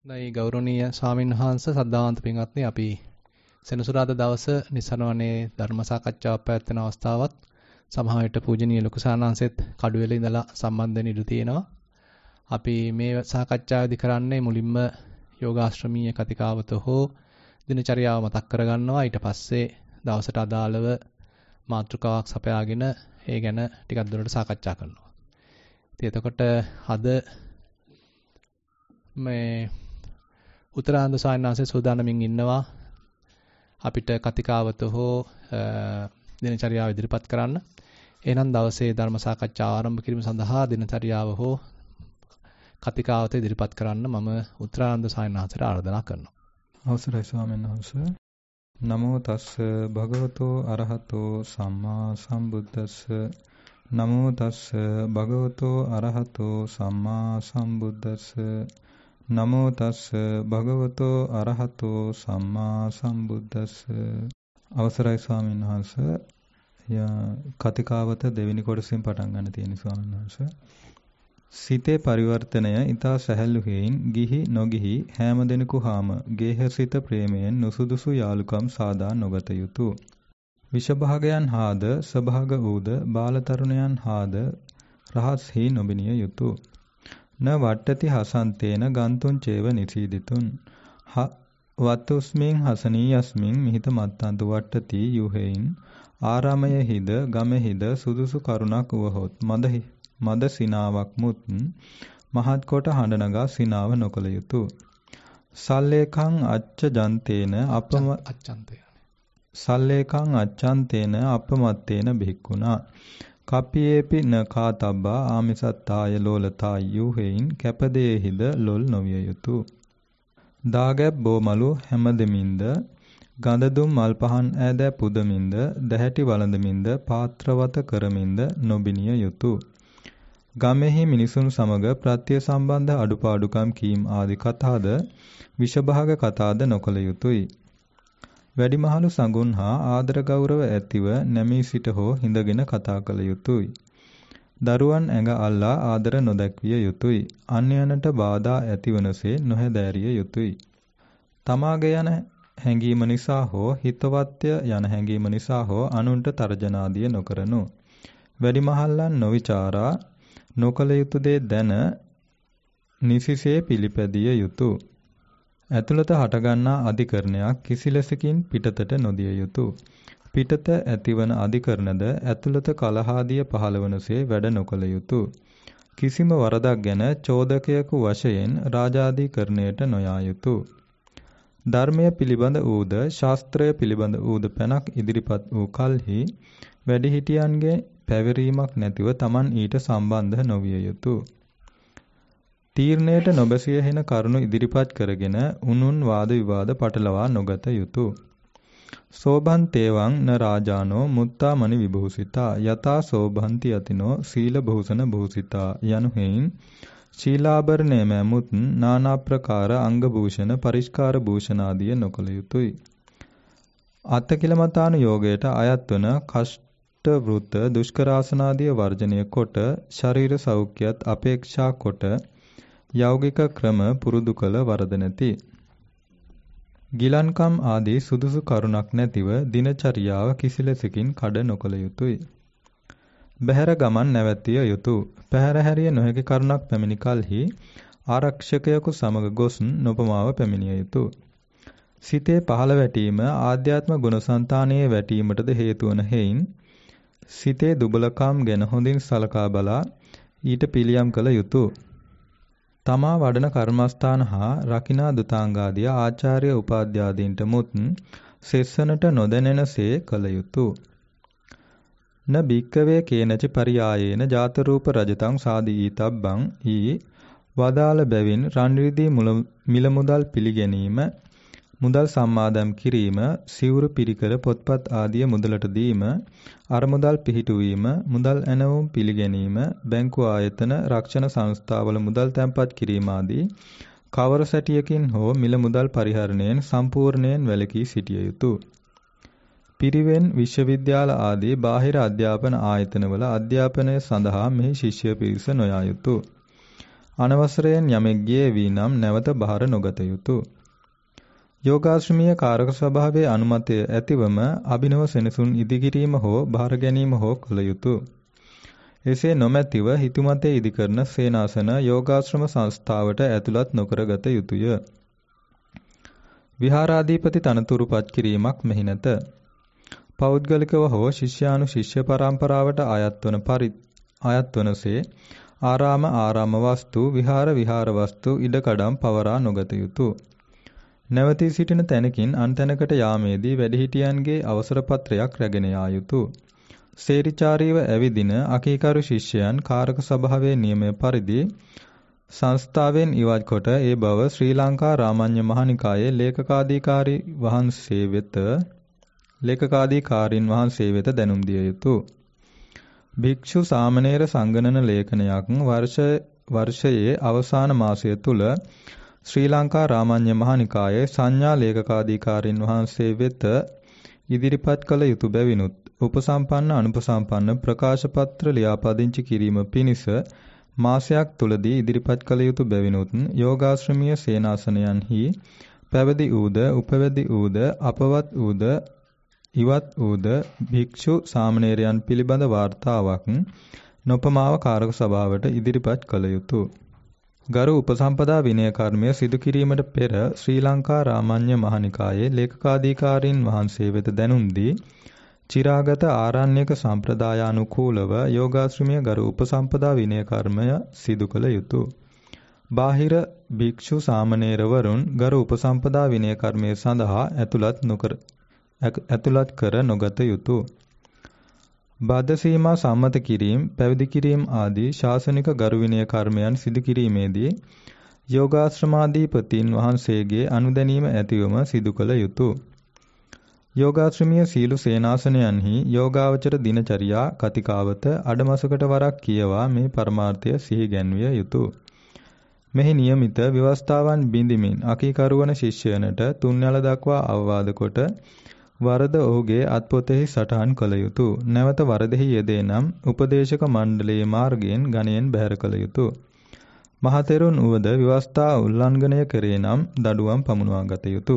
නයි ගෞරවනීය ස්වාමීන් වහන්සේ සද්ධාවන්ත පින්වත්නි අපි සෙනසුරාදා දවස නිසරණවනේ ධර්ම සාකච්ඡාවක් පැවැත්වෙන අවස්ථාවත් සමහර විට පූජනීය ලොකු සානාංශෙත් කඩුවෙල ඉඳලා සම්බන්ධ වෙන්න ඉඩ තියෙනවා. අපි මේ සාකච්ඡාවේදී කරන්නේ මුලින්ම යෝගාශ්‍රමීය කතිකාවත හෝ දිනචරියාව මතක් කරගන්නවා. ඊට පස්සේ දවසට අදාළව මාතෘකාවක් සපයාගෙන ඒ ගැන ටිකක් දුරට සාකච්ඡා කරනවා. ඉතින් එතකොට අද මේ උත්තරාන්ද සායනාංශයේ සූදානමින් ඉන්නවා අපිට කතිකාවත හෝ දිනචරියාව ඉදිරිපත් කරන්න. එහෙනම් දවසේ ධර්ම සාකච්ඡාව ආරම්භ කිරීම සඳහා දිනචරියාව හෝ කතිකාවත ඉදිරිපත් කරන්න මම උත්තරාන්ද සායනාංශයට ආරාධනා කරනවා. අවසරයි ස්වාමීන් වහන්සේ. නමෝ තස්ස භගවතෝ අරහතෝ සම්මා සම්බුද්දස්ස. නමෝ තස්ස භගවතෝ අරහතෝ සම්මා සම්බුද්දස්ස. නමෝ තස්ස භගවතෝ අරහතෝ සම්මා සම්බුද්දස්ස. අවසරයි ස්වාමීන් වහන්සේ. කතිකාවත දෙවෙනි කොටසින් පටන් ගන්න තියෙන ස්වාමීන් වහන්සේ. සිතේ පරිවර්තනය ඊතා සැහැල්ලු හේයින් ගිහි නොගිහි හැම දෙනෙකු හාම ගේහසිත ප්‍රේමයෙන් නුසුදුසු යාලුකම් සාදා නොගත යුතුය. විෂභාගයන් හාද සභාග වූද බාලතරුණයන් හාද රහස්හි නොබිනිය යුතුය. න වට්ටති හසන්තේන ගන්තුන් චේව නිසීදිතුන් වත්තුස්මින් හසනී යස්මින් මිහිත මත්තන්තු වට්ටති යුහෙයින් ආරාමයෙහිද ගමෙහිද සුදුසු කරුණක් වුවහොත් මද සිනාවක් මුත් මහත් කොට හඬ නගා සිනාව නොකළ යුතුය. සල්ලේකං අච්ඡන්තේන අපමත්තේන භික්ඛුනා කප්පියේපි න කාතබ්බා ආමිසත්තාය ලෝලතාය යුහෙයින් කැපදේහිද ලොල් නොවිය යුතුය. දාගැබ් බෝමලු හැමදෙමින්ද ගඳදුම් මල් පහන් ඈදෑ පුදමින්ද දැහැටි වළඳමින්ද පාත්‍රවත කරමින්ද නොබිනිය යුතුය. ගමෙහි මිනිසුන් සමග ප්‍රත්‍ය සම්බන්ධ අඩුපාඩුකම් කීම් ආදී කතාද විෂභාග කතාද නොකළ යුතුය. වැඩිමහලු සඟුන් හා ආදර ගෞරව ඇතිව නැමී සිට හෝ හිඳගෙන කතා කළ යුතුය. දරුවන් ඇඟ අල්ලා ආදර නොදැක්විය යුතුය. අන්‍යයන්ට බාධා ඇතිවනසේ නොහැදෑරිය යුතුය. තමාගේ යන හැඟීම නිසා හෝ හිතවත්ය යන හැඟීම නිසා හෝ අනුන්ට තර්ජනාදිය නොකරනු. වැඩිමහල්ලන් නොවිචාරා නොකළ යුතු දේ දැන නිසිසේ පිළිපැදිය යුතුය. ඇතුළත හටගන්නා අධිකරණයක් කිසිලෙසකින් පිටතට නොදිය යුතුය. පිටත ඇතිවන අධිකරණද ඇතුළත කලහාදිය පහළවනසේ වැඩ නොකළ යුතුය. කිසිම වරදක් ගැන චෝදකයෙකු වශයෙන් රාජාධිකරණයට නොයා යුතුය. ධර්මය පිළිබඳ ඌද ශාස්ත්‍රය පිළිබඳ ඌද පැනක් ඉදිරිපත් වූ කල්හි වැඩිහිටියන්ගේ පැවරීමක් නැතිව Taman ඊට සම්බන්ධ නොවිය යුතුය. තීරණයට නොබැසිය හෙන කරුණු ඉදිරිපත් කරගෙන උනුන් වාද විවාද පටලවා නොගත යුතුය. සෝභන්තේවං න රාජානෝ මුත්තා මනි විභූසිතා යතා සෝභන්ති යතිනෝ සීල භූෂණ භූසිතා යනු හේයින් ශීලාභරණය මැමුත් නානා ප්‍රකාර අංග භූෂණ පරිස්කාර භූෂණ ආදිය නොකළ යුතුය. අත්කිලමතාන යෝගයට අයත් වන කෂ්ඨ වෘත දුෂ්කරාසනාදිය වර්ජනය කොට ශරීර සෞඛ්‍යත් අපේක්ෂා කොට යෞගික ක්‍රම පුරුදු කළ වරද නැති. ගිලන්කම් ආදී සුදුසු කරුණක් නැතිව දිනචරියාව කිසිලෙසකින් කඩ නොකළ යුතුය. බහැර ගමන් නැවැත්විය යුතුය. පැහැර හැරිය නොහැකි කරුණක් පැමිණි කලෙහි ආරක්ෂකයෙකු සමග ගොස් නොපමාව පැමිණිය යුතුය. සිතේ පහළ වැටීම ආධ්‍යාත්ම ගුණසංතානයේ වැටීමටද හේතු වන හේයින් සිතේ දුබලකම් ගැන හොඳින් සලකා බලා ඊට පිළියම් කළ යුතුය. තමා වඩන කර්මස්ථාන හා රකිනා දුතාංගාදිය ආචාර්ය උපාධ්‍යාදීන්ට මුත් සෙස්සනට නොදැනෙනසේ කළ යුතුය. න භික්කවේ කේනච පරියායේන ජාත රූප රජතං සාදීතබ්බං ඊ වදාළ බැවින් රන් රිදී මිල මුදල් පිළිගැනීම මුදල් සම්මාදම් කිරීම සිවුරු පිරිකර පොත්පත් ආදිය මුදලට දීම අරමුදල් පිහිටුවීම මුදල් ඇනවුම් පිළිගැනීම බැංකු ආයතන රක්ෂණ සංස්ථාවල මුදල් තැන්පත් කිරීම ආදී කවර සැටියකින් හෝ මිල මුදල් පරිහරණයෙන් සම්පූර්ණයෙන් වැළකී සිටිය යුතුය. පිරිවෙන් විශ්වවිද්‍යාල ආදී බාහිර අධ්‍යාපන ආයතනවල අධ්‍යාපනය සඳහා මෙහි ශිෂ්‍ය පිරිස නොයා යුතුය. අනවසරයෙන් යමෙක් ගියේ වී නම් නැවත බාර නොගත යුතුය. යෝගාශ්‍රමීය කාරක ස්වභාවයේ අනුමතය ඇතිවම අභිනව සෙනසුන් ඉදිකිරීම හෝ බාර ගැනීම හෝ කළ යුතුය. එසේ නොමැතිව හිතුමතේ ඉදිකරන සේනාසන යෝගාශ්‍රම සංස්ථාවට ඇතුළත් නොකරගත යුතුය. විහාරාධිපති තනතුරු පත් කිරීමක් මෙහි නැත. පෞද්ගලිකව හෝ ශිෂ්‍යානුශිෂ්‍ය පරම්පරාවට අයත්වනසේ ආරාම වස්තු විහාර වස්තු ඉඩකඩම් පවරා නොගත යුතුය. නැවතී සිටින තැනකින් අන් තැනකට යාමේදී වැඩිහිටියන්ගේ අවසර පත්‍රයක් රැගෙන යා යුතුය. සේරිචාරීව ඇවිදින අකීකරු ශිෂ්‍යයන් කාරක සභාවේ නියමය පරිදි සංස්ථාවෙන් ඉවත් කොට ඒ බව ශ්‍රී ලංකා රාමඤ්ඤ මහනිකායේ ලේකකාධිකාරීන් වහන්සේ වෙත දැනුම් දිය යුතුය. භික්ෂු සාමණේර සංගණන ලේඛනයක් වර්ෂයේ අවසාන මාසය තුල ශ්‍රී ලංකා රාමඤ්ඤ මහනිකායේ සංඥා ලේකකාධිකාරීන් වහන්සේ වෙත ඉදිරිපත් කළ යුතු බැවිනුත් උපසම්පන්න අනුපසම්පන්න ප්‍රකාශ පත්‍ර ලියාපදිංචි කිරීම පිණිස මාසයක් තුලදී ඉදිරිපත් කළ යුතු බැවිනුත් යෝගාශ්‍රමීය සේනාසනයන්හි පැවිදි ඌද උපවැදි ඌද අපවත් ඌද ඉවත් ඌද භික්ෂු සාමණේරයන් පිළිබඳ වාර්තාවක් නොපමාව කාරක සභාවට ඉදිරිපත් කළ යුතුය. ගරු උපසම්පදා විනය කර්මය සිදු කිරීමට පෙර ශ්‍රී ලංකා රාමඤ්ඤ මහනිකායේ ලේකකාධිකාරීන් වහන්සේ වෙත දැනුම් දී චිරාගත ආරණ්‍යක සම්ප්‍රදායානුකූලව යෝගාශ්‍රමීය ගරු උපසම්පදා විනය කර්මය සිදු කළ යුතුය. බාහිර භික්ෂු සාමණේරවරුන් ගරු උපසම්පදා විනය කර්මය සඳහා ඇතුළත් කර නොගත යුතුය. බද්ධ සීමා සම්මත කිරීම, පැවිදි කිරීම ආදී ශාසනික ගරු විනය කර්මයන් සිදු කිරීමේදී යෝගාශ්‍රමාධිපතීන් වහන්සේගේ අනුදැනීම ඇතිවම සිදු කළ යුතුය. යෝගාශ්‍රමීය සීල සේනාසනයන්හි යෝගාවචර දිනචරියා කතිකාවත අඩමසකට වරක් කියවා මේ පරමාර්ථය සිහි ගැන්විය යුතුය. මෙහි නියමිත ව්‍යවස්ථාවන් බිඳිමින් අකීකරුවන ශිෂ්‍යයනට තුන්යල දක්වා අවවාද කොට වරද ඔහුගේ අත්පොතෙහි සටහන් කළ යුතුය. නැවත වරදෙහි යෙදේ නම් උපදේශක මණ්ඩලයේ මාර්ගයෙන් ගණයෙන් බැහැර කළ යුතුය. මහතෙරුන් උවද ව්‍යවස්ථා උල්ලංඝනය කරේ නම් දඩුවම් පමුණවා ගත යුතුය.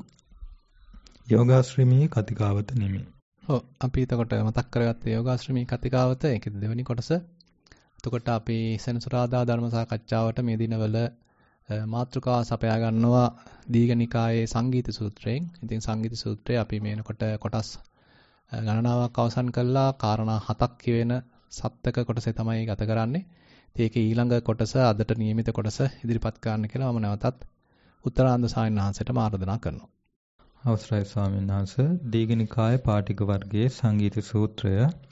යෝගාශ්‍රමී කතිකාවත නිමි. ඔව් අපි එතකොට මතක් කරගත්තේ යෝගාශ්‍රමී කතිකාවත ඒකේ දෙවෙනි කොටස. එතකොට අපි සෙනසුරාදා ධර්ම සාකච්ඡාවට මේ දිනවල මාතෘකාව සපයා ගන්නවා දීඝනිකායේ සංගීත සූත්‍රයෙන්. ඉතින් සංගීත සූත්‍රය අපි මේනකොට කොටස් ගණනාවක් අවසන් කළා. කාරණා 7ක් කියවෙන සත්‍යක කොටසේ තමයි ගත කරන්නේ. ඉතින් ඒකේ ඊළඟ කොටස අදට නියමිත කොටස ඉදිරිපත් කරන්න කියලා මම නැවතත් උත්තරාන්ද ස්වාමීන් වහන්සේට ආරාධනා කරනවා. අවසරයි ස්වාමීන් වහන්සේ. දීඝනිකායේ පාටික වර්ගයේ සංගීත සූත්‍රය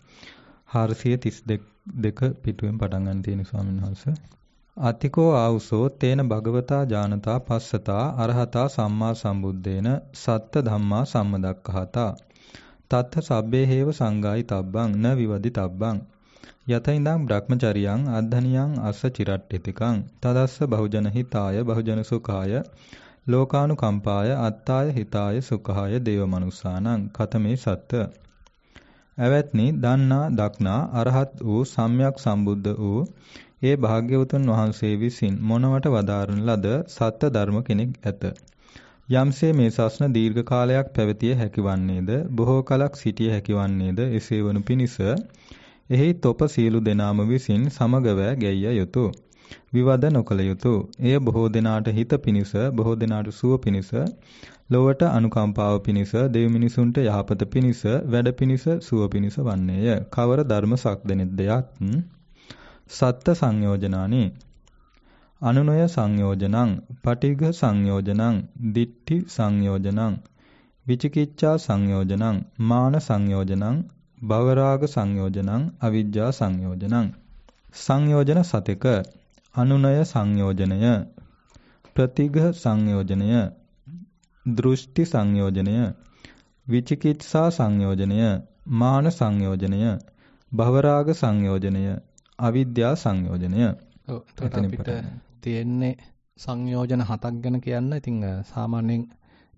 432 පිටුවෙන් පටන් ගන්න තියෙන ස්වාමීන් වහන්සේ. අතිකෝ ආවුසෝ තේන භගවතා ජානතා පස්සතා අරහතා සම්මා සම්බුද්දේන සත්ත ධම්මා සම්මදක්ඛහතා තත්ථ සබ්බේ හේව සංගායි තබ්බං න විවදි තබ්බං යතයින්දං බ්‍රහ්මචරියං අද්ධනියං අස්ස චිරට්ඨිතිකං තදස්ස බහුජන හිතාය බහුජන සුඛාය ලෝකානුකම්පාය අත්තාය හිතාය සුඛාය දේව මනුස්සානං කතමේ සත්ත. ඇවැත්නි දන්නා දක්නා අරහත් වූ සම්්‍යක් සම්බුද්ධ වූ ඒ භාග්‍යවතුන් වහන්සේ විසින් මොනවට වදාරන ලද සත්‍ය ධර්ම කෙනෙක් ඇත. යම්සේ මේ ශාසන දීර්ඝ කාලයක් පැවතිය හැකිවන්නේද බොහෝ කලක් සිටිය හැකිවන්නේද එසේ වනු පිණිස එහි තොප සියලු දෙනාම විසින් සමගව ගැయ్య යුතුය. විවද නොකළ යුතුය. එය බොහෝ දෙනාට හිත පිණිස බොහෝ දෙනාට සුව පිණිස ලොවට අනුකම්පාව පිණිස දෙව් මිනිසුන්ට යහපත පිණිස වැඩ පිණිස සුව පිණිස වන්නේය. කවර ධර්ම සක්දෙනෙද්දයක් සත්ත සංයෝජනානි අනුනය සංයෝජනං පටිඝ සංයෝජනං දිට්ඨි සංයෝජනං විචිකිච්ඡා සංයෝජනං මාන සංයෝජනං භවරාග සංයෝජනං අවිජ්ජා සංයෝජනං. සංයෝජන සතක අනුනය සංයෝජනය ප්‍රතිඝ සංයෝජනය දෘෂ්ටි සංයෝජනය විචිකිච්ඡා සංයෝජනය මාන සංයෝජනය භවරාග සංයෝජනය අවිද්‍යා සංයෝජනය. ඔව් එතකොට අපිට තියෙන්නේ සංයෝජන 7ක් ගැන කියන්න. ඉතින් සාමාන්‍යයෙන්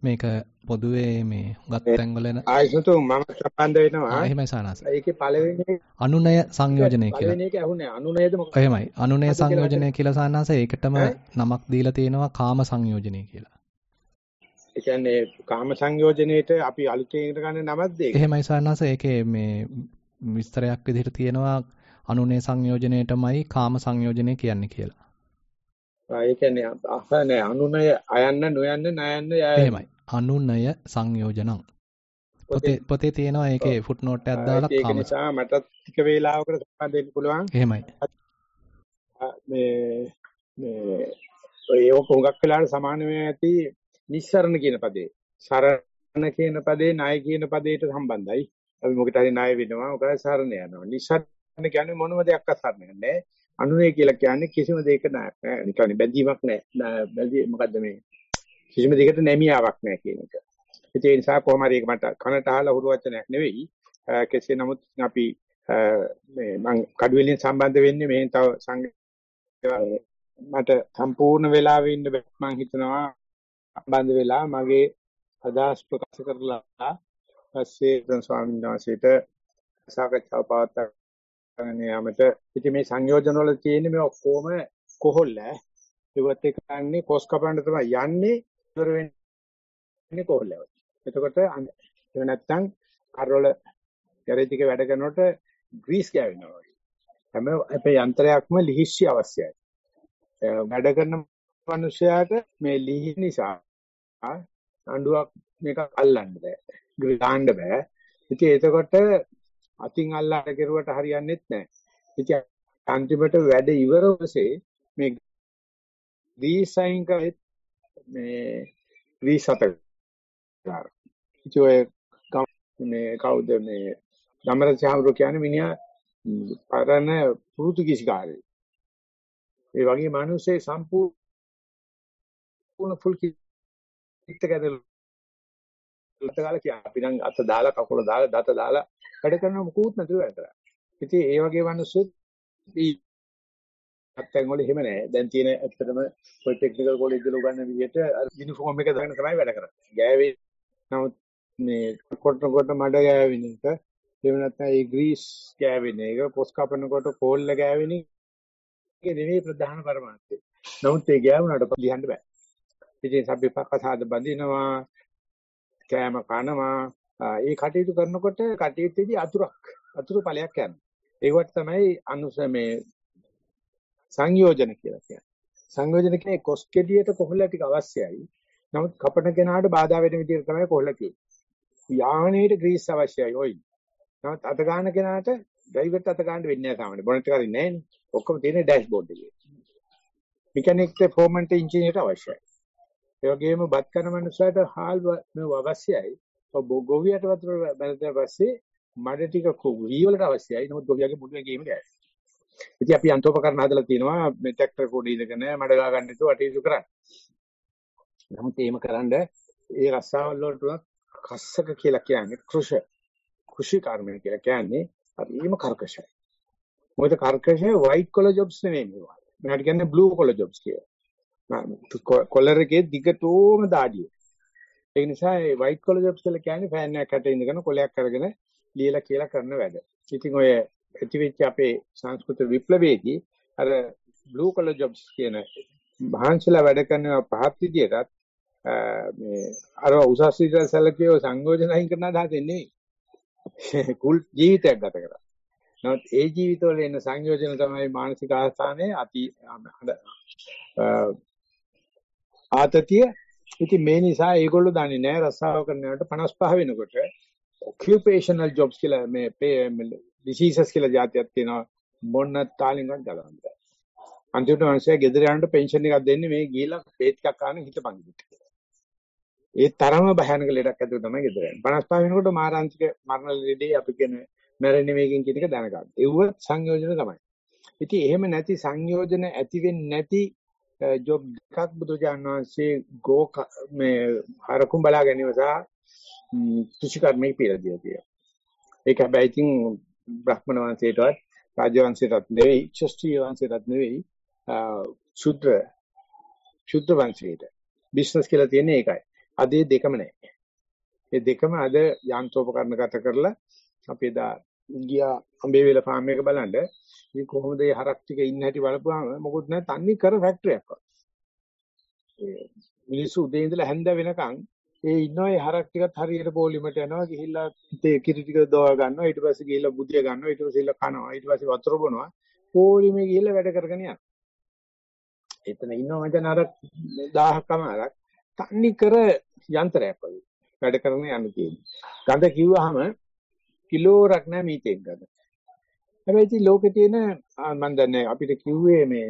මේක පොදුවේ මේ හුඟක් තැන්වල ආයසතු මම සම්බන්ධ වෙනවා. එහෙමයි සානස. ඒකේ පළවෙනි අනුනය සංයෝජනය කියලා. පළවෙනි එක ඇහුනේ අනුනයද මොකක්ද? එහෙමයි. අනුනය සංයෝජනය කියලා සානස ඒකටම නමක් දීලා තියෙනවා කාම සංයෝජනය කියලා. ඒ කියන්නේ කාම සංයෝජනයේට අපි අලුතෙන් ඉගෙන ගන්න නමක්ද ඒක? එහෙමයි සානස. ඒකේ මේ විස්තරයක් විදිහට තියෙනවා අනුනය සංයෝජනයටමයි කාම සංයෝජනය කියන්නේ කියලා. ඒ කියන්නේ අහන්නේ අනුනය අයන්න නොයන්න නයන්න යයි. එහෙමයි. අනුනය සංයෝජනං. පොතේ තියෙනවා ඒකේ ෆුට්නෝට් එකක් දාලා ඒක නිසා මට ටික වේලාවකට සම්බන්ධ වෙන්න පුළුවන්. එහෙමයි. ඒ ඔක්කොගක් වෙලාවට සමාන වෙ ඇති නිස්සරණ කියන පදේ. සරණ කියන පදේ ණය කියන පදේට සම්බන්ධයි. අපි මොකට හරි ණය වෙනවා. ඔක සරණ යනවා. නිස්සරණ කියන්නේ මොනම දෙයක් අසරණ නැහැ. අනුනය කියලා කියන්නේ කිසිම දෙයක නැහැ. නිකන් බැඳීමක් නැහැ. බැඳී මොකද්ද මේ? කිසිම දෙයකට නැමියාවක් නැහැ කියන එක. ඒ නිසා කොහොම හරි ඒක මට කනට අහලා හුරු වචනයක් නෙවෙයි. කෙසේ නමුත් අපි මේ මම කඩුවෙලින් සම්බන්ධ වෙන්නේ මේ තව මට සම්පූර්ණ වෙලාවෙ ඉන්න මම හිතනවා සම්බන්ධ වෙලා මගේ අදහස් ප්‍රකාශ කරලා පස්සේ දැන් ස්වාමීන් වහන්සේට සාකච්ඡාව පවත්වාගෙන යාමට ඉතින් මේ සංයෝජන වල තියෙන්නේ මේ ඔක්කොම කොහොල්ල ඒවත් එක ගන්නේ කොස් කපන්න තමයි යන්නේ ඉවර වෙන්නේ කොහොල්ලව. එතකොට ඒක නැත්තම් කරවල ගැරේජ් එකේ වැඩ කරනකොට ග්‍රීස් ගෑවෙනවා වගේ. හැම අපේ යන්ත්‍රයක්ම ලිහිස්සි අවශ්‍යයි. වැඩ කරන මිනිසයාට මේ ලිහි නිසා අඬුවක් මේක අල්ලන්න බෑ. ග්‍රාන්ඩ බෑ. ඉතින් එතකොට අතින් අල්ලන්න කෙරුවට හරියන්නේත් නැහැ. ඉතින් අන්තිමට වැඩ ඉවර වෙසේ මේ ග්‍රීස් අයින් කරෙත් මේ ග්‍රීස් අත ගන්න. මේ කවුද මේ ගමරචාමරු කියන්නේ මිනිහා පරණ පෘතුගීසි කාර්යය. ඒ වගේ මිනිස්සේ සම්පූර්ණ ෆුල් කිට් එක ඇදලා අපි නම් අත දාලා කකුල දාලා දත දාලා වැඩ කරන මොකුත් නැතුව වැඩ කරා. ඉතින් ඒ වගේ මිනිස්සු අත්යෙන් වල එහෙම නැහැ. දැන් තියෙන ඇත්තටම ඔය ටෙක්නිකල් කොලෙජ් වල උගන්වන විදිහට යුනිෆෝම් එක දාගෙන තමයි වැඩ කරන්නේ. ගෑවේ නමුත් මේ කොට මඩ ගෑවෙන එක එහෙම නැත්නම් ඒ ග්‍රීස් ගෑවෙන එක පොස් කපනකොට කෝල්ල ගෑවෙන එක නෙවෙයි ප්‍රධාන පරමාර්ථය. නමුත් ඒ ගෑවුනට ලියන්න බෑ. ඉතින් අපි කතාද බඳිනවා කෑම කනවා ඒ කටයුතු කරනකොට කටයුත්තේදී අතුරු ඵලයක් යනවා. ඒකට තමයි අනුසමේ සංයෝජන කියලා කියන්නේ. සංයෝජන කියන්නේ කොස් කෙඩියට කොහොල්ල ටික අවශ්‍යයි. නමුත් කපන කෙනාට බාධා වෙන විදිහට තමයි කොහොල්ල තියෙන්නේ. යානෙට ග්‍රීස් අවශ්‍යයි ඔයිල්. නමුත් අත ගන්න කෙනාට ඩ්‍රයිවර්ට අත ගන්න වෙන්නේ නැහැ සාමාන්‍යයෙන්. බොනට් එක හරින්නේ නැහැ නේ. ඔක්කොම තියෙන්නේ ඩෑෂ්බෝඩ් එකේ. මෙකැනික්ට ෆෝමන්ට ඉංජිනේරට අවශ්‍යයි. ඒ වගේම බත් කන මනුස්සයට හාල් මේ අවශ්‍යයි. ගොවියට වතුර බැලුවා පස්සේ මඩ ටික වීවලට අවශ්‍යයි. නමුත් ගොවියාගේ මුළු එකේම ගෑස්. ඉතින් අපි අන්තෝපකරණ හදලා තිනවා මේ ට්‍රැක්ටර් පොඩි ඉඳගෙන මඩ ගා ගන්න ඉතුව අටයුතු කරන්නේ. නමුත් එහෙම කරන්ඩ ඒ රස්සාවල් වලට කස්සක කියලා කියන්නේ කෘෂි කර්මය කියලා කියන්නේ හරිම කර්කශයි. මොකද කර්කශය white collar jobs නෙමෙයි මේවා. මේකට කියන්නේ blue collar jobs කියලා. කොලර් එකේ දිගටම දාඩිය. ඒ නිසා ඒ white collar jobs කියලා කියන්නේ ෆෑන් එකක් යට ඉඳගෙන කොලයක් අරගෙන ලියලා කියලා කරන වැඩ. ඉතින් ඔය ඇතිවෙච්ච අපේ සංස්කෘතික විප්ලවයේදී අර blue collar jobs කියන මහන්සිලා වැඩ කරන පහත් විදියටත් මේ අර උසස් විද්‍යාල සැලකියව සංයෝජන අයින් කරන අදහස එන්නේ කුල් ජීවිතයක් ගත කරා. නමුත් ඒ ජීවිතවල එන සංයෝජන තමයි මානසික ආස්ථානයේ ආතතිය. ඉතින් මේ නිසා ඒගොල්ලෝ දන්නේ නැහැ රස්සාව කරනකොට 55 වෙනකොට occupational jobs කියලා මේ diseases කියලා જાතියක් තියෙනවා මොන තාලින්වත් ගලවන්න බෑ. අන්තිමට මිනිස්සයා ගෙදර යනකොට පෙන්ෂන් එකක් දෙන්නේ මේ ගිහිල්ලා පේට් එකක් ගන්න හිටපන් කියලා. ඒ තරම භයානක ලෙඩක් ඇතුළේ තමයි ගෙදර යන්නේ. 55 වෙනකොට මාරාන්තික මරණ ලෙඩේ අපි කියන මැරෙන්නේ මේකෙන් කියන එක දැනගන්න. ඒව සංයෝජන තමයි. ඉතින් එහෙම නැති සංයෝජන ඇති වෙන්නේ නැති ජොබ් එකක් බුදුජාණන් වහන්සේ මේ හරකුම් බලා ගැනීම සහ කෘෂි කර්මයේ පිළිදෙය තියෙනවා. ඒක හැබැයි ඉතින් බ්‍රාහ්මණ වංශයටවත් රාජ වංශයටවත් නෙවෙයි, ක්ෂත්‍රීය වංශයටවත් නෙවෙයි, ශුද්‍ර වංශයට බිස්නස් කියලා තියෙන්නේ ඒකයි. අද ඒ දෙකම නැහැ. ඒ දෙකම අද යාන්ත්‍රෝපකරණගත කරලා අපි එදා ගියා අඹේවැල ෆාම් එක බලන්න. ඉතින් කොහොමද මේ හරක් ටික ඉන්න හැටි බලපුවාම මොකුත් නැහැ, තන්නේ කර ෆැක්ටරියක් වගේ. මිනිස්සු උදේ ඉඳලා හැන්ද වෙනකන් ඒ ඉන්නවා. ඒ හරක් ටිකත් හරියට පොලිමට යනවා, ගිහිල්ලා ඉතේ කිරි ටික දෝව ගන්නවා, ඊට පස්සේ ගිහිල්ලා බුදිය ගන්නවා, ඊට පස්සේ ඉල්ල කනවා, ඊට පස්සේ වතුර බොනවා, පොලිමේ ගිහිල්ලා වැඩ කරගෙන යනවා. එතන ඉන්නවා මචං අර 1000කම අරක් තන්නේ කර යන්ත්‍රයක් වගේ වැඩ කරන යන්න තියෙනවා. ගඳ කිව්වහම කිලෝරක් නෑ මීතේන් ගඳ. හැබැයි ඉතින් ලෝකේ තියෙන මම දන්නේ අපිට කිව්වේ මේ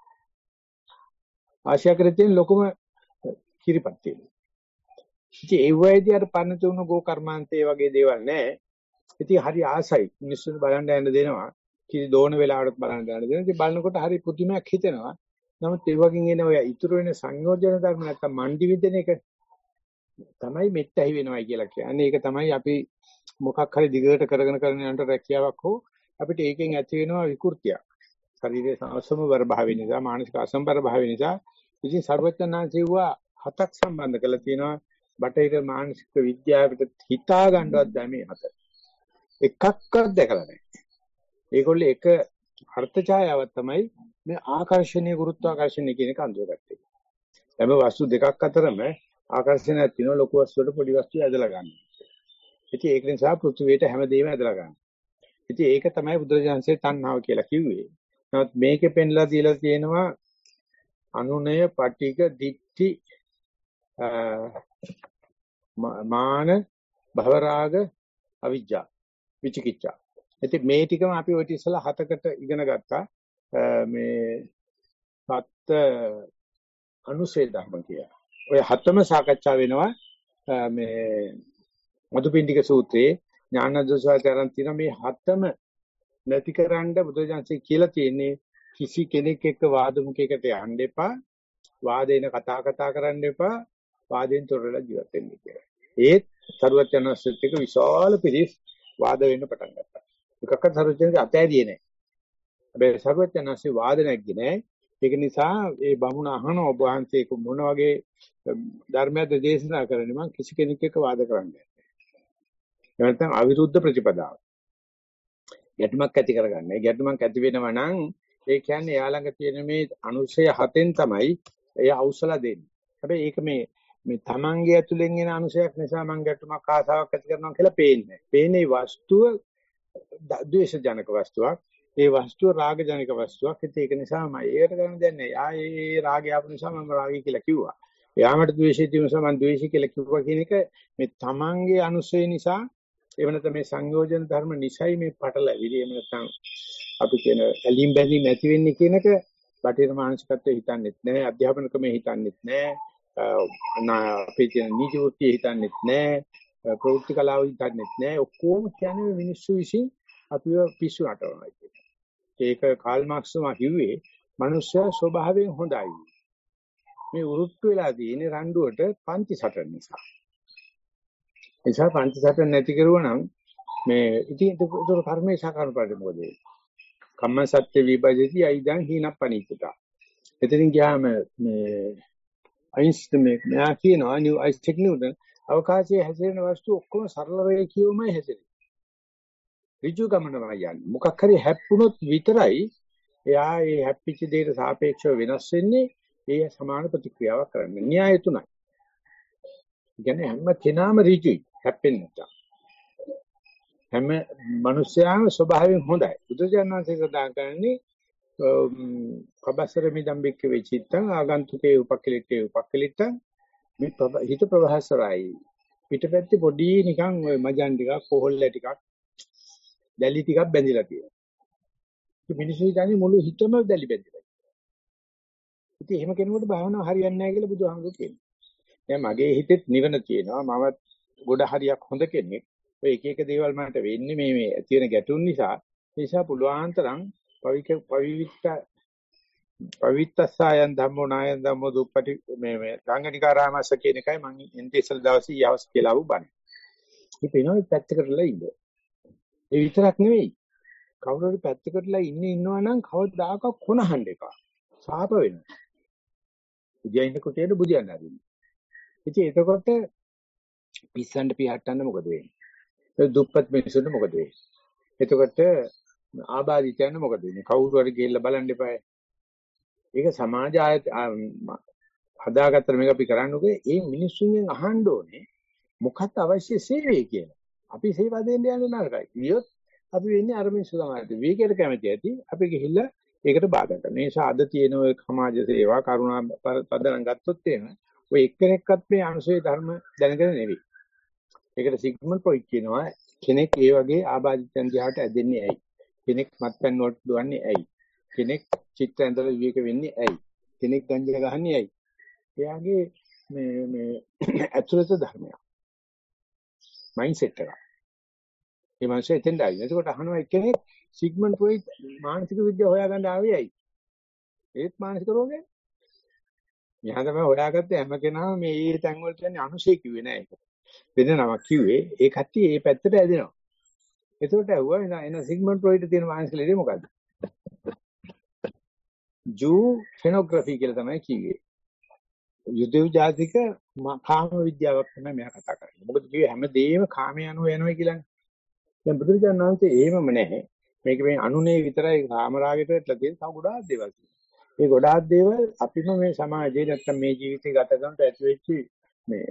ආසියාකරේ තියෙන ලොකුම කිරිපත් තියෙනවා. ඉතින් ඒ වයිදී අර පන්න තුන ගෝ කර්මාන්තේ වගේ දේවල් නෑ. ඉතින් හරි ආසයි මිනිස්සුන්ට බලන්න යන්න දෙනවා. කිරි දෝන වෙලාවට බලන්න යන්න දෙනවා. ඉතින් බලනකොට හරි පුදුමයක් හිතෙනවා. නමුත් ඒ වගේ එන ඔය ඉතුරු වෙන සංයෝජන ධර්ම නැත්තම් මණ්ඩි විදෙන එක තමයි මෙත්තයි වෙනවයි කියලා කියන්නේ. ඒක තමයි අපි මොකක් හරි දිගට කරගෙන යනට රැකියාවක් හෝ අපිට ඒකෙන් ඇති වෙනවා විකෘතියක්. ශරීරයේ අසමබර භාවය නිසා, මානසික අසමබර භාවය නිසා ඉතින් සර්වඥාන්සේවා හතක් සම්බන්ධ කරලා තියෙනවා. බටහිර මානසික විද්‍යාවට හිතා ගන්නවත් බැහැ මේ හත. එකක්වත් දැකලා නැහැ. ඒගොල්ලෝ එක අර්ථ ඡායාවක් තමයි මේ ආකර්ෂණීය ගුරුත්වාකර්ෂණය කියන එක අඳුරගත්තේ. හැම වස්තු දෙකක් අතරම ආකර්ෂණයක් තියෙනවා. ලොකු වස්තුවට පොඩි වස්තු ඇදලා ගන්න. ඉතින් ඒක නිසා පෘථිවියට හැමදේම ඇදලා ගන්න. ඉතින් ඒක තමයි බුදුරජාණන්සේ තණ්හාව කියලා කිව්වේ. නමුත් මේකේ පෙන්ලා දීලා තියෙනවා අනුනය පටික දිට්ඨි මාන භවරාග අවිජ්ජා විචිකිච්ඡා. ඉතින් මේ ටිකම අපි ඔය ඉතිසලා 7කට ඉගෙන ගත්තා. මේ සත්‍ය අනුසේ ධර්ම කියලා. ඔය 7ම සාකච්ඡා වෙනවා මේ මදුපිණ්ඩික සූත්‍රයේ ඥානදෝසාචරණ තියෙන මේ 7ම නැතිකරන්න බුදුජානසී කියලා තියෙන්නේ කිසි කෙනෙක් එක්ක වාද මුකයකට යන්න එපා. වාදේන කතා කරන්න එපා. වාදෙන් තොරලා ජීවත් වෙන්න කියලා. ඒත් සරුවචනස්සත් එක්ක විශාල පිරිස් වාද වෙන්න පටන් ගත්තා. එකක්වත් සරුවචනගේ අතෑරියේ නැහැ. හැබැයි සරුවචනස්සේ වාද නැග්ගේ නැහැ. ඒක නිසා ඒ බමුණ අහන ඔබ වහන්සේ මොන වගේ ධර්මයක්ද දේශනා කරන්නේ? මම කිසි කෙනෙක් එක්ක වාද කරන්නේ නැහැ. නැත්නම් අවිරුද්ධ ප්‍රතිපදාව. ගැටුමක් ඇති කරගන්න. ඒ ගැටුමක් ඇති වෙනවා නම් ඒ කියන්නේ එයා ළඟ තියෙන මේ අනුශය 7න් තමයි එයා අවසලා දෙන්නේ. හැබැයි ඒක මේ තමන්ගේ ඇතුලෙන් එන අනුශයක් නිසා මං ගැටුමක් ආසාවක් ඇති කරනවා කියලා පේන්නේ. පේන්නේ වස්තුව ද්වේෂ ජනක වස්තුවක්. ඒ වස්තුව රාග ජනක වස්තුවක්. ඒක නිසා මම ඒකට කරන්න දෙන්නේ. ඒ රාගය ආපු නිසා මම රාගය කියලා කිව්වා. එයාමට ද්වේෂය තියෙන නිසා මම ද්වේෂය කියලා කිව්වා කියන එක මේ තමන්ගේ අනුශය නිසා එහෙම නැත්නම් මේ සංයෝජන ධර්ම නිසයි මේ පටලැවිලි. එහෙම නැත්නම් අපි කියන ඇලීම් බැඳීම් නැති වෙන්නේ කියන එක බටේර මානසිකත්වයේ හිතන්නෙත් නැහැ. අධ්‍යාපන ක්‍රමයේ හිතන්නෙත් නැහැ. අපේ තියෙන නීති වෘත්තියේ හිතන්නෙත් නැහැ. ප්‍රවෘත්ති කලාව හිතන්නෙත් නැහැ. ඔක්කොම කියන්නේ මිනිස්සු විසින් අපිව පිස්සු නටවනවා කියන්නේ. ඒක කාල් මාක්ස් මා කිව්වේ මනුෂ්‍යයා ස්වභාවයෙන් හොඳයි. මේ උරුට්ටු වෙලා තියෙන රණ්ඩුවට පන්ති සටන නිසා. නිසා පන්ති සටන නැති කරුවා නම් මේ ඉතින් ඒක කර්මයේ සාකරණ පාඩේ මොකද වෙන්නේ? කම්ම සත්‍ය විභජති අයිදං හීනප්පනිකුතා. එතනින් ගියාම මේ අයින්ස්ටයින් මෙයා කියනවා අයිසෙක් නිව්ටන් අවකාශයේ හැසිරෙන වස්තු ඔක්කොම සරල රේඛියවමයි හැසිරෙන්නේ. ඍජු ගමනමයි යන්නේ. මොකක් හරි හැප්පුණොත් විතරයි එයා ඒ හැප්පිච්ච දෙයට සාපේක්ෂව වෙනස් වෙන්නේ. ඒ සමාන ප්‍රතික්‍රියාවක් කරන්නේ. න්‍යාය තුනයි. කියන්නේ හැම කෙනාම ඍජුයි හැප්පෙන්නේ නැත. හැම මිනිස්යාම ස්වභාවයෙන් හොඳයි. බුදුජානනාංශය සඳහන් කරන්නේ කබසර මිදම්බික්ක වෙචිත්තං ආගන්තුකේ උපක්ඛලිටේ උපක්ඛලිටං මේ හිත ප්‍රවහසරයි. පිටපැත්තේ පොඩි නිකන් ඔය මජන් ටිකක් කොහොල්ල ටිකක් දැලි ටිකක් බැඳිලා තියෙනවා. ඒ මිනිස්සු හිතන්නේ මුළු හිතම දැලි බැඳිලා. ඉතින් එහෙම කෙනෙකුට භාවනාව හරියන්නේ නැහැ කියලා බුදුහාමුදුරු කියනවා. දැන් මගේ හිතෙත් නිවන තියෙනවා. මම ගොඩ හරියක් හොඳ කෙනෙක්. ඔය එක එක දේවල් මට වෙන්නේ මේ ඇති වෙන ගැටුම් නිසා. ඒ නිසා පුළුවන් තරම් පවිත්තසයන් ධම්මෝ නායන් ධම්මෝ දුප්පටි මේ ගංගනිකාරාමස කියන එකයි මම එන්ටි ඉස්සල් දවසේ යවස් කියලා වුබන්නේ. ඉතින් එනවා පැත්තකටලා ඉන්න. ඒ විතරක් නෙවෙයි. කවුරු හරි පැත්තකටලා ඉන්නවා නම් කවදාකවත් කොනහන්න එපා. සාප වෙනවා. බුදියා ඉන්න කොටේට බුදියන්න ආදින්න. ඉතින් එතකොට පිස්සන්ට පිහට්ටන්න මොකද වෙන්නේ? දුප්පත් මිනිස්සුන්ට මොකද වෙන්නේ? එතකොට ආබාධිතයන්ට මොකද වෙන්නේ? කවුරු හරි ගිහිල්ලා බලන්න එපා. ඒක සමාජ හදාගත්තට මේක අපි කරන්නකෝ ඒ මිනිස්සුන්ගෙන් අහන්න ඕනේ මොකක්ද අවශ්‍ය සේවය කියලා. අපි සේවා දෙන්න යන්නේ නරකයි. ඊයොත් අපි වෙන්නේ අර මිනිස්සු තමයි. වීකේට කැමති ඇති. අපි ගිහිල්ලා ඒකට බාධා කරනවා. මේ සාද තියෙන ඔය සමාජ සේවා කරුණා පදනම් ගත්තොත් එහෙම ඔය එක්කෙනෙක්වත් මේ අනුසය ධර්ම දැනගෙන නෙවෙයි. ඒකට සිග්මන්ඩ් ෆ්‍රොයිඩ් කියනවා කෙනෙක් ඒ වගේ ආබාධිතයන් දිහාට ඇදෙන්නේ ඇයි? කෙනෙක් මත්පැන් වලට දුවන්නේ ඇයි? කෙනෙක් චිත්ත ඇඳලා විවේක වෙන්නේ ඇයි? කෙනෙක් ගංජා ගහන්නේ ඇයි? එයාගේ මේ ඇතුළත ධර්මයක්. මයින්ඩ්සෙට් එක. ඒ මානසික එතෙන්ද ආයි. එතකොට අහනවා එක්කෙනෙක් සිග්මන්ඩ් ෆ්‍රොයිඩ් මානසික විද්‍යාව හොයාගන්න ආවේ ඇයි? ඒත් මානසික රෝගයක්. මෙයා තමයි හොයාගත්තේ හැම කෙනාම මේ ඊ තැන් වල කියන්නේ අනුසය කිව්වේ නෑ ඒක. වෙන නමක් කිව්වේ ඒ කට්ටිය ඒ පැත්තට ඇදෙනවා. එතකොට ඇහුවා එන සිග්මන්ඩ් ෆ්‍රොයිඩ් තියෙන මානසික ලෙඩේ මොකද්ද? ජූ ෆෙනෝග්‍රැෆි කියලා තමයි කිව්වේ. යුදෙව් ජාතික කාම විද්‍යාවක් තමයි මෙයා කතා කරන්නේ. මොකද කිව්වේ හැමදේම කාමයේ අනුව යනවා කියලානේ. දැන් බුදුරජාණන් වහන්සේ එහෙමම නැහැ. මේක මේ අනුනේ විතරයි කාමරාගයට වැටලා තියෙන තව ගොඩාක් දේවල් තියෙනවා. මේ ගොඩාක් දේවල් අපිම මේ සමාජයේ නැත්තම් මේ ජීවිතේ ගත කරනට ඇති වෙච්ච මේ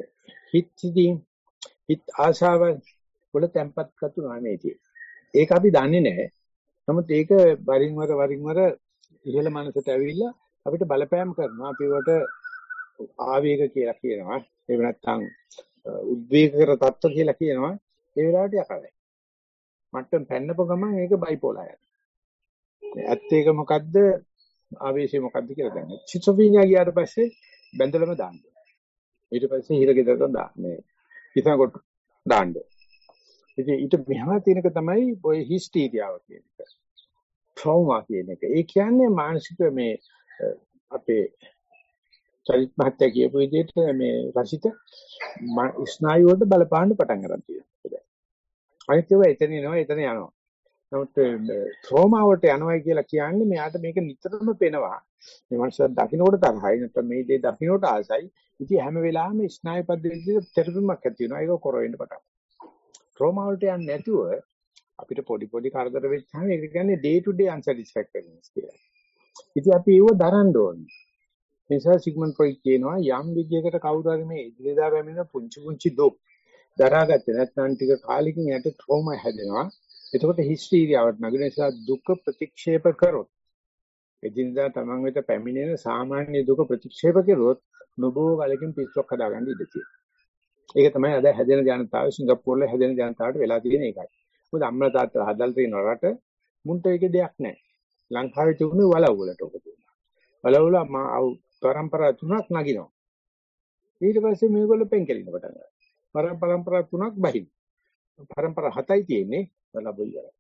හිත ආශාවල් වල තැම්පත් කතු නාමේදී. ඒක අපි දන්නේ නැහැ. නමුත් ඒක වරින් වර ඉහළ මනසට ඇවිල්ලා අපිට බලපෑම් කරනවා. අපි වට ආවේග කියලා කියනවා. එහෙම නැත්නම් උද්වේගකර තත්ත්ව කියලා කියනවා. ඒ වෙලාවට යකඩයි. මට්ටම් පැන්නපු ගමන් ඒක බයිපෝලා යනවා. ඇත්ත ඒක මොකද්ද? ආවේශය මොකද්ද කියලා දන්නේ. සිසොෆීනියා ගියාට පස්සේ බැඳලම දාන්න. ඊට පස්සේ හිරගෙදරට දාන්නේ. ඉතනකොට දාන්න. ඉතින් ඊට මෙහා තියෙනක තමයි ඔය හිස්ටීරියාව කියන එක. ට්‍රෝමා කියන එක. ඒ කියන්නේ මානසික මේ අපේ චරිත මහත්ය කියපු විදිහට මේ රසිත ස්නායු වලට බලපාන්න පටන් ගන්න තියෙනවා. අනිත් ඒවා එතන යනවා. නමුත් ට්‍රෝමා වලට යනවා කියලා කියන්නේ මෙයාට මේක නිතරම පේනවා. මේ මනුස්සයා දකින්නකොට තරහයි නැත්නම් මේ දේ දකින්නකොට ආසයි. ඉතින් හැම වෙලාවෙම ස්නායු පද්ධතියේ තෙරපීමක් ඇති වෙනවා. ඒක කොර වෙන්න පටන් ගන්නවා. ට්‍රෝමා වලට යන්නේ නැතුව අපිට පොඩි කරදර වෙච්චාම ඒක කියන්නේ day to day unsatisfactoriness කියලා. ඉතින් අපි ඒව දරන්න ඕනේ. මේ නිසා සිග්මන්ඩ් ෆ්‍රොයිඩ් කියනවා යම් විදියකට කවුරු හරි මේ ඉදිරියදා පැමිණෙන පුංචි දුක් දරාගත්තේ නැත්නම් ටික කාලෙකින් යට ට්‍රෝමා හැදෙනවා. එතකොට හිස්ටීරියාවට නගන නිසා දුක ප්‍රතික්ෂේප කරොත් එදිනදා තමන් වෙත පැමිණෙන සාමාන්‍ය දුක ප්‍රතික්ෂේප කරොත් නොබෝ වලකින් පිස්සුවක් හදාගන්න ඉඩ තියෙනවා. ඒක තමයි අද හැදෙන ජනතාව සිංගප්පූරුවේ හැදෙන ජනතාවට වෙලා තියෙන එකයි. මොකද අම්මලා තාත්තලා හදලා තියෙන රට මුන්ට ඒකේ දෙයක් නැහැ. ලංකාවේ තිබුණේ වලව් වලට ඔක තියෙනවා. වලව් වල පරම්පරා තුනක් නගිනවා. ඊට පස්සේ මේගොල්ලෝ පෙන්කෙලින්න පටන් ගන්නවා. පරම්පරා තුනක් බහින්. පරම්පරා 7යි තියෙන්නේ වලබුයි වල.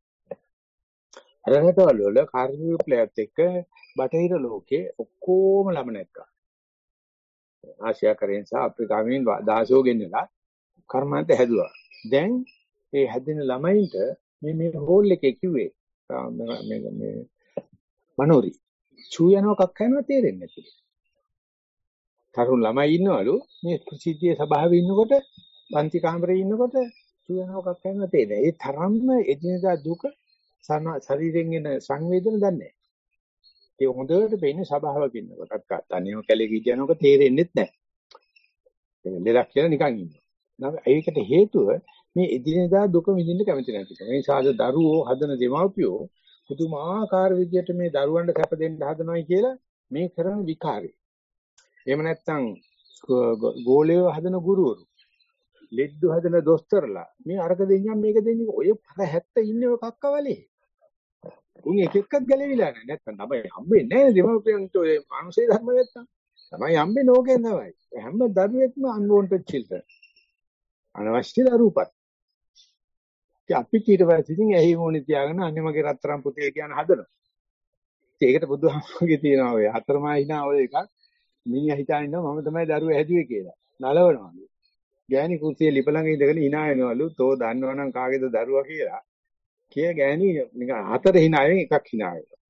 රටවල වල කාර්මික ප්ලේයර්ත් එක්ක බටහිර ලෝකේ ඔක්කොම ළම නැක්කා. ආසියා කරෙන් සහ අප්‍රිකාවෙන් දාසෝ ගෙන්නලා කර්මාන්ත හැදුවා. දැන් ඒ හැදෙන ළමයින්ට මේ හෝල් එකේ කිව්වේ මේ මනෝරි චූ යනවා කක් කරනවා තේරෙන්නේ නැති. තරුණ ළමයි ඉන්නවලු මේ ප්‍රසිද්ධියේ සභාවේ ඉන්නකොට පන්ති කාමරේ ඉන්නකොට චූ යනවා කක් කරනවා තේරෙන්නේ. ඒ තරම්ම එදිනදා දුක ශරීරයෙන් එන සංවේදන දන්නේ නැහැ. ඒ හොඳට වෙන්නේ සභාවක ඉන්නකොටත් තනියම කැලේ ගියනකොට තේරෙන්නේ නැහැ. ලෙඩක් කියලා නිකන් ඉන්නවා. ඒකට හේතුව මේ එදිනෙදා දුක විඳින්න කැමති නැති එක. මේ සාද දරුවෝ හදන දෙමව්පියෝ පුදුමාකාර විදියට මේ දරුවන්ට කැප දෙන්න හදනවයි කියලා මේ කරන විකාරය. එහෙම නැත්නම් ගෝලයේ හදන ගුරුවරු, ලෙඩ්ඩු හදන දොස්තරලා මේ අරක දෙන්නම් මේක දෙන්නේ ඔය 70 ඉන්නේ ඔය කක්කවලේ. උන් එක එකක් ගැලවිලා නැහැ. නැත්නම් තමයි හම්බෙන්නේ නැහැ දෙමව්පියන්ට ඔය මානසික ධර්ම නැත්තම්. තමයි හම්බෙන්නේ ඕකෙන් තමයි. හැම දරුවෙක්ම unwanted children. අනවශ්‍ය දරුවපත්. අපි ඊට පස්සේ ඉතින් ඇහි මොණි තියාගෙන අන්නේ මගේ රත්තරන් පුතේ කියන හදනවා. ඒකට බුදුහාමුදුරුවෝ තියෙනවා ඔය හතරමා හිනා ඔය එකක්. මිනිහා හිතාන ඉන්නවා මම තමයි දරුවා හැදුවේ කියලා. නලවනවා. ගෑණි කුස්සියේ ලිප ළඟ ඉඳගෙන hina වෙනවලු. තෝ දන්නවනම් කාගේද දරුවා කියලා. කිය ගෑණි නිකන් හතර hinaවෙන් එකක් hina වෙනවා.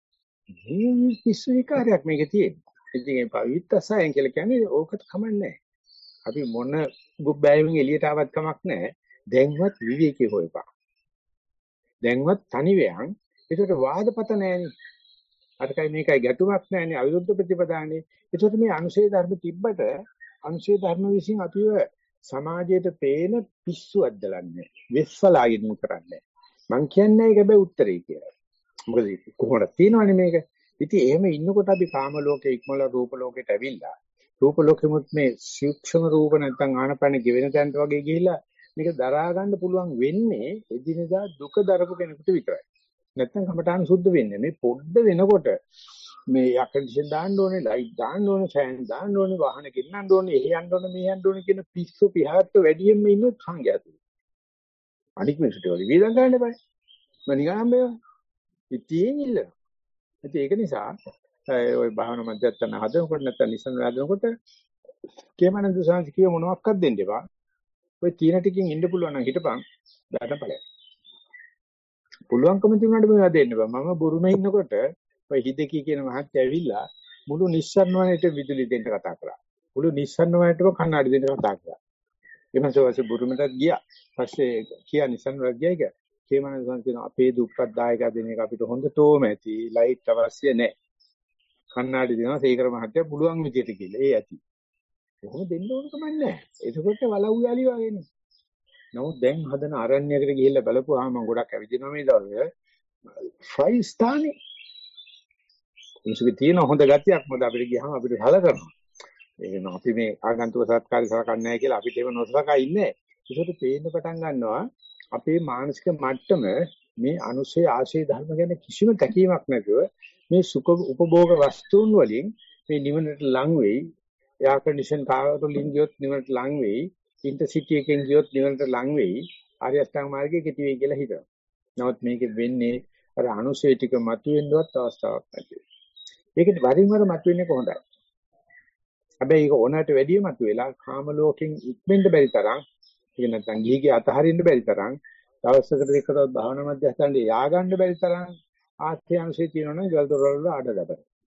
මේ පිස්සු විකාරයක් මේකේ තියෙනවා. ඉතින් ඒ පවිත්ත සයන් කියලා කියන්නේ ඕකට කමන්නේ නැහැ. අපි මොන ගුබ්බෑයෙන් එළියට ආවත් කමක් නැහැ. දැන්වත් විවේකී හොයපන්. දැන්වත් තනි වෙයන්. ඒකට වාදපත නැහැනේ. අරකයි මේකයි ගැටුමක් නැහැනේ. අවිරුද්ධ ප්‍රතිපදානේ. ඒකට මේ අනුශේ ධර්ම තිබ්බට අනුශේ ධර්ම විසින් අපිව සමාජයට පේන පිස්සු අද්දලන්නේ. වෙස්සලාගෙන කරන්නේ. මං කියන්නේ ඒක හැබැයි උත්තරේ කියලා. මොකද කොහොමද තියෙනවනේ මේක. ඉතින් එහෙම ඉන්නකොට අපි කාම ලෝකේ ඉක්මල රූප ලෝකෙට ඇවිල්ලා රූප ලෝකෙමුත් මේ සූක්ෂම රූප නැත්නම් ආනපන ගෙවෙන තැනට වගේ ගිහිලා මේක දරා ගන්න පුළුවන් වෙන්නේ එදිනෙදා දුක දරපු කෙනෙකුට විතරයි. නැත්නම් කමඨාන සුද්ධ වෙන්නේ. මේ පොඩ්ඩ වෙනකොට මේ යකඩිෂන් දාන්න ඕනේ, ලයිට් දාන්න ඕනේ, ෆෑන් දාන්න ඕනේ, වාහන ගෙන්නන්න ඕනේ, එහෙ යන්න ඕනේ, මෙහෙ යන්න ඕනේ කියන පිස්සු පිහාට වැඩියෙන්ම ඉන්නේ සංඝයාතු. අනික් මිනිස්සුන්ට වගේ වේදන් ගන්න බෑ. මම නිකන් හම්බේවා. ඉතින් ඉල්ලනවා. ඒක නිසා ඔය භාවනා මධ්‍යස්ථාන හදනකොට නැත්නම් නිසන හදනකොට කේමනන්ද සාංශ කිය මොනවාක්වත් දෙන්න එපා. ඔය තීන ටිකකින් ඉන්න පුළුවන් නම් හිටපන්. බෑට ඵලයක්. පුළුවන්කම තිබුණාට මේවා දෙන්න බෑ. මම බුරුමේ ඉන්නකොට ඔය හිදකී කියන මහත්තයා ඇවිල්ලා මුළු නිස්සාරණ වනයේට විදුලි දෙන්න කතා කරා. මුළු නිස්සාරණ වනයේටම කණ්ණාඩි දෙන්න කතා කරා. එමන්සෝවසේ බුරුමෙට ගියා. පස්සේ කියා නිස්සාරණ වල ගියා ඒක. කේමනන්ද සාංශ කියන අපේ දුප්පත් දායකයා දෙන එක අපිට හොඳටම ඇති. ලයිට් අවශ්‍ය නැහැ. කණ්ණාඩි දෙනවා සීකර මහත්තයා පුළුවන් විදියට කියලා. ඒ ඇති. කොහොම දෙන්න ඕන කමක් නැහැ. ඒකකොට වලව් යාලි වගේනේ. නමුත් දැන් හදන ආරණ්‍යයකට ගිහිල්ලා බලපුවාම මම ගොඩක් ඇවිදිනවා මේ දවස්වල. 5 ස්ථානේ. මිනිස්සුගේ තියෙන හොඳ ගතියක් මොකද අපිට ගියාම අපිට හල කරනවා. එහෙනම් අපි මේ ආගන්තුක සත්කාරي සලකන්නේ නැහැ කියලා අපිට ඒව නොසලකා ඉන්නේ. ඒකට පේන්න පටන් ගන්නවා අපේ මානසික මට්ටම මේ අනුශේ ආශේ ධර්ම ගැන කිසිම තැකීමක් නැතුව මේ සුඛ උපභෝග වස්තුන් වලින් මේ නිවනට ලං වෙයි. එයා කන්ඩිෂන් කාරට ලින් ගියොත් නිවනට ලං වෙයි. ඉන්ටර්සිටි එකෙන් ගියොත් නිවනට ලං වෙයි. ආර්ය අෂ්ටාංග මාර්ගයේ කෙටි වෙයි කියලා හිතනවා. නමුත් මේක වෙන්නේ අර අනුශේ ටික මතුවෙන්නවත් අවස්ථාවක් නැති. ඒකත් වරින් වර මතුවෙන්නේ කොහොඳයි. හැබැයි ඒක ඕනෑමට වැඩිය මතුවෙලා කාම ලෝකෙන් ඉක්මෙන්න බැරි තරම් ඒක නැත්නම් ගිහිගේ අතහරින්න බැරි තරම් දවසකට දෙකකට භාවනා මධ්‍යස්ථානයේ යා ගන්න බැරි තරම් ආත්‍යංශය තියෙනවනේ ගල්තොර වල ආඩදබර.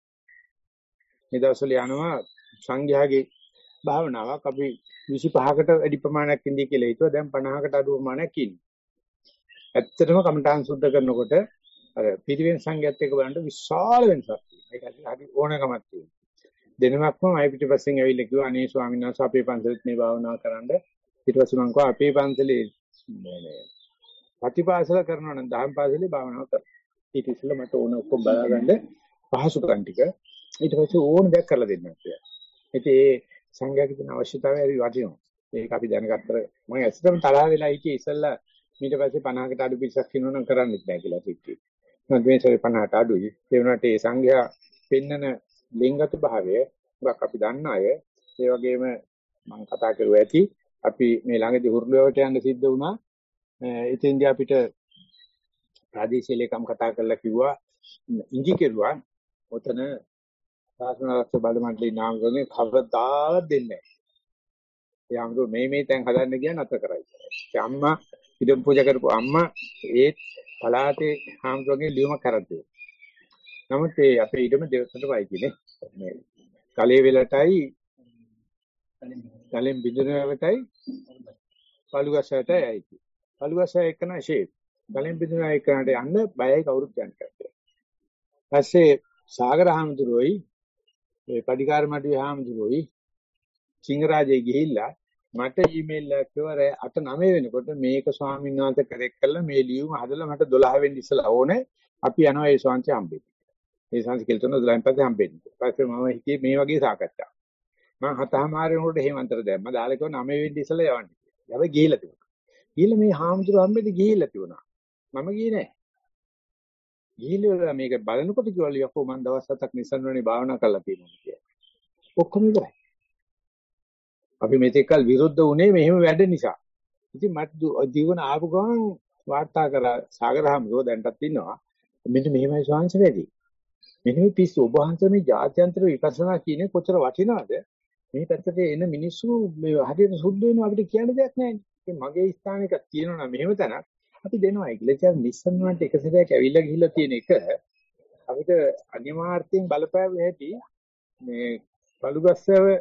මේ දවස්වල යනවා සංඝයාගේ භාවනාවක් අපි 25කට වැඩි ප්‍රමාණයක් ඉඳී කියලා හිතුවා. දැන් 50කට අඩු ප්‍රමාණයක් ඉන්නේ. ඇත්තටම කමඨාන් සුද්ධ කරනකොට අර පිරිවෙන් සංඝයාත් එක්ක බලනකොට විශාල වෙනසක් තියෙනවා. ඒක හරි ඕනකමක් තියෙනවා. දෙනමක්ම මයි පිටිපස්සෙන් ඇවිල්ලා කිව්වා අනේ ස්වාමීන් වහන්සේ අපේ පන්සලෙත් මේ භාවනාව කරන්න. ඊට පස්සේ මම කිව්වා අපේ පන්සලේ ප්‍රතිපාසල කරනවා නම් දහම් පාසලේ භාවනාව කරනවා. ඊට ඉස්සෙල්ලා මට ඕන ඔක්කොම බලාගන්න පහසුකම් ටික ඊට පස්සේ ඕන දෙයක් කරලා දෙන්න කියලා. ඉතින් ඒ සංඝයාගේ තියෙන අවශ්‍යතාවය හරි වටිනවා. ඒක අපි දැනගත්තට මම ඇත්තටම තරහ වෙලා හිටියේ ඉස්සෙල්ලා ඊට පස්සේ 50කට අඩු පිටසක් කියනවනම් කරන්නෙත් නැහැ කියලා හිතුවේ. මම මේ සැරේ 50ට අඩුයි. ඒ වුණාට ඒ සංඝයා පෙන්නන ලිංගත භාවය ගොඩක් අපි දන්න අය. ඒ වගේම මම කතා කරුවා ඇති අපි මේ ළඟදී හුරුළුවට යන්න සිද්ධ වුණා. ඉතින්දී අපිට ප්‍රාදේශීය ලේකම් කතා කරලා කිව්වා ඉඟි කෙරුවා ඔතන සාසන ආරක්ෂක බල මණ්ඩලයේ නාමකරණය කවදාවත් දෙන්නේ නැහැ. ඒ අමුතු මේ තැන් හදන්න ගියා නැත කරයි. ඒ අම්මා ඉදම් පූජා කරපු අම්මා ඒ පලාතේ හාමුදුරන්ගේ ලියුම කරද්දී. නමුත් ඒ අපේ ඊටම දෙවසට වයිකිනේ. මේ කලේ වෙලටයි කලෙන් බිඳුනවටයි පළුගසටයි ඇයිති. පළුගස එකන ෂේප්. කලෙන් බිඳුන එකනට යන්න බයයි කවුරුත් යන්නේ. පස්සේ සාගර හාමුදුරුවෝයි ඒ පඩිකාර මඩුවේ හාමුදුරුවෝයි සිංහරාජේ ගිහිල්ලා මට ඊමේල් එකක් කරේ 8-9 වෙනකොට මේක ස්වාමීන් වහන්සේ කරෙක් කළා මේ ලියුම හදලා මට 12 වෙනි ඉස්සලා ඕනේ අපි යනවා ඒ ස්වාමීන් වහන්සේ හම්බෙන්න. ඒ ස්වාමීන් වහන්සේ කියලා 12 පස්සේ හම්බෙන්න. පස්සේ මම හිතේ මේ වගේ සාකච්ඡා. මම 7:00 වෙනකොට හේමන්තර දැම්මා. දාලා කිව්වා 9 වෙනි ඉස්සලා යවන්න කියලා. හැබැයි ගිහිල්ලා තිබුණා. ගිහිල්ලා මේ හාමුදුරුවෝ හම්බෙද්දි ගිහිල්ලා තිබුණා. මම ගියේ නෑ. ගිහිල්ලා මේක බලනකොට කිව්වලු යකෝ මම දවස් 7ක් නිසන්වනේ භාවනා කරලා තියෙනවා කියලා. ඔක්කොම ඉවරයි. අපි මේකල් විරුද්ධ වුණේ මෙහෙම වැඩ නිසා. ඉතින් මට ජීවන ආපු ගමන් වාර්තා කරලා සාගර හම්බුව දැන්ටත් ඉන්නවා. මෙන්න මෙහෙමයි ශාංශ වැඩි. මෙන්න මේ පිස්සු ඔබ වහන්සේ මේ ජාත්‍යන්තර විපස්සනා කියන්නේ කොච්චර වටිනවද? මේ පැත්තට එන මිනිස්සු මේ හරියට සුද්ධ වෙනවා අපිට කියන්න දෙයක් නැහැ. ඒ මගේ ස්ථානයක තියෙනවා මෙහෙම තැනක් අපි දෙනවා කියලා. ඒ නිස්සන් වලට එක සැරයක් ඇවිල්ලා ගිහිල්ලා තියෙන එක අපිට අනිවාර්යයෙන් බලපෑව හැටි මේ බලුගස්සව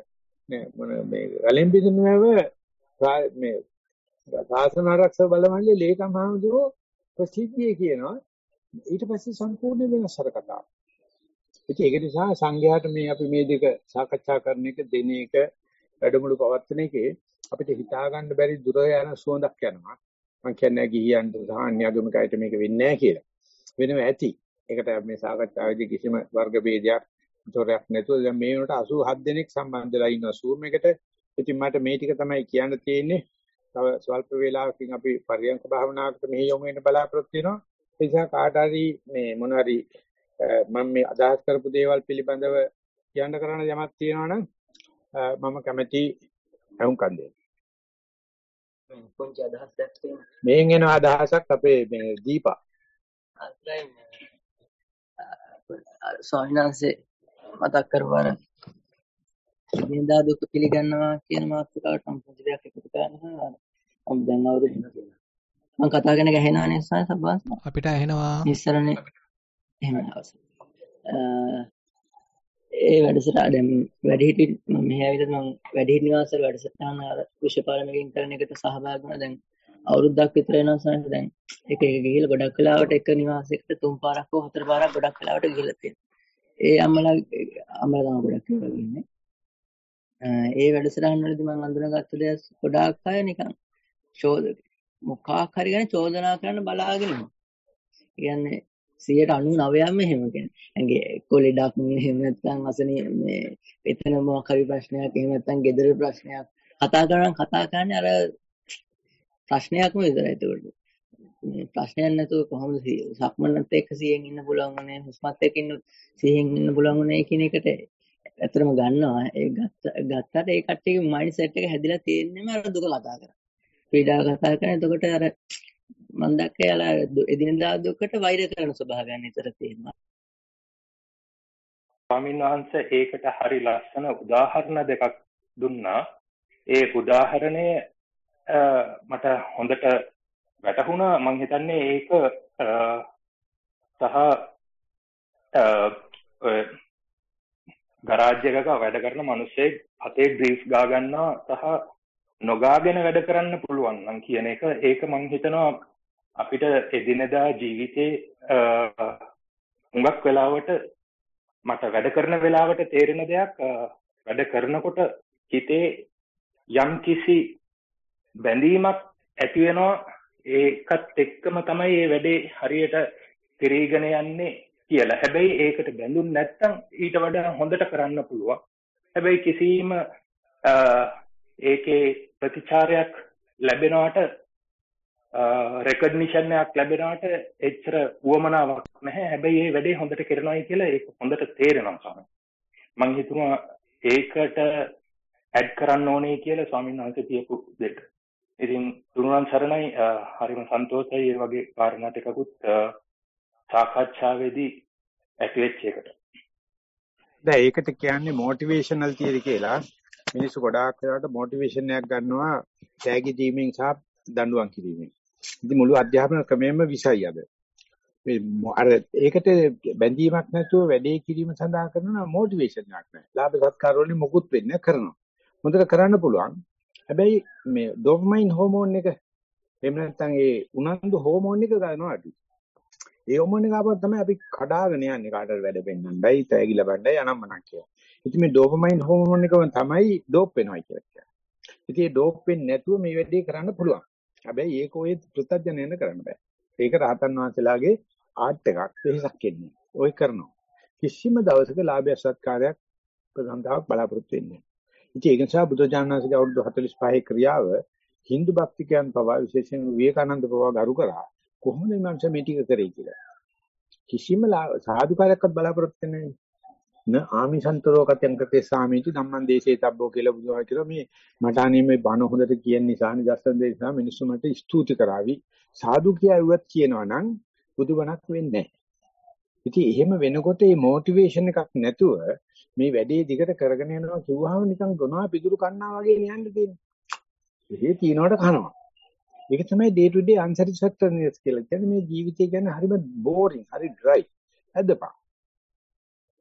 නේ මොන මේ ගලෙන් බිඳිනව මේ සාසන ආරක්ෂක බලමල්ලේ ලේකම් හාමුදුරුවෝ ප්‍රසිද්ධිය කියනවා. ඊට පස්සේ සම්පූර්ණ වෙනස් අර කතාව. ඉතින් ඒක නිසා සංඝයාට මේ අපි මේ දෙක සාකච්ඡා කරන එක දෙන එක වැඩමුළු පවත්වන එකේ අපිට හිතා ගන්න බැරි දුර යන සුවඳක් යනවා. මම කියන්නේ ගිහියන්ට සහ අන්‍යගමිකයිට මේක වෙන්නේ නැහැ කියලා. වෙනව ඇති. ඒකට මේ සාකච්ඡාවේදී කිසිම වර්ග ભેදයක් දොරයක් නැතුව දැන් මේ වෙනකොට 87 දෙනෙක් සම්බන්ධ වෙලා ඉන්නවා Zoom එකට. ඉතින් මට මේ ටික තමයි කියන්න තියෙන්නේ. තව ස්වල්ප වේලාවකින් අපි පරියන්ක භාවනාවකට මෙහි යොමු වෙන්න බලාපොරොත්තු වෙනවා. ඒ නිසා කාට හරි මේ මොන හරි මම මේ අදහස් කරපු දේවල් පිළිබඳව කියන්න කරන්න යමක් තියෙනවා නම් මම කැමැති අහුම්කම් දෙන්න. පුංචි අදහසක් තියෙනවා. මේන් එන අදහසක් අපේ මේ දීපා. ස්වාමීන් වහන්සේ මතක් කරවන දිනදා දුක පිළිගන්නවා කියන මාතෘකාවට මම පුංචි දෙයක් එකතු කරනවා. මම දැන් අවුරුදු මම කතා කරන ගහනවානේ සබ්බාස් අපිට ඇහෙනවා ඉස්සරනේ එහෙම අවශ්‍ය. ඒ වැඩසටහන දැන් වැඩිහිටි මම මෙහි ආවිත් මම වැඩිහිටි නිවාසවල වැඩසටහන අර විශ්වපාලනකින් කරන එකට සහභාගී වුණා. දැන් අවුරුද්දක් විතර වෙනවා සාන්ත. දැන් එක ගිහිල්ලා ගොඩක් වෙලාවට එක නිවාසයකට 3 පාරක් හෝ 4 පාරක් ගොඩක් වෙලාවට ගිහිල්ලා තියෙනවා. ඒ අම්මලා තමයි ගොඩක් වෙලා ඉන්නේ. ඒ වැඩසටහන් වලදී මම අඳුනගත්ත දේ ගොඩාක් අය නිකන් මොකක් හරි ගැන චෝදනා කරන්න බලාගෙන ඉන්නවා. කියන්නේ 99%ම එහෙම කියන්නේ. ඇඟේ කොලෙඩක් එහෙම නැත්නම් අසනේ මේ එතන මොකක් හරි ප්‍රශ්නයක් එහෙම නැත්නම් ගෙදර ප්‍රශ්නයක් කතා කරන්නේ අර ප්‍රශ්නයක්ම විතරයි. ඒකට මේ ප්‍රශ්නයක් නැතුව කොහොමද සක්මනත් එක්ක 100න් ඉන්න පුළුවන් වුනේ, හුස්මත් එක්ක 100න් ඉන්න පුළුවන් වුනේ කියන එකට ඇත්තටම ගන්නවා. ඒ ගත්තට ඒ කට්ටියගේ මයින්ඩ් සෙට් එක හැදිලා තියෙන්නේම අර දුක කතා කරා. පීඩාව කතා කරන. එතකොට අර මම දැක්කේ යාලා එදිනෙදා දුකට වෛර කරන ස්වභාවයන් විතර තියෙනවා. ස්වාමීන් වහන්සේ ඒකට හරි ලස්සන උදාහරණ දෙකක් දුන්නා. ඒ උදාහරණය මට හොඳට වැටහුණා. මම හිතන්නේ ඒක සහ ගරාජ් එකක වැඩ කරන මිනිස්සෙක් අතේ ග්‍රීස් ගා ගන්නවා සහ නොගාගෙන වැඩ කරන්න පුළුවන් නම් කියන එක. ඒක මම හිතනවා අපිට එදිනෙදා ජීවිතේ හුඟක් වෙලාවට මට වැඩ කරන වෙලාවට තේරෙන දෙයක්, වැඩ කරනකොට හිතේ යම් කිසි බැඳීමක් ඇති වෙනවා. ඒකත් එක්කම තමයි මේ වැඩේ හරියට පිරීගෙන යන්නේ කියලා. හැබැයි ඒකට බැඳුන් නැත්නම් ඊට වඩා හොඳට කරන්න පුළුවන්. හැබැයි කිසිම ඒකේ ප්‍රතිචාරයක් ලැබෙනවට රෙකග්නිෂන් එකක් ලැබෙනවට එච්චර උවමනාවක් නැහැ. හැබැයි මේ වැඩේ හොඳට කරනවායි කියලා ඒක හොඳට තේරෙනවා තමයි. මම හිතුවා ඒකට ඇඩ් කරන්න ඕනේ කියලා ස්වාමීන් වහන්සේ කියපු දෙයක්. ඉතින් තුනුවන් සරණයි. හරිම සන්තෝෂයි මේ වගේ කාරණා ටිකකුත් සාකච්ඡාවේදී ඇති වෙච්ච එකට. දැන් ඒකට කියන්නේ මොටිවේෂනල් තියරි කියලා. මිනිස්සු ගොඩාක් වෙලාවට මොටිවේෂන් එකක් ගන්නවා තෑගි දීමෙන් සහ දඬුවම් කිරීමෙන්. ඉතින් මුළු අධ්‍යාපන ක්‍රමයේම විසයි අද. මේ අර ඒකට බැඳීමක් නැතුව වැඩේ කිරීම සඳහා කරන මොටිවේෂන් එකක් නැහැ. ලාභ සත්කාර වලින් මොකුත් වෙන්නේ කරනවා. හොඳට කරන්න පුළුවන්. හැබැයි මේ ඩොපමයින් හෝමෝන් එක එහෙම නැත්නම් ඒ උනන්දු හෝමෝන් එක ගන්නවා අඩුයි. ඒ හෝමෝන් එක ආපුවම තමයි අපි කඩාගෙන යන්නේ කාටද වැඩ පෙන්නන්නයි තෑගි ලබන්නයි අනම්මනක් කියලා. ඉතින් මේ ඩොපමයින් හෝමෝන් එකම තමයි ඩෝප් වෙනවා කියලා කියන්නේ. ඉතින් ඒ ඩෝප් වෙන්නේ නැතුව මේ වැඩේ කරන්න පුළුවන්. හැබැයි ඒක ඔය පෘථග්ජනයන කරන්න බෑ. ඒක රහතන් වහන්සේලාගේ ආර්ට් එකක් වෙහසක් එන්නේ. ඔය කරනවා. කිසිම දවසක ලාභය සත්කාරයක් ප්‍රසන්නතාවක් බලාපොරොත්තු වෙන්නේ නැහැ. ඉතින් ඒක නිසා බුදුජානනාංශගේ අවුරුදු 45 ක්‍රියාව හින්දු භක්තිකයන් පවා විශේෂයෙන් විවේකානන්ද පවා ගරු කරා. කොහොමද මේ මනුස්සය මේ ටික කරේ කියලා. කිසිම සාධුකාරයක්වත් බලාපොරොත්තු වෙන්නේ නැහැ. න ආමිසන්තරෝ කතෙන් කතේ සාමීචි ධම්මං දේශේ තබ්බෝ කියලා බුදුහාම කියනවා. මේ මට අනේ මේ බණ හොඳට කියන නිසා නිදර්ශන දෙන්න නිසා මිනිස්සු මට ස්තුති කරાવી. සාදු කියවුවත් කියනවා නම් බුදුබණක් වෙන්නේ නැහැ. ඉතින් එහෙම වෙනකොට මේ මොටිවේෂන් එකක් නැතුව මේ වැඩේ දිගට කරගෙන යනවා කිව්වහම නිකන් ගොනවා පිදුරු කන්නා වගේ නියන්න තියෙනවා. ඒ තියනවට කනවා. ඒක තමයි day to day unsatisfactoriness කියලා කියන්නේ. මේ ජීවිතය කියන්නේ හරිම බෝරින්, හරි ඩ්‍රයි. ඇදපා.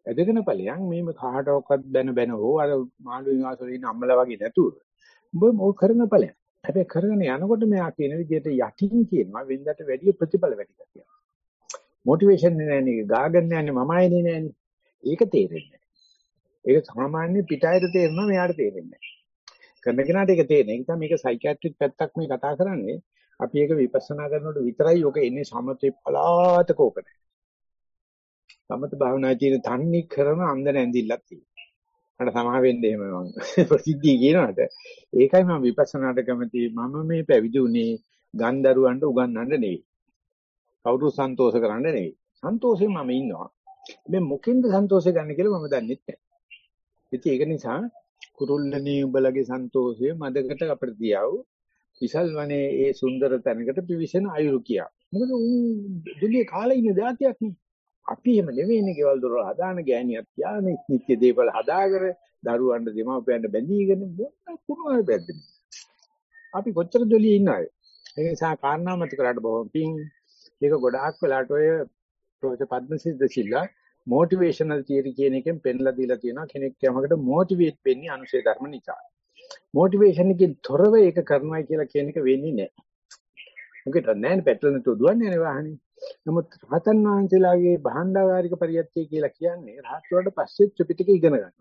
ඇදගෙන ඵලයන් මේම කාටවත් බැන හෝ අර මාළු විනාශ වෙන අම්මලා වගේ නැතුව උඹ මොක කරන ඵලයන්. හැබැයි කරගෙන යනකොට මෙයා කියන විදිහට යටින් කියනවා වෙනදට වැඩි ප්‍රතිඵල වැඩි කියලා. මොටිවේෂන් නෑනේ ගාගෙන යන්නේ මම ආයේ නෑනේ. ඒක තේරෙන්නේ නෑ. ඒක සාමාන්‍ය පිටායට තේරෙනවා මෙයාට තේරෙන්නේ නෑ. කරන කෙනාට ඒක තේරෙන්නේ. ඒ නිසා මේක සයිකියාට්‍රික් පැත්තක් මේ කතා කරන්නේ. අපි ඒක විපස්සනා කරනකොට විතරයි ඔක එන්නේ සමතේ පලාතක ඕක නෑ. සමත භාවනා කියන තන්නේ කරන අන්ද නැඳිල්ලක් තියෙනවා. මට සමහ වෙන්න එහෙම මම ප්‍රසිද්ධිය කියනවාට ඒකයි මම විපස්සනාට කැමති. මම මේ පැවිදි උනේ ගන්දරුවන්ට උගන්වන්න නෙවෙයි. කවුරු සන්තෝෂ කරන්න නෙවෙයි. සන්තෝෂයෙන් මම ඉන්නවා. මේ මොකෙන්ද සන්තෝෂය ගන්න කියලා මම දන්නේ නැහැ. ඉතින් ඒක නිසා කුරුල්ලනේ උඹලගේ සන්තෝෂය මදකට අපිට තියාව. විසල් වනේ ඒ සුන්දර තැනකට පිවිසෙන අයුරු කියා. මොකද දුලිය කාලේ ඉන්න જાතියක් නේ. අපි එහෙම නෙවෙයිනේ ගෙවල් දොර හදාන ගෑණියක් තියානේ නිත්‍ය දේවල් හදාගෙන දරුවන්ට දෙමාපියන්ට බැඳීගෙන මොන කුණුවයි බැද්දනේ. අපි කොච්චර දුලිය ඉන්නවද? ඒ නිසා කාරණා මත කරාට බොහොම පිං ඒක ගොඩාක් වෙලාට ඔය professor Padmasiddha Silla motivational theory කියන එකෙන් පෙන්ලා දීලා තියෙනවා කෙනෙක් යමකට මොටිවේට් වෙන්නේ අනුශේ ධර්ම නිසා. මොටිවේෂන් එකෙන් තොරව ඒක කරනවා කියලා කියන එක වෙන්නේ නැහැ. මොකද නැහැ පෙට්‍රල් තු දුවන්නේ නැහැ වාහනේ. නමුත් රහතන් වහන්සේලාගේ භාණ්ඩාගාරික පරියත්තිය කියලා කියන්නේ රහත් වලට පස්සේ ත්‍රිපිටක ඉගෙන ගන්න.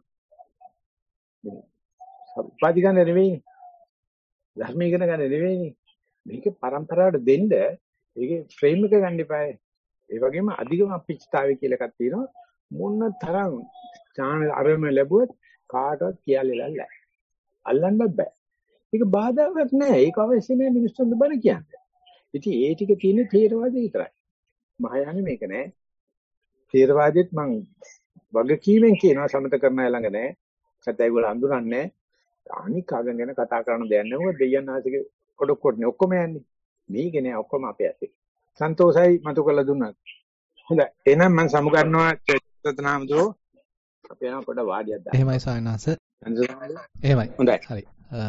උපාධි ගන්න නෙවෙයි. ධර්ම ඉගෙන ගන්න නෙවෙයි. මේක පරම්පරාවට දෙන්න ඒකේ ෆ්‍රේම් එක ගන්න එපායි. ඒ වගේම අධිකම අපිච්චතාවය කියලා එකක් තියෙනවා. මොන තරම් ඥාන අරම ලැබුවත් කාටවත් කියලා නැහැ. අල්ලන්නත් බෑ. ඒක බාධාවක් නෑ. ඒක අවශ්‍ය නෑ මිනිස්සුන්ට බණ කියන්නේ. ඉතින් ඒ ටික තියෙන්නේ ථේරවාදේ විතරයි. මහායානෙ මේක නෑ. ථේරවාදෙත් මං වගකීමෙන් කියනවා සමත කරන අය ළඟ නෑ. සත්‍යය ඒගොල්ලෝ හඳුනන්නේ නෑ. අනික් අගන් ගැන කතා කරන දෙයක් නෑ. මොකද දෙයයන් ආසිකේ කොටකොටනේ ඔක්කොම යන්නේ. මේක නෑ ඔක්කොම අපේ ඇත්තේ. සන්තෝෂයි මතු කළ දුන්නා. හොඳයි. එහෙනම් මම සමු ගන්නවා චේතනාමදෝ. අපි යනවා පොඩ වාඩියක් දාන්න. එහෙමයි සායනාස. එහෙමයි. හොඳයි. හරි.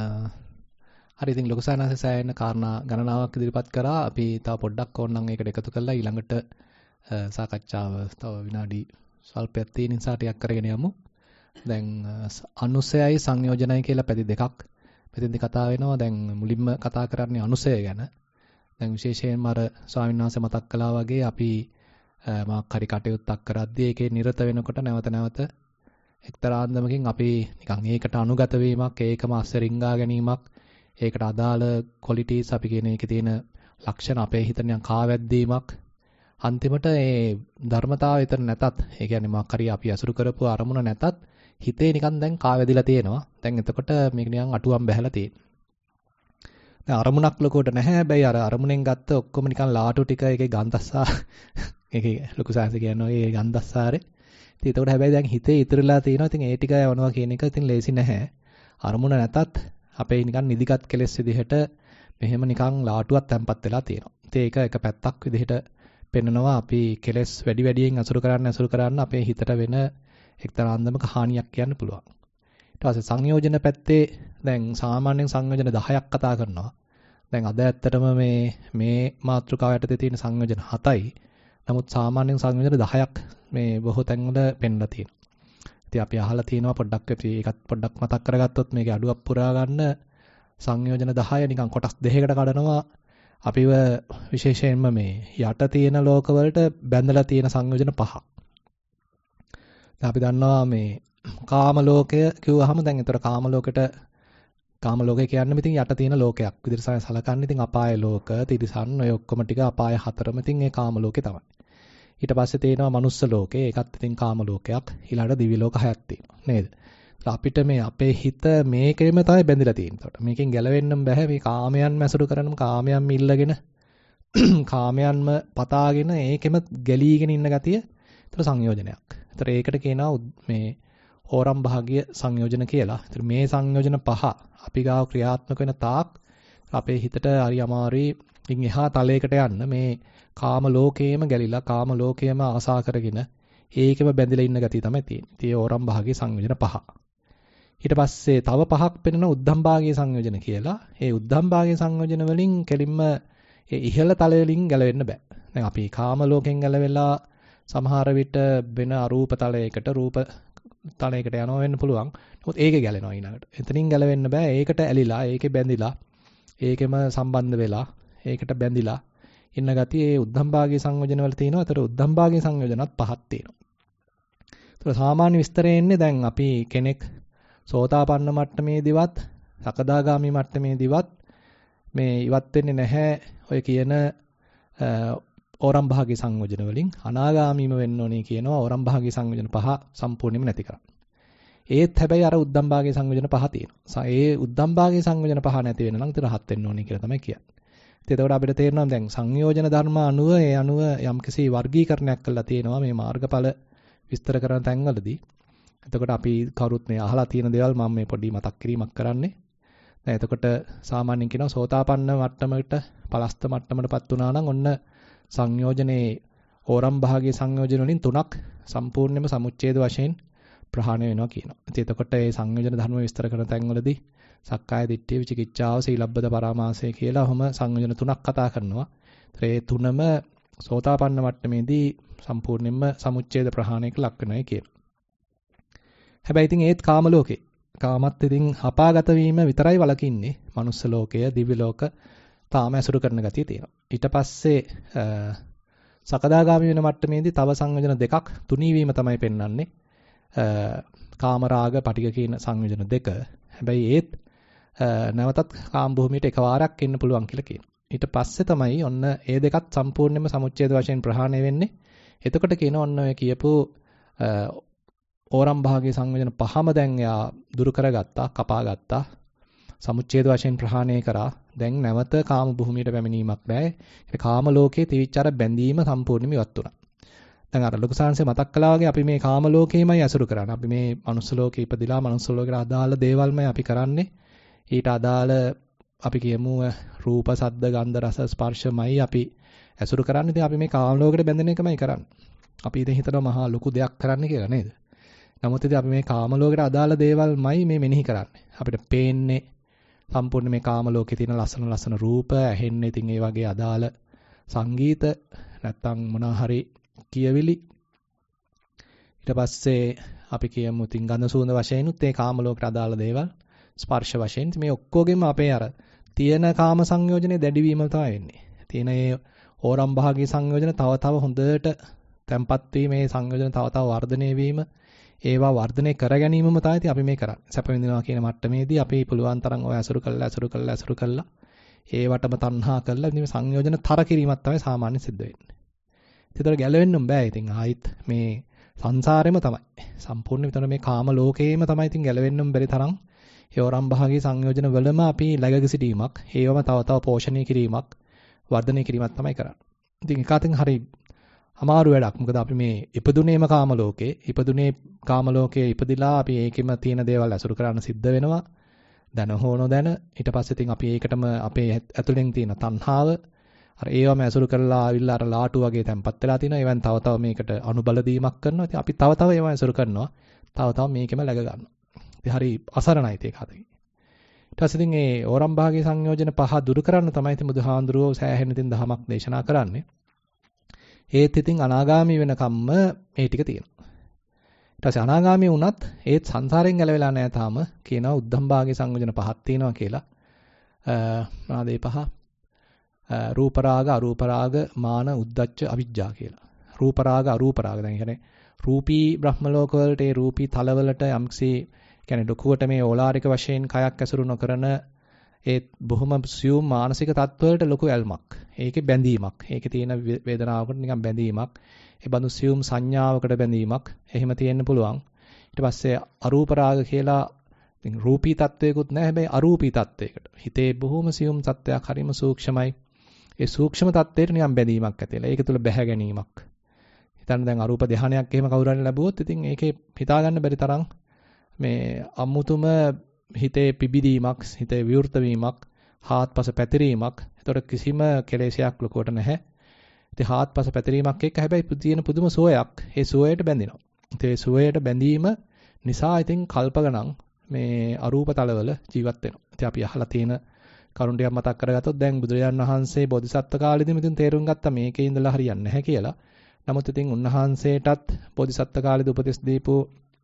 හරි ඉතින් ලොකු සායනාස සෑහෙන කාරණා ගණනාවක් ඉදිරිපත් කරා. අපි තව පොඩ්ඩක් ඕනනම් ඒකට එකතු කරලා ඊළඟට සාකච්ඡාව තව විනාඩි ස්වල්පයක් තියෙන නිසා ටිකක් කරගෙන යමු. දැන් අනුසයයි සංයෝජනයි කියලා පැති දෙකක් මෙතෙන්දි කතා වෙනවා. දැන් මුලින්ම කතා කරන්නේ අනුසය ගැන. දැන් විශේෂයෙන්ම අර ස්වාමීන් වහන්සේ මතක් කළා වගේ අපි මාක් හරි කටයුත්තක් කරද්දී ඒකේ නිරත වෙනකොට නැවත නැවත එක්තරා අන්දමකින් අපි නිකන් ඒකට අනුගත වීමක්, ඒකම අස්සරින්ගා ගැනීමක්, ඒකට අදාළ ක්වොලිටිස් අපි කියන එකේ තියෙන ලක්ෂණ අපේ හිත නිකන් කාවැද්දීමක්, අන්තිමට ඒ ධර්මතාවය විතර නැතත්, ඒ කියන්නේ මාක් හරි අපි අසුරු කරපු අරමුණ නැතත් හිතේ නිකන් දැන් කාවැදිලා තියෙනවා. දැන් එතකොට මේක නිකන් අටුවම් බැහැලා තියෙනවා. දැන් අරමුණක් ලොකුවට නැහැ. හැබැයි අර අරමුණෙන් ගත්ත ඔක්කොම නිකන් ලාටු ටික ඒකේ ගන්ධස්සා ඒකේ ලොකු සාංශ කියනවා ඒ ගන්ධස්සාරේ. ඉතින් ඒකට හැබැයි දැන් හිතේ ඉතුරුලා තියෙනවා. ඉතින් ඒ ටික යවනවා කියන එක ඉතින් ලේසි නැහැ. අරමුණ නැතත් අපේ නිකන් නිදිගත් කෙලෙස් විදිහට මෙහෙම නිකන් ලාටුවක් තැම්පත් වෙලා තියෙනවා. ඉතින් ඒක එක පැත්තක් විදිහට පෙන්නනවා අපි කෙලෙස් වැඩි වැඩියෙන් අසුරු කරන්න අපේ හිතට වෙන එක්තරා අන්දමක හානියක් කියන්න පුළුවන්. ඊට පස්සේ සංයෝජන පැත්තේ දැන් සාමාන්‍යයෙන් සංයෝජන 10ක් කතා කරනවා. දැන් අද ඇත්තටම මේ මාතෘකාව යටතේ තියෙන සංයෝජන 7යි. නමුත් සාමාන්‍යයෙන් සංයෝජන 10ක් මේ බොහෝ තැන්වල පෙන්නලා තියෙනවා. ඉතින් අපි අහලා තියෙනවා පොඩ්ඩක් ඒකත් පොඩ්ඩක් මතක් කරගත්තොත් මේකේ අඩුවක් පුරා ගන්න සංයෝජන 10 නිකන් කොටස් දෙකකට කඩනවා. අපිව විශේෂයෙන්ම මේ යට තියෙන ලෝකවලට බැඳලා තියෙන සංයෝජන 5ක්. දැන් අපි දන්නවා මේ කාම ලෝකය කිව්වහම දැන් ඒතර කාම ලෝකය කියන්නේ ඉතින් යට තියෙන ලෝකයක් විදිහට සලකන්නේ. ඉතින් අපාය ලෝක, තිරිසන් ඔය ඔක්කොම ටික අපාය හතරම ඉතින් ඒ කාම ලෝකේ තමයි. ඊට පස්සේ තියෙනවා මනුස්ස ලෝකේ. ඒකත් ඉතින් කාම ලෝකයක්. ඊළඟට දිව්‍ය ලෝක 6ක් තියෙනවා. නේද? අපිට මේ අපේ හිත මේකෙම තමයි බැඳලා තියෙන්නේ. ඒකට මේකෙන් ගැලවෙන්න බෑ. මේ කාමයන් මැසුරු කරනම කාමයන්ම ඉල්ලගෙන කාමයන්ම පතාගෙන ඒකෙම ගැලීගෙන ඉන්න ගතිය ඒතර සංයෝජනයක්. ඒතර ඒකට කියනවා මේ ඕරම් භාගීය සංයෝජන කියලා. ඒතර මේ සංයෝජන 5 අපි ගාව ක්‍රියාත්මක වෙන තාක් අපේ හිතට හරි අමාරුයි ඉන් එහා තලයකට යන්න මේ කාම ලෝකයේම ගැලිලා කාම ලෝකයේම ආසා කරගෙන ඒකෙම බැඳිලා ඉන්න ගතිය තමයි තියෙන්නේ. ඉතින් ඕරම් භාගීය සංයෝජන 5. ඊට පස්සේ තව 5ක් පෙනෙන උද්ධම් භාගීය සංයෝජන කියලා. ඒ උද්ධම් භාගීය සංයෝජන වලින් කෙලින්ම ඒ ඉහළ තලය වලින් ගැලවෙන්න බෑ. දැන් අපි කාම ලෝකෙන් ගැලවෙලා සමහර විට වෙන අරූප තලයකට රූප තලයකට යනවා වෙන්න පුළුවන්. නමුත් ඒකේ ගැලෙනවා ඊළඟට. එතනින් ගැලවෙන්න බෑ. ඒකට ඇලිලා, ඒකේ බැඳිලා, ඒකෙම සම්බන්ධ වෙලා, ඒකට බැඳිලා ඉන්න ගතිය ඒ උද්ධම්භාගී සංයෝජන වල තියෙනවා. ඒතර උද්ධම්භාගී සංයෝජනත් පහක් තියෙනවා. ඒතර සාමාන්‍ය විස්තරේ එන්නේ දැන් අපි කෙනෙක් සෝතාපන්න මට්ටමේදීවත්, සකදාගාමි මට්ටමේදීවත් මේ ඉවත් වෙන්නේ නැහැ ඔය කියන ඕරම් භාගී සංයෝජන වලින්. අනාගාමීම වෙන්න ඕනේ කියනවා ඕරම් භාගී සංයෝජන පහ සම්පූර්ණයෙන්ම නැති කරන්න. ඒත් හැබැයි අර උද්දම් භාගී සංයෝජන පහ තියෙනවා. ඒ උද්දම් භාගී සංයෝජන පහ නැති වෙන නම් ඉතින් රහත් වෙන්න ඕනේ කියලා තමයි කියන්නේ. එතකොට අපිට තේරෙනවා දැන් සංයෝජන ධර්ම අනුව ඒ අනුව යම්කිසි වර්ගීකරණයක් කරලා තියෙනවා මේ මාර්ගඵල විස්තර කරන තැන්වලදී. එතකොට අපි කවුරුත් මේ අහලා තියෙන දේවල් මම මේ පොඩි මතක් කිරීමක් කරන්නේ. දැන් එතකොට සාමාන්‍යයෙන් කියනවා සෝතාපන්න මට්ටමකට පලස්ත මට්ටමකටපත් වුණා නම් ඔන්න සංයෝජනේ ඕරම් භාගයේ සංයෝජන වලින් තුනක් සම්පූර්ණයෙන්ම සමුච්ඡේද වශයෙන් ප්‍රහාණය වෙනවා කියනවා. ඉතින් එතකොට මේ සංයෝජන ධර්ම විස්තර කරන තැන්වලදී සක්කාය දිට්ඨිය, විචිකිච්ඡාව, සීලබ්බත පරාමාසය කියලා ඔහම සංයෝජන තුනක් කතා කරනවා. ඒ තුනම සෝතාපන්න මට්ටමේදී සම්පූර්ණයෙන්ම සමුච්ඡේද ප්‍රහාණයක ලක් වෙනවායි කියනවා. හැබැයි ඉතින් ඒත් කාම ලෝකේ. කාමත් ඉතින් අපාගත වීම විතරයි වලකින්නේ. මනුස්ස ලෝකය, දිව්‍ය ලෝක තාම ඇසුරු කරන ගතිය තියෙනවා. ඊට පස්සේ සකදාගාමී වෙන මට්ටමේදී තව සංයෝජන දෙකක් තුනී වීම තමයි පෙන්වන්නේ. කාම රාග පටිඝ කියන සංයෝජන දෙක. හැබැයි ඒත් නැවතත් කාම භූමියට එකවරක් එන්න පුළුවන් කියලා කියනවා. ඊට පස්සේ තමයි ඔන්න ඒ දෙකත් සම්පූර්ණයෙන්ම සමුච්ඡේද වශයෙන් ප්‍රහාණය වෙන්නේ. එතකොට කියන ඔන්න ඔය කියපු ඕරම් භාගයේ සංයෝජන පහම දැන් යා දුරු කරගත්තා, කපාගත්තා. සමුච්ඡේද වශයෙන් ප්‍රහාණය කරා. දැන් නැවත කාම භූමියට පැමිණීමක් නැහැ. ඒ කාම ලෝකයේ තිවිච්ච අර බැඳීම සම්පූර්ණයෙන්ම ඉවත් වුණා. දැන් අර ලොකු සාංශය මතක් කළා වගේ අපි මේ කාම ලෝකෙමයි ඇසුරු කරන්නේ. අපි මේ මනුස්ස ලෝකේ ඉපදිලා මනුස්ස ලෝකේට අදාළ දේවල්මයි අපි කරන්නේ. ඊට අදාළ අපි කියමු රූප, ශබ්ද, ගන්ධ, රස, ස්පර්ශමයි අපි ඇසුරු කරන්නේ. ඉතින් අපි මේ කාම ලෝකෙට බැඳෙන එකමයි කරන්නේ. අපි ඉතින් හිතනවා මහා ලොකු දෙයක් කරන්න කියලා නේද? නමුත් ඉතින් අපි මේ කාම ලෝකෙට අදාළ දේවල්මයි මේ මෙනෙහි කරන්නේ. අපිට පේන්නේ සම්පූර්ණ මේ කාම ලෝකේ තියෙන ලස්සන ලස්සන රූප, ඇහෙන්නේ ඉතින් ඒ වගේ අදාළ සංගීත නැත්තම් මොනවා හරි කියවිලි. ඊට පස්සේ අපි කියමු ඉතින් ගඳ සුවඳ වශයෙන් උත් ඒ කාම ලෝකයට අදාළ දේවල්, ස්පර්ශ වශයෙන් මේ ඔක්කොගෙම අපේ අර තියෙන කාම සංයෝජනේ දැඩිවීම තමයි වෙන්නේ. තියෙන ඒ ඕරම් භාගී සංයෝජන තව තව හොඳට තැම්පත් වීම, මේ සංයෝජන තව තව වර්ධනය වීම, ඒවා වර්ධනය කර ගැනීමම තමයි අපි මේ කරන්නේ. සැප විඳිනවා කියන මට්ටමේදී අපි පුළුවන් තරම් ඔය අසුරු කළා ඒවටම තණ්හා කළා ඉතින් සංයෝජන තර කිරීමක් තමයි සාමාන්‍ය සිද්ධ වෙන්නේ. ඒතර ගැලවෙන්න බෑ. ඉතින් ආයිත් මේ සංසාරෙම තමයි. සම්පූර්ණ විතර මේ කාම ලෝකේම තමයි ඉතින් ගැලවෙන්න බැරි තරම් හේවරම් භාගී සංයෝජන වලම අපි läග සිටීමක්, ඒවම තව තව පෝෂණය කිරීමක්, වර්ධනය කිරීමක් තමයි කරන්නේ. ඉතින් එකකින් හරි අමාරු වැඩක්. මොකද අපි මේ ඉපදුනේම කාම ලෝකේ, ඉපදුනේ කාම ලෝකයේ ඉපදිලා අපි ඒකෙම තියෙන දේවල් අසුරු කරන්න සිද්ධ වෙනවා. දැන හෝ නොදැන. ඊට පස්සේ ඉතින් අපි ඒකටම අපේ ඇතුලෙන් තියෙන තණ්හාව අර ඒවම ඇසුරු කරලා ආවිල්ලා අර ලාටු වගේ තැම්පත් වෙලා තිනවා. ඒවෙන් තව තව මේකට අනුබල දීමක් කරනවා. ඉතින් අපි තව තව ඒව ඇසුරු කරනවා. තව තව මේකෙම läග ගන්නවා. ඉතින් හරි අසරණයි ඒක හදේ. ඊට පස්සේ ඉතින් මේ ඕරම් භාගී සංයෝජන පහ දුරු කරන්න තමයි ඉතින් බුදුහාඳුරෝ සෑහෙන ඉතින් දහමක් දේශනා කරන්නේ. ඒත් ඉතින් අනාගාමී වෙනකම්ම මේ ටික තියෙනවා. ඊට පස්සේ අනාගාමී වුණත් ඒත් සංසාරයෙන් ගැලවෙලා නැහැ තාම. කියනවා උද්ධම් භාගී සංයෝජන පහක් තියෙනවා කියලා. මොනවාද මේ පහ? රූප රාග, අරූප රාග, මාන, උද්ධච්ච, අවිජ්ජා කියලා. රූප රාග, අරූප රාග. දැන් කියන්නේ රූපී බ්‍රහ්ම ලෝක වලට, ඒ රූපී තලවලට යම්කිසි කියන්නේ ලොකුවට මේ ඕලාරික වශයෙන් කයක් ඇසුරු නොකරන ඒ බොහොම සියුම් මානසික තත්ත්වවලට ලොකු ඇල්මක්. ඒකේ බැඳීමක්. ඒකේ තියෙන වේදනාවකට නිකන් බැඳීමක්. ඒ බඳු සියුම් සංඥාවකට බැඳීමක්. එහෙම තියෙන්න පුළුවන්. ඊට පස්සේ අරූප රාග කියලා ඉතින් රූපී තත්වයකුත් නැහැ. හැබැයි අරූපී තත්වයකට. හිතේ බොහොම සියුම් තත්වයක් හරිම සූක්ෂමයි. ඒ සූක්ෂම තත්ත්වයට නිකන් බැඳීමක් ඇති වෙලා. ඒක තුල බැහැ ගැනීමක්. හිතන්න දැන් අරූප ධානයක් එහෙම කවුරු හරි ලැබුවොත් ඉතින් ඒකේ හිතා ගන්න බැරි තරම් මේ අමුතුම හිතේ පිබිදීමක්, හිතේ විවෘත වීමක්, හාත්පස පැතිරීමක්. ඒතකොට කිසිම කෙලෙසයක් ලොකුවට නැහැ. ඉතින් හාත්පස පැතිරීමක් එක්ක හැබැයි තියෙන පුදුම සුවයක්. ඒ සුවයට බැඳිනවා. ඒ සුවයට බැඳීම නිසා ඉතින් කල්ප ගණන් මේ අරූප තලවල ජීවත් වෙනවා. ඉතින් අපි අහලා තියෙන කරුණ ටිකක් මතක් කරගත්තොත් දැන් බුදුරජාණන් වහන්සේ බෝධිසත්ව කාලෙදිම ඉතින් තේරුම් ගත්තා මේකේ ඉඳලා හරියන්නේ නැහැ කියලා. නමුත් ඉතින් උන්වහන්සේටත් බෝධිසත්ත්ව කාලේදී උපදෙස් දීපු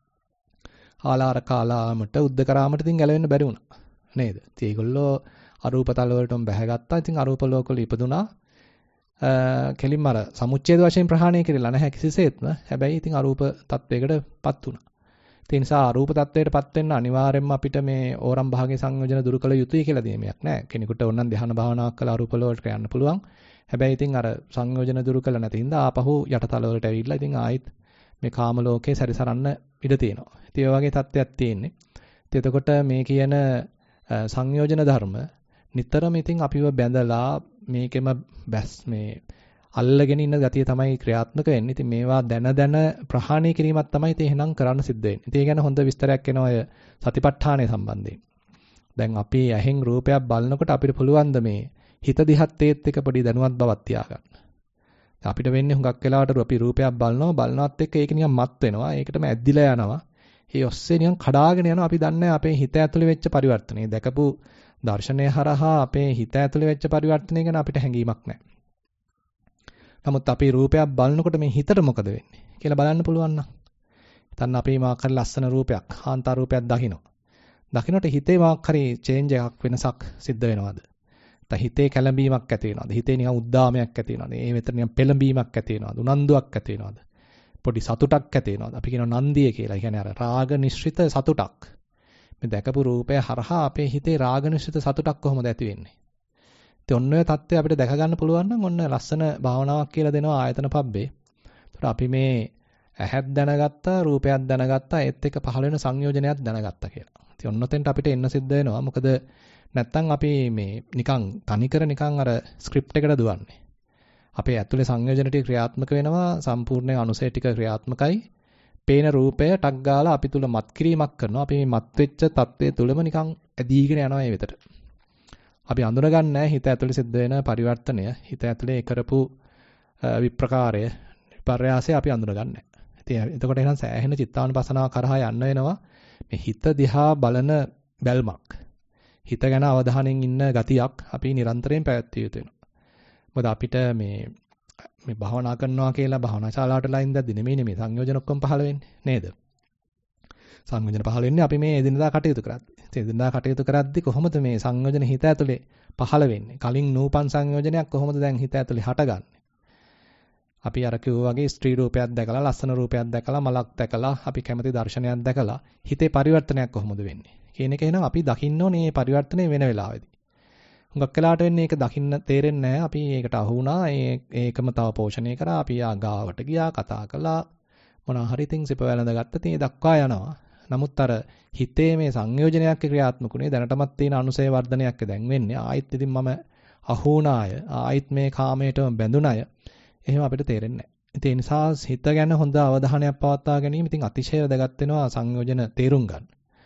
ආලාර කාලාමට උද්දකරාමට ඉතින් ගැලවෙන්න බැරි වුණා. නේද? ඉතින් ඒගොල්ලෝ අරූප තල වලටම බැහැගත්තා. ඉතින් අරූප ලෝකවල ඉපදුනා. කෙලින්ම අර සමුච්ඡේද වශයෙන් ප්‍රහාණය කෙරෙලා නැහැ කිසිසේත්ම. හැබැයි ඉතින් අරූප තත්වයකටපත් වුණා. ඒ නිසා අරූප තත්වයකටපත් වෙන්න අනිවාර්යයෙන්ම අපිට මේ ඕරම් භාගයේ සංයෝජන දුරු කළ යුතුයි කියලා දෙයක් නැහැ. කෙනෙකුට ඕනනම් ධ්‍යාන භාවනාවක් කළා අරූප වලට යන්න පුළුවන්. හැබැයි ඉතින් අර සංයෝජන දුරු කළ නැති හින්දා ආපහු යටතල වලට ඇවිල්ලා ඉතින් ආයෙත් මේ කාම ලෝකේ සැරිසරන්න ඉඩ තියෙනවා. ඉතින් ඒ වගේ තත්ත්වයක් තියෙන්නේ. ඉතින් එතකොට මේ කියන සංයෝජන ධර්ම නිතරම ඉතින් අපිව බැඳලා මේකෙම බැස් මේ අල්ලගෙන ඉන්න ගතිය තමයි ක්‍රියාත්මක වෙන්නේ. ඉතින් මේවා දැන ප්‍රහාණය කිරීමක් තමයි ඉතින් එහෙනම් කරන්න සිද්ධ වෙන්නේ. ඉතින් ඒ ගැන හොඳ විස්තරයක් එනවා ඔය සතිපට්ඨානය සම්බන්ධයෙන්. දැන් අපි ඇහෙන් රූපයක් බලනකොට අපිට පුළුවන් ද මේ හිත දිහත් ඒත් එක පොඩි දැනුවත් බවක් තියාගන්න. අපිට වෙන්නේ හුඟක් වෙලාවට අපි රූපයක් බලනවත් එක්ක ඒක නිකන් මත් වෙනවා. ඒකටම ඇද්දිලා යනවා. ඒ ඔස්සේ නිකන් කඩාගෙන යනවා. අපි දන්නේ අපේ හිත ඇතුලේ වෙච්ච පරිවර්තනය. දැකපු දර්ශනය හරහා අපේ හිත ඇතුලේ වෙච්ච පරිවර්තනය ගැන අපිට හැඟීමක් නැහැ. නමුත් අපි රූපයක් බලනකොට මේ හිතට මොකද වෙන්නේ කියලා බලන්න පුළුවන් නම්. හිතන්න අපි මාක් හරි ලස්සන රූපයක්, කාන්තා රූපයක් දකිනවා. දකින්නට හිතේ මාක් හරි චේන්ජ් එකක් වෙනසක් සිද්ධ වෙනවද? නැත්නම් හිතේ කැළඹීමක් ඇති වෙනවද? හිතේ නිකන් උද්දාමයක් ඇති වෙනවද? ඒ වෙතර නිකන් පෙළඹීමක් ඇති වෙනවද? උනන්දුවක් ඇති වෙනවද? පොඩි සතුටක් ඇති වෙනවද? අපි කියනවා නන්දිය කියලා. ඒ කියන්නේ අර රාග නිශ්චිත සතුටක්. මේ දැකපු රූපය හරහා අපේ හිතේ රාග නිශ්චිත සතුටක් කොහොමද ඇති වෙන්නේ? ඉතින් ඔන්න ඔය தත්ත්වය අපිට දැක ගන්න පුළුවන් නම් ඔන්න ලස්සන භාවනාවක් කියලා දෙනවා ආයතන පබ්බේ. ඒතර අපි මේ ඇහක් දැනගත්තා, රූපයක් දැනගත්තා, ඒත් එක්ක පහළ වෙන සංයෝජනයක් දැනගත්තා කියලා. ඉතින් ඔන්න ඔතෙන්ට අපිට එන්න සිද්ධ වෙනවා. මොකද නැත්තම් අපි මේ නිකන් තනිකර නිකන් අර ස්ක්‍රිප්ට් එකට දුවන්නේ. අපේ ඇතුලේ සංයෝජන ටික ක්‍රියාත්මක වෙනවා, සම්පූර්ණ අනුසය ටික ක්‍රියාත්මකයි. පේන රූපය ටක් ගාලා අපි තුල මත් කිරීමක් කරනවා. අපි මේ මත් වෙච්ච තත්ත්වයේ තුලම නිකන් ඇදීගෙන යනවා මේ වෙතට. අපි අඳුනගන්නේ නැහැ හිත ඇතුලේ සිද්ධ වෙන පරිවර්තනය, හිත ඇතුලේ කරපු විප්‍රකාරය, විපර්යාසය අපි අඳුනගන්නේ නැහැ. ඉතින් එතකොට එහෙනම් සෑහෙන චිත්තානුපසනාව කරහා යන්න වෙනවා මේ හිත දිහා බලන බැල්මක්. හිත ගැන අවධානයෙන් ඉන්න ගතියක් අපි නිරන්තරයෙන් පැවැත්විය යුතු වෙනවා. මොකද අපිට මේ භාවනා කරනවා කියලා භාවනා ශාලාවට ලයින් දැද්දි නෙමෙයි මේ සංයෝජන ඔක්කොම පහළ වෙන්නේ නේද? සංයෝජන පහළ වෙන්නේ අපි මේ එදිනදා කටයුතු කරද්දී. එදිනදා කටයුතු කරද්දී කොහොමද මේ සංයෝජන හිත ඇතුලේ පහළ වෙන්නේ? කලින් නූපන් සංයෝජනයක් කොහොමද දැන් හිත ඇතුලේ හටගන්නේ? අපි අර කිව්වා වගේ ස්ත්‍රී රූපයක් දැකලා, ලස්සන රූපයක් දැකලා, මලක් දැකලා, අපි කැමති දර්ශනයක් දැකලා හිතේ පරිවර්තනයක් කොහොමද වෙන්නේ? කියන එක එහෙනම් අපි දකින්න ඕනේ මේ පරිවර්තනය වෙන වෙලාවෙදී. හුඟක් වෙලාවට වෙන්නේ ඒක දකින්න තේරෙන්නේ නැහැ. අපි ඒකට අහු වුණා. ඒකම තව පෝෂණය කරා. අපි ගාවට ගියා, කතා කළා. මොනවා හරි තින් සිප වැළඳගත්ත. ඉතින් ඒ දක්වා යනවා. නමුත් අර හිතේ මේ සංයෝජනයක් ක්‍රියාත්මකුනේ දැනටමත් තියෙන අනුසය වර්ධනයක් දැන් වෙන්නේ. ආයෙත් ඉතින් මම අහු වුණාය. ආයෙත් මේ කාමයටම බැඳුණාය. එහෙම අපිට තේරෙන්නේ නැහැ. ඒ නිසා හිත ගැන හොඳ අවධානයක් පවත්වා ගැනීම ඉතින් අතිශය වැදගත් වෙනවා සංයෝජන තේරුම් ගන්න.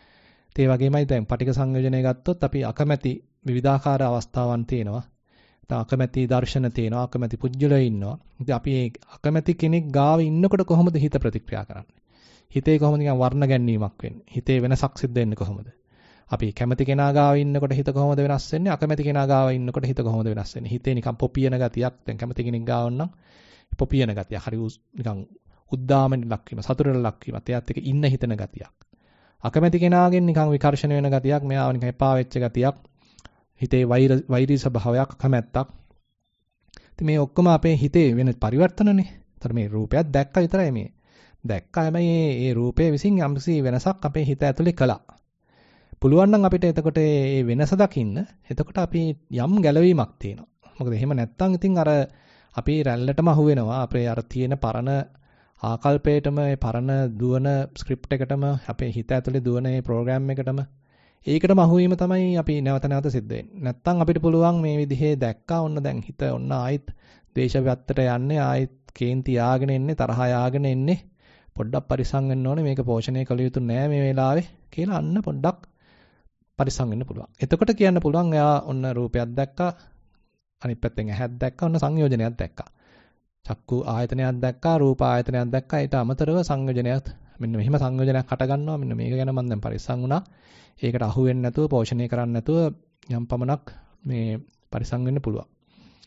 ඒ වගේමයි දැන් පටික සංයෝජනය ගත්තොත් අපි අකමැති විවිධාකාර අවස්ථාවන් තියෙනවා. අකමැති දර්ශන තියෙනවා, අකමැති පුජ්‍යලෝ ඉන්නවා. ඉතින් අපි මේ අකමැති කෙනෙක් ගාව ඉන්නකොට කොහොමද හිත ප්‍රතික්‍රියා කරන්නේ? හිතේ කොහොමද නිකන් වර්ණ ගැනීමක් වෙන්නේ? හිතේ වෙනසක් සිද්ධ වෙන්නේ කොහොමද? අපි කැමති කෙනා ගාව ඉන්නකොට හිත කොහොමද වෙනස් වෙන්නේ? අකමැති කෙනා ගාව ඉන්නකොට හිත කොහොමද වෙනස් වෙන්නේ? හිතේ නිකන් පොපියන ගතියක්. දැන් කැමති කෙනෙක් ගාව නම් පොපියන ගතිය. හරි නිකන් උද්දාමෙන් ලක්වීම, සතුටට ලක්වීම, එයාත් එක්ක ඉන්න හිතන ගතියක්. අකමැති කෙනාගෙන් නිකන් විකර්ෂණ වෙන ගතියක්, මෙයාව නිකන් එපා වෙච්ච ගතියක්. හිතේ වෛරී ස්වභාවයක්, කැමැත්තක්. ඉතින් මේ ඔක්කොම අපේ හිතේ වෙන පරිවර්තනනේ. ඒතර මේ රූපයක් දැක්ක විතරයි මේ. දැක්කා හැබැයි මේ රූපයේ විසින් යම්කිසි වෙනසක් අපේ හිත ඇතුලේ කළා. පුළුවන් නම් අපිට එතකොට මේ වෙනස දකින්න. එතකොට අපි යම් ගැළවීමක් තියෙනවා. මොකද එහෙම නැත්තම් ඉතින් අර අපි රැල්ලටම අහු වෙනවා. අපේ අර තියෙන පරණ ආකල්පයටම, මේ පරණ දුවන ස්ක්‍රිප්ට් එකටම, අපේ හිත ඇතුලේ දුවන මේ ප්‍රෝග්‍රෑම් එකටම ඒකටම අහුවීම තමයි අපි නැවත නැවත සිද්ධ වෙන්නේ. නැත්තම් අපිට පුළුවන් මේ විදිහේ දැක්කා ඔන්න දැන් හිත ඔන්න ආයෙත් ද්වේෂ පැත්තට යන්නේ, ආයෙත් කේන්ති යාගෙන එන්නේ, තරහ යාගෙන එන්නේ. පොඩ්ඩක් පරිස්සම් වෙන්න ඕනේ. මේක පෝෂණය කළ යුතු නෑ මේ වෙලාවේ කියලා අන්න පොඩ්ඩක් පරිස්සම් වෙන්න පුළුවන්. එතකොට කියන්න පුළුවන් එයා ඔන්න රූපයක් දැක්කා, අනිත් පැත්තෙන් ඇහක් දැක්කා, ඔන්න සංයෝජනයක් දැක්කා. චක්කු ආයතනයක් දැක්කා, රූප ආයතනයක් දැක්කා. ඊට අමතරව සංයෝජනයක් මෙන්න මෙහෙම සංයෝජනයක් හට ගන්නවා. මෙන්න මේක ගැන මම දැන් පරිස්සම් වුණා. ඒකට අහු වෙන්නේ නැතුව, පෝෂණය කරන්නේ නැතුව යම් පමණක් මේ පරිස්සම් වෙන්න පුළුවන්.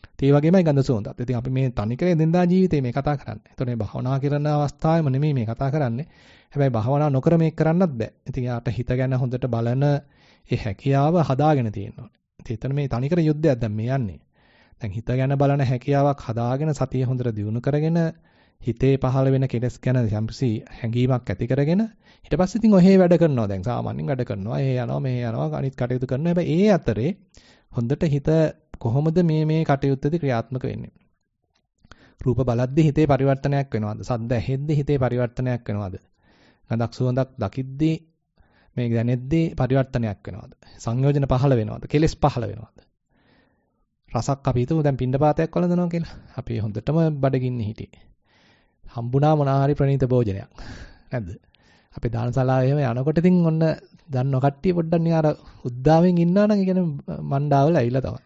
ඒ වගේමයි ගඳ සුවඳත්. ඉතින් අපි මේ තනිකර එදිනදා ජීවිතේ මේ කතා කරන්නේ. ඒතකොට මේ භාවනා කරන අවස්ථාවේම නෙමෙයි මේ කතා කරන්නේ. හැබැයි භාවනා නොකර මේක කරන්නත් බෑ. ඉතින් යාට හිත ගැන හොඳට බලන ඒ හැකියාව හදාගෙන තියෙනවා. ඉතින් එතන මේ තනිකර යුද්ධයක් දැන් මේ යන්නේ. දැන් හිත ගැන බලන හැකියාවක් හදාගෙන සතිය හොඳට දියුණු කරගෙන හිතේ පහළ වෙන කෙලස් ගැන යම්කිසි හැඟීමක් ඇති කරගෙන ඊට පස්සේ ඉතින් ඔහේ වැඩ කරනවා. දැන් සාමාන්‍යයෙන් වැඩ කරනවා. ඒ යනවා මේ යනවා අනිත් කටයුතු කරනවා. හැබැයි ඒ අතරේ හොඳට හිත කොහොමද මේ කටයුත්තේදී ක්‍රියාත්මක වෙන්නේ? රූප බලද්දී හිතේ පරිවර්තනයක් වෙනවද? සද්ද ඇහෙද්දී හිතේ පරිවර්තනයක් වෙනවද? ගඳක් සුවඳක් දකිද්දී මේ දැනෙද්දී පරිවර්තනයක් වෙනවද? සංයෝජන පහළ වෙනවද? කෙලෙස් පහළ වෙනවද? රසක් අපි හිතමු දැන් පින්ඩපාතයක් වළඳනවා කියලා. අපි හොඳටම බඩගින්නේ හිටියේ. හම්බුණා මොනවා හරි ප්‍රණීත භෝජනයක්. නැද්ද? අපි දානශාලාවේ එහෙම යනකොට ඉතින් ඔන්න දන්නව කට්ටිය පොඩ්ඩක් නිකන් අර උද්දාවෙන් ඉන්නවා නම් ඒ කියන්නේ මණ්ඩාවල ඇවිල්ලා තමයි.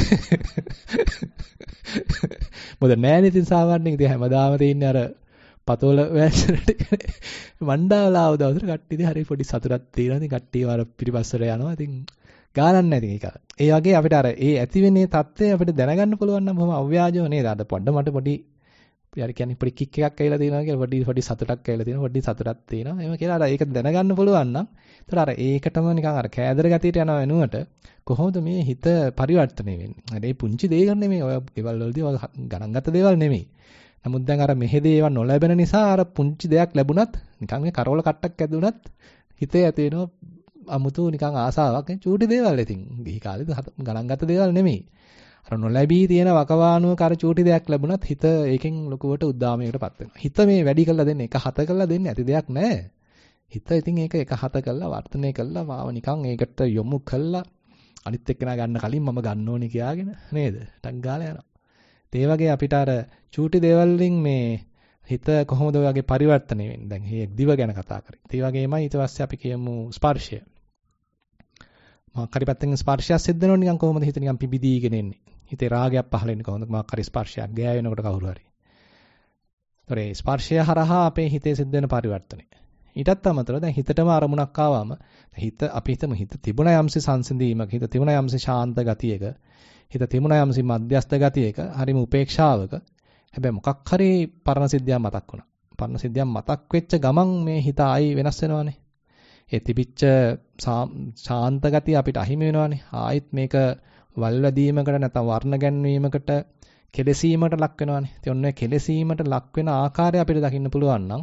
මොකද නෑනේ ඉතින් සාමාන්‍යයෙන් ඉතින් හැමදාම තියෙන්නේ අර පතෝල වැස්සරට මණ්ඩාවල ආව දවසට කට්ටියදී හරි පොඩි සතුටක් තියෙනවා. ඉතින් කට්ටිය වර පිටිපස්සට යනවා. ඉතින් ගානක් නැති ඒක. ඒ වගේ අපිට අර ඒ ඇතිවෙනේ தත්ත්වය අපිට දැනගන්න පුළුවන් නම් බොහොම අව්‍යාජව නේද? අර මට පොඩි යාර කියන්නේ පොඩි කික් එකක් ඇවිල්ලා තියෙනවා කියලා පොඩි සතුටක් ඇවිල්ලා තියෙනවා. පොඩි සතුටක් තියෙනවා. එහෙම කියලා අර ඒක දැනගන්න පුළුවන් නම් ඒතර අර ඒකටම නිකන් අර කෑදර ගතියට යන වෙනුවට කොහොමද මේ හිත පරිවර්තනය වෙන්නේ? අර මේ පුංචි දේවල් නෙමෙයි. ඔය ගෙවල් වලදී ඔය ගණන් ගත දේවල් නෙමෙයි. නමුත් දැන් අර මෙහෙදී ඒවා නොලැබෙන නිසා අර පුංචි දෙයක් ලැබුණත් නිකන් මේ කරවල කට්ටක් ඇදුණත් හිතේ ඇති වෙනවා අමුතු නිකන් ආසාවක්. චූටි දේවල් ඉතින් ගිහි කාලේ ගණන් ගත දේවල් නෙමෙයි. අර නොලැබී තියෙන වකවානුවක අර චූටි දෙයක් ලැබුණත් හිත ඒකෙන් ලොකුවට උද්දාමයකටපත් වෙනවා. හිත මේ වැඩි කරලා දෙන්නේ එක හත කරලා දෙන්නේ නැති දෙයක් නෑ. හිත ඉතින් ඒක එක හත කරලා වර්ධනය කරලා මාව නිකන් ඒකට යොමු කළා අනිත් එක්කෙනා ගන්න කලින් මම ගන්න ඕනේ කියාගෙන නේද? ටක් ගාලා යනවා. ඒ වගේ අපිට අර චූටි දේවල් වලින් මේ හිත කොහොමද ඔය වගේ පරිවර්තනය වෙන්නේ? දැන් මේ දිව ගැන කතා කරේ. ඒ වගේමයි ඊට පස්සේ අපි කියමු ස්පර්ශය. මාක් හරි පැත්තෙන් ස්පර්ශයක් සිද්ධ වෙනවනේ නිකන් කොහොමද හිත නිකන් පිබිදීගෙන එන්නේ. හිතේ රාගයක් පහළ වෙන්නේ කොහොමද? මාක් හරි ස්පර්ශයක් ගෑ වෙනකොට කවුරු හරි. ඒතරේ ස්පර්ශය හරහා අපේ හිතේ සිද්ධ වෙන පරිවර්තනය. ඊටත් අමතරව දැන් හිතටම අරමුණක් ආවම හිත අපි හිතමු හිත තිබුණ යම්සි සංසිඳීමක හිත තිබුණ යම්සි ශාන්ත ගතියක හිත තිබුණ යම්සි මධ්‍යස්ථ ගතියක හරිම උපේක්ෂාවක හැබැයි මොකක් හරි පරණ සිද්ධියක් මතක් වුණා. පරණ සිද්ධියක් මතක් වෙච්ච ගමන් මේ හිත ආයි වෙනස් වෙනවානේ. ඒ තිබිච්ච ශාන්ත ගතිය අපිට අහිමි වෙනවානේ. ආයිත් මේක වල්වැදීමකට නැත්නම් වර්ණ ගැන්වීමකට කෙලසීමට ලක් වෙනවානේ. ඉතින් ඔන්න කෙලසීමට ලක් වෙන ආකාරය අපිට දකින්න පුළුවන් නම්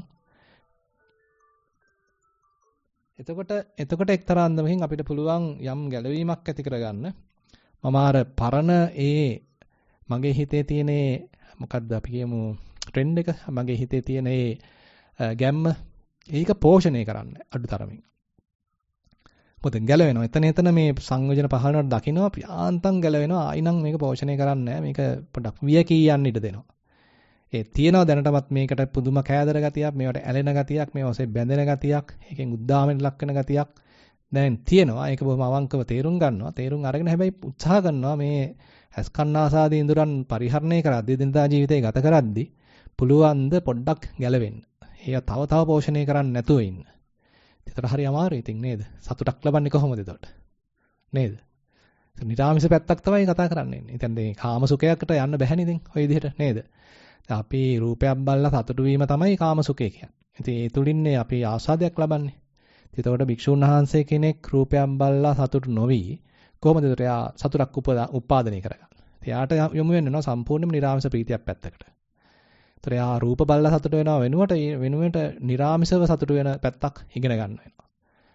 එතකොට එක්තරා අන්දමකින් අපිට පුළුවන් යම් ගැළවීමක් ඇති කරගන්න. මම අර පරණ මගේ හිතේ තියෙන මොකද්ද අපි කියමු ට්‍රෙන්ඩ් එක මගේ හිතේ තියෙන ගැම්ම ඒක පෝෂණය කරන්න අඩුතරමින්. මොකද ගැලවෙනවා. එතන මේ සංයෝජන පහළනට දකින්නවා ප්‍රාන්තම් ගැලවෙනවා. ආයිනම් මේක පෝෂණය කරන්නේ මේක පොඩක් වියකී යන්න ඉඩ දෙනවා. ඒ තියෙනවා දැනටමත් මේකට පුදුම කෑදර ගතියක්, මේවට ඇලෙන ගතියක්, මේ ඔසේ බැඳෙන ගතියක්, ඒකෙන් උද්දාමෙන් ලක් වෙන ගතියක් දැන් තියෙනවා. ඒක බොහොම අවංකව තේරුම් ගන්නවා. තේරුම් අරගෙන හැබැයි උත්සාහ කරනවා මේ හස්කන්නාසාදී ඉඳුරන් පරිහරණය කරද්දී දිනදා ජීවිතේ ගත කරද්දී පුළුවන් ද පොඩ්ඩක් ගැලවෙන්න. ඒක තව පෝෂණය කරන්න නැතුව ඉන්න. ඒතර හරි අමාරුයි ඉතින් නේද? සතුටක් ලබන්නේ කොහොමද එතකොට? නේද? නිරාමිස පැත්තක් තමයි කතා කරන්නේ. ඉතින් මේ කාම සුඛයකට යන්න බැහැ නේද? ඔය විදිහට නේද? අපි රූපයක් බලලා සතුටු වීම තමයි කාම සුඛය කියන්නේ. ඉතින් ඒ තුලින්නේ අපි ආස්වාදයක් ලබන්නේ. එතකොට භික්ෂුන් වහන්සේ කෙනෙක් රූපයක් බලලා සතුටු නොවි කොහොමද ඒතර එයා සතුටක් උපාදනය කරගන්නේ? එයාට යොමු වෙන්න සම්පූර්ණයෙන්ම නිරාමිස ප්‍රීතියක් පැත්තකට. ඒතර එයා රූප බලලා සතුටු වෙනවා වෙනුවට නිරාමිසව සතුටු වෙන පැත්තක් ඉගෙන ගන්න වෙනවා.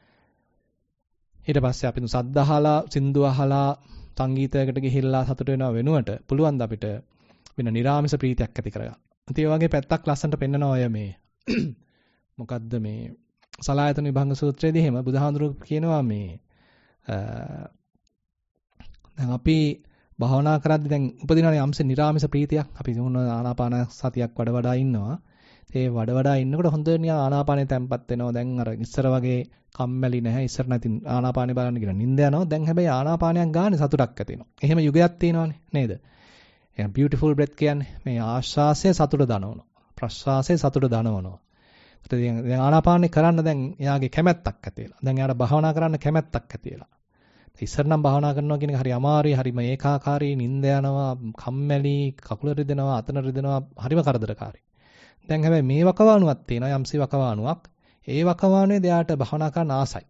ඊට පස්සේ අපි සද්ද අහලා, සින්දු අහලා, සංගීතයකට ගිහිල්ලා සතුටු වෙනවා වෙනුවට පුළුවන් ද අපිට වෙන නිරාමිස ප්‍රීතියක් ඇති කරගන්න. ඉතින් ඒ වගේ පැත්තක් ලස්සනට පෙන්නනවා ඔය මේ මොකද්ද මේ සලායතන විභංග සූත්‍රයේදී එහෙම බුදුහාඳුරු කියනවා මේ දැන් අපි භාවනා කරද්දී දැන් උපදිනවනේ යම්සේ නිරාමිස ප්‍රීතියක්. අපි මොන ආනාපාන සතියක් වඩා ඉන්නවා. ඒ වඩා ඉන්නකොට හොඳ නිකන් ආනාපානේ තැම්පත් වෙනවා. දැන් අර ඉස්සර වගේ කම්මැලි නැහැ. ඉස්සර නැති ආනාපානේ බලන්න කියලා නිින්ද යනවා. දැන් හැබැයි ආනාපානයක් ගන්න සතුටක් ඇති වෙනවා. එහෙම යුගයක් තියෙනවනේ නේද? එහෙනම් beautiful breath කියන්නේ මේ ආශ්වාසය සතුට දනවනවා. ප්‍රශ්වාසය සතුට දනවනවා. දැන් ආනාපානේ කරන්න දැන් එයාගේ කැමැත්තක් ඇති වෙලා. දැන් එයාට භාවනා කරන්න කැමැත්තක් ඇති වෙලා. ඉස්සර නම් භාවනා කරනවා කියන එක හරි අමාරුයි, හරිම ඒකාකාරී, නිින්ද යනවා, කම්මැලි, කකුල රිදෙනවා, අතන රිදෙනවා, හරිම කරදරකාරී. දැන් හැබැයි මේ වකවානුවක් තියෙනවා, යම්සි වකවානුවක්. ඒ වකවානුවේ දෙයාට භාවනා කරන්න ආසයි.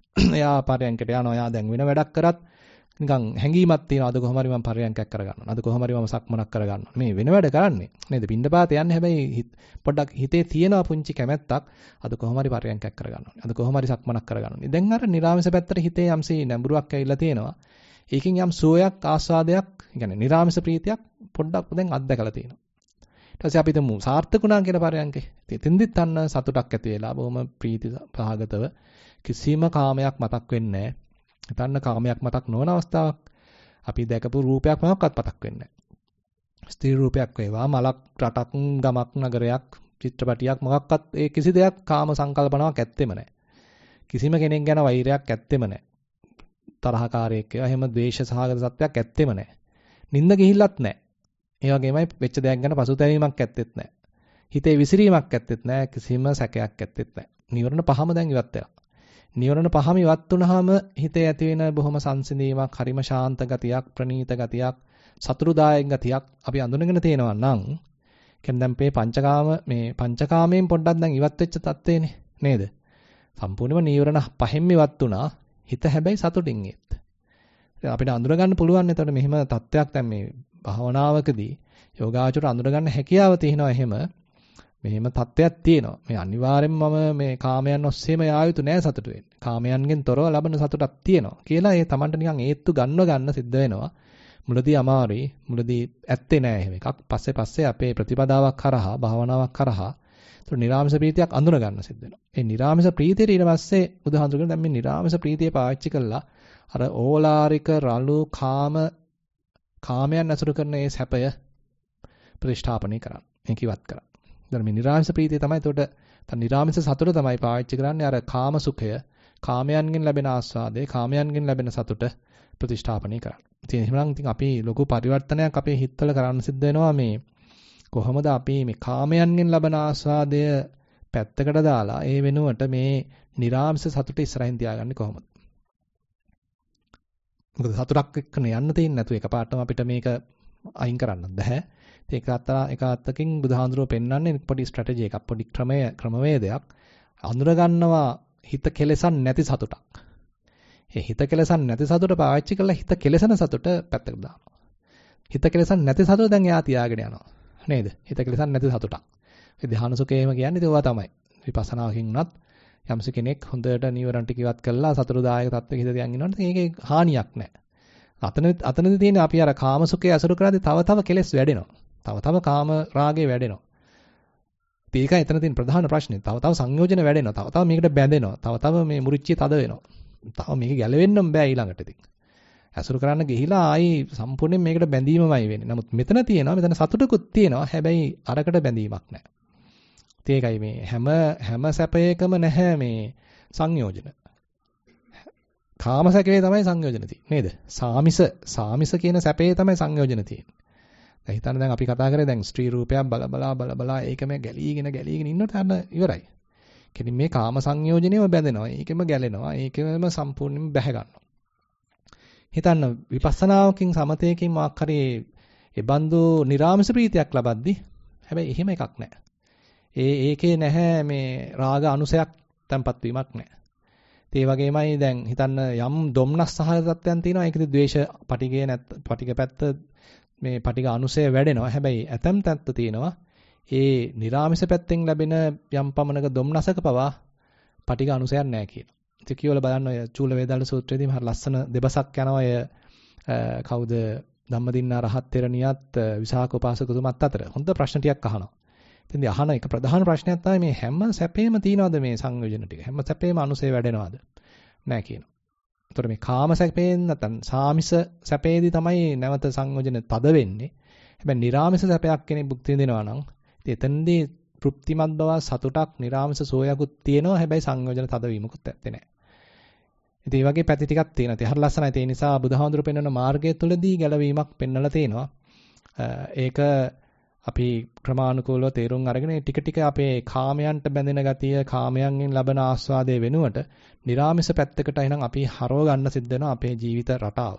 එයා පරයන්කට යනවා, එයා දැන් වෙන වැඩක් කරත් නිකන් හැංගීමක් තියෙනවා. අද කොහොම හරි මම පරයන්කයක් කරගන්නවා. අද කොහොම හරි මම සක්මනක් කරගන්නවා. මේ වෙන වැඩ කරන්නේ නේද? පින්නපාත යන්නේ හැබැයි පොඩ්ඩක් හිතේ තියෙනවා පුංචි කැමැත්තක්. අද කොහොම හරි පරයන්කයක් කරගන්නවා. අද කොහොම හරි සක්මනක් කරගන්නවා. දැන් අර නිරාමිස පැත්තට හිතේ යම්සි නැඹුරුවක් ඇවිල්ලා තියෙනවා. ඒකෙන් යම් සෝයක් ආස්වාදයක්, يعني නිරාමිස ප්‍රීතියක් පොඩ්ඩක් දැන් අත්දැකලා තියෙනවා. ඊට පස්සේ අපි හිතමු සාර්ථකුණා කියලා පරයන්කේ. ඉතින්දිත් අන්න සතුටක් ඇති වෙලා බොහොම ප්‍රීති සහගතව කිසිම කාමයක් මතක් වෙන්නේ නැහැ. හිතන්න කාමයක් මතක් නොවන අවස්ථාවක්. අපි දැකපු රූපයක් මොකක්වත් මතක් වෙන්නේ නැහැ. ස්ත්‍රී රූපයක් වේවා, මලක්, රටක්, ගමක්, නගරයක්, චිත්‍රපටියක් මොකක්වත් ඒ කිසි දෙයක් කාම සංකල්පනාවක් ඇත්තෙම නැහැ. කිසිම කෙනෙක් ගැන වෛරයක් ඇත්තෙම නැහැ. තරහකාරයෙක් ඒවා එහෙම ද්වේෂ සහගත සත්‍යයක් ඇත්තෙම නැහැ. නිින්ද ගිහිල්ලත් නැහැ. ඒ වගේමයි වෙච්ච දෙයක් ගැන පසුතැවීමක් ඇත්තෙත් නැහැ. හිතේ විසිරීමක් ඇත්තෙත් නැහැ. කිසිම සැකයක් ඇත්තෙත් නැහැ. නිවරණ පහම දැන් ඉවත් වෙලා. නිවරණ පහම ඉවත් වුනහම හිතේ ඇති වෙන බොහොම සංසිඳීමක්, හරිම ශාන්ත ගතියක්, ප්‍රණීත ගතියක්, සතුටුදායක ගතියක් අපි අඳුනගෙන තියෙනවා නම් කියන්නේ දැන් මේ පංචකාමයෙන් පොඩ්ඩක් දැන් ඉවත් වෙච්ච තත්ත්වේනේ නේද? සම්පූර්ණයෙන්ම නිවරණ පහෙන් ඉවත් වුණා. හිත හැබැයි සතුටින් ඉත්. අපිට අඳුර ගන්න පුළුවන්. එතකොට මෙහෙම තත්ත්වයක් දැන් මේ භාවනාවකදී යෝගාචර අඳුර ගන්න හැකියාව තියෙනවා. මෙහෙම තත්ත්වයක් තියෙනවා. මේ අනිවාර්යෙන්ම මම මේ කාමයන් ඔස්සේම යා යුතු නෑ සතුට වෙන්න. කාමයන්ගෙන් තොරව ලබන සතුටක් තියෙනවා කියලා ඒ Tamanට නිකන් ඒත්තු ගන්න සිද්ධ වෙනවා. මුලදී අමාරුයි. මුලදී ඇත්තේ නෑ එහෙම එකක්. පස්සේ අපේ ප්‍රතිපදාවක් කරහා, භාවනාවක් කරහා ඒතර නිරාමිස ප්‍රීතියක් අඳුර ගන්න සිද්ධ වෙනවා. ඒ නිරාමිස ප්‍රීතියට ඊට පස්සේ බුදුහාමුදුරුවෝ දැන් මේ නිරාමිස ප්‍රීතිය පාවිච්චි කළා අර ඕලාරික රළු කාමයන් අසුර කරන ඒ සැපය ප්‍රතිෂ්ඨාපනය කරන්න. මේක ඉවත් කරන්න. දැන් මේ නිරාමිස ප්‍රීතිය තමයි එතකොට නිරාමිස සතුට තමයි පාවිච්චි කරන්නේ අර කාම සුඛය, කාමයන්ගෙන් ලැබෙන ආස්වාදය, කාමයන්ගෙන් ලැබෙන සතුට ප්‍රතිෂ්ඨාපනය කරන්න. ඉතින් එහෙනම් අපි ලොකු පරිවර්තනයක් අපේ හිතවල කරන්න සිද්ධ වෙනවා මේ කොහොමද අපි මේ කාමයන්ගෙන් ලබන ආස්වාදය පැත්තකට දාලා ඒ වෙනුවට මේ නිරාමිස සතුට ඉස්සරහින් තියාගන්නේ කොහොමද? මොකද සතුටක් එක්ක යන්න තියෙන්නේ නැතු එකපාරටම අපිට මේක අයින් කරන්න බෑ. ඒක අතකින් බුදුහාඳුරෝ පෙන්වන්නේ පොඩි ස්ට්‍රැටජි එකක්, පොඩි ක්‍රමවේදයක්. අඳුර ගන්නවා හිත කෙලසන් නැති සතුටක්. ඒ හිත කෙලසන් නැති සතුට පාවිච්චි කරලා හිත කෙලසන සතුට පැත්තකට දානවා. හිත කෙලසන් නැති සතුට දැන් එයා තියාගෙන යනවා. නේද? හිත කෙලසන් නැති සතුටක්. ඒ ධ්‍යාන සුඛයම කියන්නේ ඒවා තමයි. විපස්සනාවකින් උනත් යම්ස කෙනෙක් හොඳට නීවරණ ටික ඉවත් කළා සතුටුදායක තත්ත්වෙක හිත තියන් ඉන්නවනේ ඒකේ හානියක් නැහැ. අතනදී තියෙන අපි අර කාම සුඛය අසුර කරද්දී තව කෙලෙස් වැඩෙනවා. තව කාම රාගේ වැඩෙනවා. ඒකයි එතන තියෙන ප්‍රධාන ප්‍රශ්නේ. තව සංයෝජන වැඩෙනවා. තව මේකට බැඳෙනවා. තව මේ මුරිච්චිය තද වෙනවා. තව මේක ගැලවෙන්නම බෑ ඊළඟට ඉතින්. අසුර කරන්න ගිහිලා ආයි සම්පූර්ණයෙන් මේකට බැඳීමමයි වෙන්නේ. නමුත් මෙතන සතුටකුත් තියෙනවා. හැබැයි අරකට බැඳීමක් නැහැ. ඒකයි මේ හැම සැපයකම නැහැ මේ සංයෝජන. කාම සැකේ තමයි සංයෝජන තියෙන්නේ නේද? සාමිස කියන සැපේ තමයි සංයෝජන තියෙන්නේ. දැන් හිතන්න දැන් අපි කතා කරේ දැන් ස්ත්‍රී රූපයක් බල ඒකම ගැලීගෙන ඉන්නට අන්න ඉවරයි. කෙනින් මේ කාම සංයෝජනෙම බැඳෙනවා. ඒකෙම ගැලෙනවා. ඒකෙම සම්පූර්ණයෙන්ම බැහැ ගන්නවා. හිතන්න විපස්සනාවකින් සමතයකින් මාක් හරි ඒ බඳු නිරාමිස ප්‍රීතියක් ලබද්දි හැබැයි එහෙම එකක් නැහැ. ඒකේ නැහැ මේ රාග අනුසයක් තැම්පත් වීමක් නැහැ. ඒ වගේමයි දැන් හිතන්න යම් දොම්නස් සහගත තත්ත්වයන් තියෙනවා. ඒකෙදි ද්වේෂ පටිග පැත්ත මේ පටිග අනුසය වැඩෙනවා. හැබැයි ඇතම් තත්ත්ව තියෙනවා. ඒ නිරාමිස පැත්තෙන් ලැබෙන යම් පමණක දොම්නසක පවා පටිග අනුසයක් නැහැ කියලා. ඉතින් කියවල බලන්න ඔය චූල වේදාල සූත්‍රයේදී හරි ලස්සන දෙබසක් යනවා ඔය කවුද ධම්මදින්නා රහත් තෙරණියත් විසාක උපාසකතුමත් අතර. හොඳ ප්‍රශ්න ටිකක් අහනවා. ඉතින් අහන එක ප්‍රධාන ප්‍රශ්නයක් තමයි මේ හැම සැපේම තියනවාද මේ සංයෝජන ටික? හැම සැපේම අනුසය වැඩෙනවද? නැහැ කියනවා. ඒතකොට මේ කාම සැපේන් නැත්නම් සාමිස සැපේදී තමයි නැවත සංයෝජන තද වෙන්නේ. හැබැයි නිරාමිස සැපයක් කෙනෙක් භුක්ති විඳිනවා නම් ඉතින් එතනදී තෘප්තිමත් බව සතුටක් නිරාමිස සෝයකුත් තියෙනවා. හැබැයි සංයෝජන තද වීමකුත් නැත්තේ නෑ. ඉතින් මේ වගේ පැති ටිකක් තියෙනවා. ඉතින් හරි ලස්සනයි. ඒ නිසා බුදුහාමුදුරු පෙන්වන මාර්ගය තුළදී ගැලවීමක් පෙන්වලා තියෙනවා. ඒක අපි ක්‍රමානුකූලව තේරුම් අරගෙන ටික ටික අපේ කාමයන්ට බැඳෙන ගතිය, කාමයන්ගෙන් ලබන ආස්වාදයේ වෙනුවට නිරාමිස පැත්තකට එහෙනම් අපි හරව ගන්න සිද්ධ වෙනවා අපේ ජීවිත රටාව.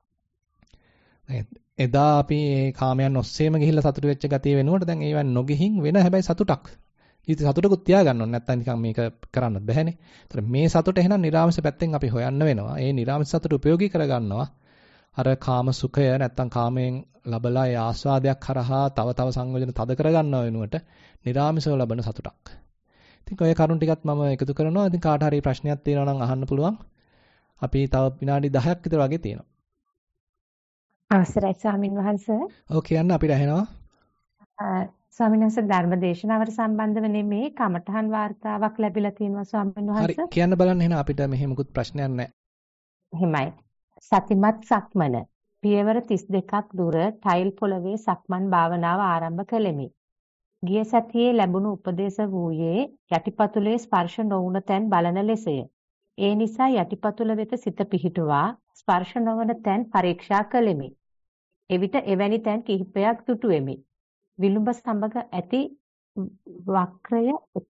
එදා අපි මේ කාමයන් ඔස්සේම ගිහිල්ලා සතුට වෙච්ච ගතිය වෙනුවට දැන් ඒවන් නොගිහින් වෙන හැබැයි සතුටක්. ජීවිත සතුටකුත් තියාගන්න ඕනේ. නැත්නම් නිකන් මේක කරන්නත් බැහැනේ. ඒතර මේ සතුට එහෙනම් නිරාමිස පැත්තෙන් අපි හොයන්න වෙනවා. ඒ නිරාමිස සතුට ප්‍රයෝගී කරගන්නවා. අර කාම සුඛය නැත්නම් කාමයෙන් ලබලා ඒ ආස්වාදයක් කරහා තව තව සංයෝජන තද කරගන්නව වෙනුවට නිරාමිසව ලබන සතුටක්. ඉතින් ඔය කරුණ ටිකත් මම එකතු කරනවා. ඉතින් කාට හරි ප්‍රශ්නයක් තියෙනවා නම් අහන්න පුළුවන්. අපි තව විනාඩි 10ක් විතර වගේ තියෙනවා. අවසරයි ස්වාමින් වහන්සේ. ඔව් කියන්න අපිට ඇහෙනවා. ස්වාමීන් වහන්සේ ධර්ම දේශනාවට සම්බන්ධව නෙමේ කමඨහන් වාර්තාවක් ලැබිලා තියෙනවා ස්වාමීන් වහන්සේ. හරි කියන්න බලන්න එහෙනම් අපිට මෙහෙ මුකුත් ප්‍රශ්නයක් නැහැ. එහෙමයි. සතිමත් සක්මන පියවර 32ක් දුර ටයිල් පොළවේ සක්මන් භාවනාව ආරම්භ කළෙමි. ගිය සතියේ ලැබුණු උපදේශ වූයේ යටිපතුලේ ස්පර්ශ නොවුන තැන් බලන ලෙසය. ඒ නිසා යටිපතුල වෙත සිත පිහිටුවා ස්පර්ශ නොවන තැන් පරීක්ෂා කළෙමි. එවිට එවැනි තැන් කිහිපයක් දුටුවෙමි. විලුඹ සමග ඇති වක්‍රය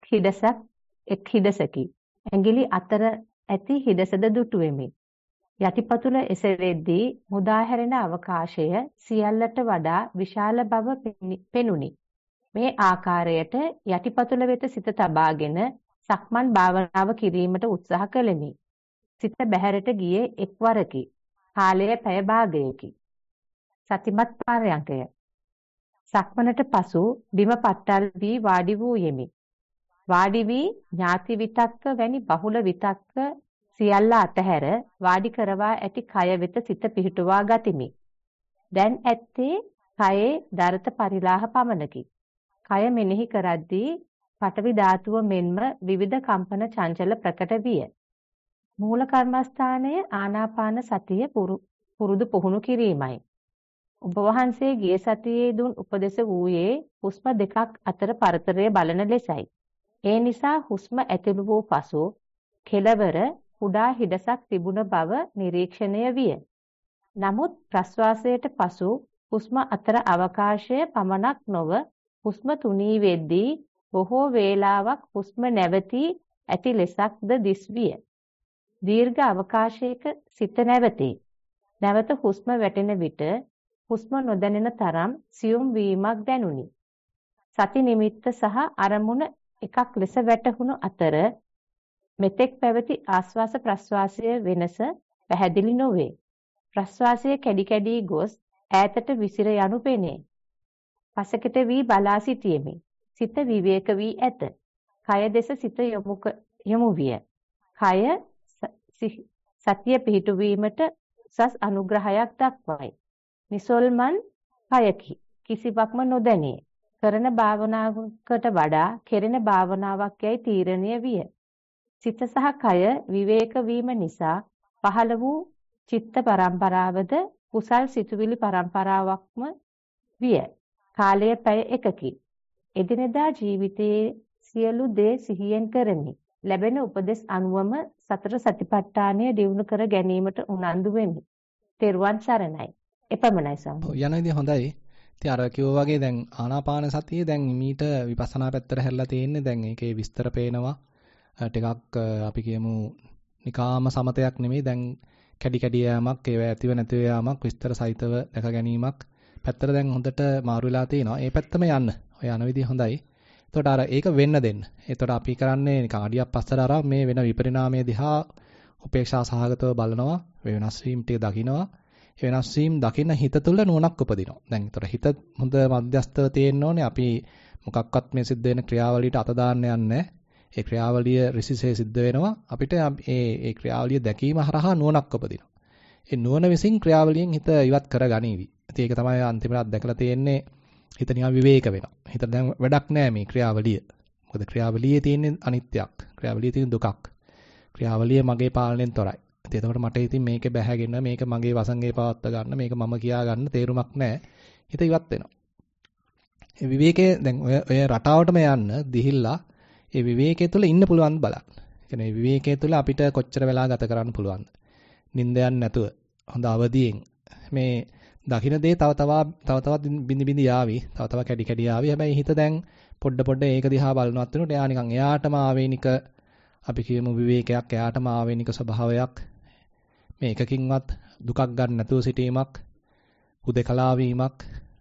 එක් හිඩසකි. ඇඟිලි අතර ඇති හිඩසද දුටුවෙමි. යටිපතුල එසෙවෙද්දී මුදා හැරෙන අවකාශය සියල්ලට වඩා විශාල බව පෙනුනි. මේ ආකාරයට යටිපතුල වෙත සිත තබාගෙන සක්මන් භාවනාව කිරීමට උත්සාහ කළෙමි. සිත බැහැරට ගියේ එක්වරකි. කාලය පැය භාගයකි. සතිමත් පර්යංකය. සක්මනට පසු බිම පට්ටල් වී වාඩි වූ යෙමි. වාඩි වී ඥාති විතක්ක වැනි බහුල විතක්ක සියල්ල අතහැර වාඩි කරවා ඇති කය වෙත සිත පිහිටුවා ගතිමි. දැන් ඇත්තේ කයේ දරත පරිලාහ පමණකි. කය මෙනෙහි කරද්දී පඨවි ධාතුව මෙන්ම විවිධ කම්පන චංචල ප්‍රකට විය. මූල කර්මස්ථානයේ ආනාපාන සතිය පුරුදු පුහුණු කිරීමයි. ඔබ වහන්සේ ගිය සතියේ දුන් උපදෙස් වූයේ හුස්ම දෙකක් අතර පරතරය බලන ලෙසයි. ඒ නිසා හුස්ම ඇතුළු වූ පසු කෙළවර කුඩා හිඩසක් තිබුණ බව නිරීක්ෂණය විය. නමුත් ප්‍රශ්වාසයට පසු හුස්ම අතර අවකාශය පමණක් නොව හුස්ම තුනී වෙද්දී බොහෝ වේලාවක් හුස්ම නැවතී ඇති ලෙසක්ද දිස්විය. දීර්ඝ අවකාශයක සිත නැවතී. නැවත හුස්ම වැටෙන විට හුස්ම නොදැනෙන තරම් සියුම් වීමක් දැනුනි. සති නිමිත්ත සහ අරමුණ එකක් ලෙස වැටහුණු අතර මෙතෙක් පැවති ආස්වාස ප්‍රස්වාසයේ වෙනස පැහැදිලි නොවේ. ප්‍රස්වාසයේ කැඩි කැඩි ගොස් ඈතට විසිර යනු පෙනේ. පසකට වී බලා සිටියෙමි. සිත විවේක වී ඇත. කය දෙස සිත යොමු විය. කය සතිය පිහිටුවීමට උසස් අනුග්‍රහයක් දක්වයි. නිසල්මන් කයකි. කිසිවක්ම නොදැනේ. කරන භාවනාවකට වඩා කෙරෙන භාවනාවක් යයි තීරණය විය. සිත සහ කය විවේක වීම නිසා පහළ වූ චිත්ත පරම්පරාවද කුසල් සිතුවිලි පරම්පරාවක්ම විය. කාලය පැය එකකි. එදිනෙදා ජීවිතයේ සියලු දේ සිහියෙන් කරමි. ලැබෙන උපදෙස් අනුවම සතර සතිපට්ඨානය දියුණු කර ගැනීමට උනන්දු වෙමි. තෙරුවන් සරණයි. එපමණයි සම්පූර්ණ. යන විදිහ හොඳයි. ඉතින් අර කිව්වා වගේ දැන් ආනාපාන සතිය දැන් මීට විපස්සනා පැත්තට හැරිලා තියෙන්නේ. දැන් ඒකේ විස්තර පේනවා. ටිකක් අපි කියමු නිකාම සමතයක් නෙමෙයි. දැන් කැඩි කැඩි යෑමක්, ඒව ඇතිව නැතිව යෑමක්, විස්තර සහිතව දැක ගැනීමක් පැත්තට දැන් හොඳට මාරු වෙලා තියෙනවා. ඒ පැත්තම යන්න. ඔය යන විදිහ හොඳයි. එතකොට අර ඒක වෙන්න දෙන්න. එතකොට අපි කරන්නේ නිකන් අඩියක් පස්සට අරන් මේ වෙන විපරිණාමයේ දිහා උපේක්ෂා සහගතව බලනවා. වෙනස් වීම ටික දකිනවා. ඒ වෙනස් වීම දකින්න හිත තුළ නුවණක් උපදිනවා. දැන් එතකොට හිත හොඳ මධ්‍යස්ථව තියෙන්න ඕනේ. අපි මොකක්වත් මේ සිද්ධ වෙන ක්‍රියාවලියට අත දාන්න යන්නේ. ඒ ක්‍රියාවලිය රිසිසේ සිද්ධ වෙනවා. අපිට ඒ ක්‍රියාවලිය දැකීම හරහා නුවණක් උපදිනවා. ඒ නුවණ විසින් ක්‍රියාවලියෙන් හිත ඉවත් කරගනීවි. ඉතින් ඒක තමයි අන්තිමට දැකලා තියෙන්නේ. හිත නිකන් විවේක වෙනවා. හිත දැන් වැඩක් නැහැ මේ ක්‍රියාවලිය. මොකද ක්‍රියාවලියේ තියෙන අනිත්‍යක්. ක්‍රියාවලියේ තියෙන දුකක්. ක්‍රියාවලිය මගේ පාලනයෙන් තොරයි. ඉතින් එතකොට මට ඉතින් මේකේ බැහැගෙන මේක මගේ වසංගේ පවත්වා ගන්න මේක මම කියා ගන්න තේරුමක් නැහැ. හිත ඉවත් වෙනවා. ඒ විවේකයේ දැන් ඔය රටාවටම යන්න දිහිල්ලා ඒ විවේකයේ තුල ඉන්න පුළුවන් බලන්න. ඒ කියන්නේ විවේකයේ තුල අපිට කොච්චර වෙලා ගත කරන්න පුළුවන්ද? නිින්ද යන්නේ නැතුව හොඳ අවදියෙන් මේ දකින්න දේ තව තවත් බිඳි බිඳි යාවි. තව තව කැඩි කැඩි යාවි. හැබැයි හිත දැන් පොඩ ඒක දිහා බලනවත් වෙනකොට එයා නිකන් එයාටම ආවේනික අපි කියමු විවේකයක්, එයාටම ආවේනික ස්වභාවයක්. මේ එකකින්වත් දුකක් ගන්න නැතුව සිටීමක්, හුදකලා වීමක්,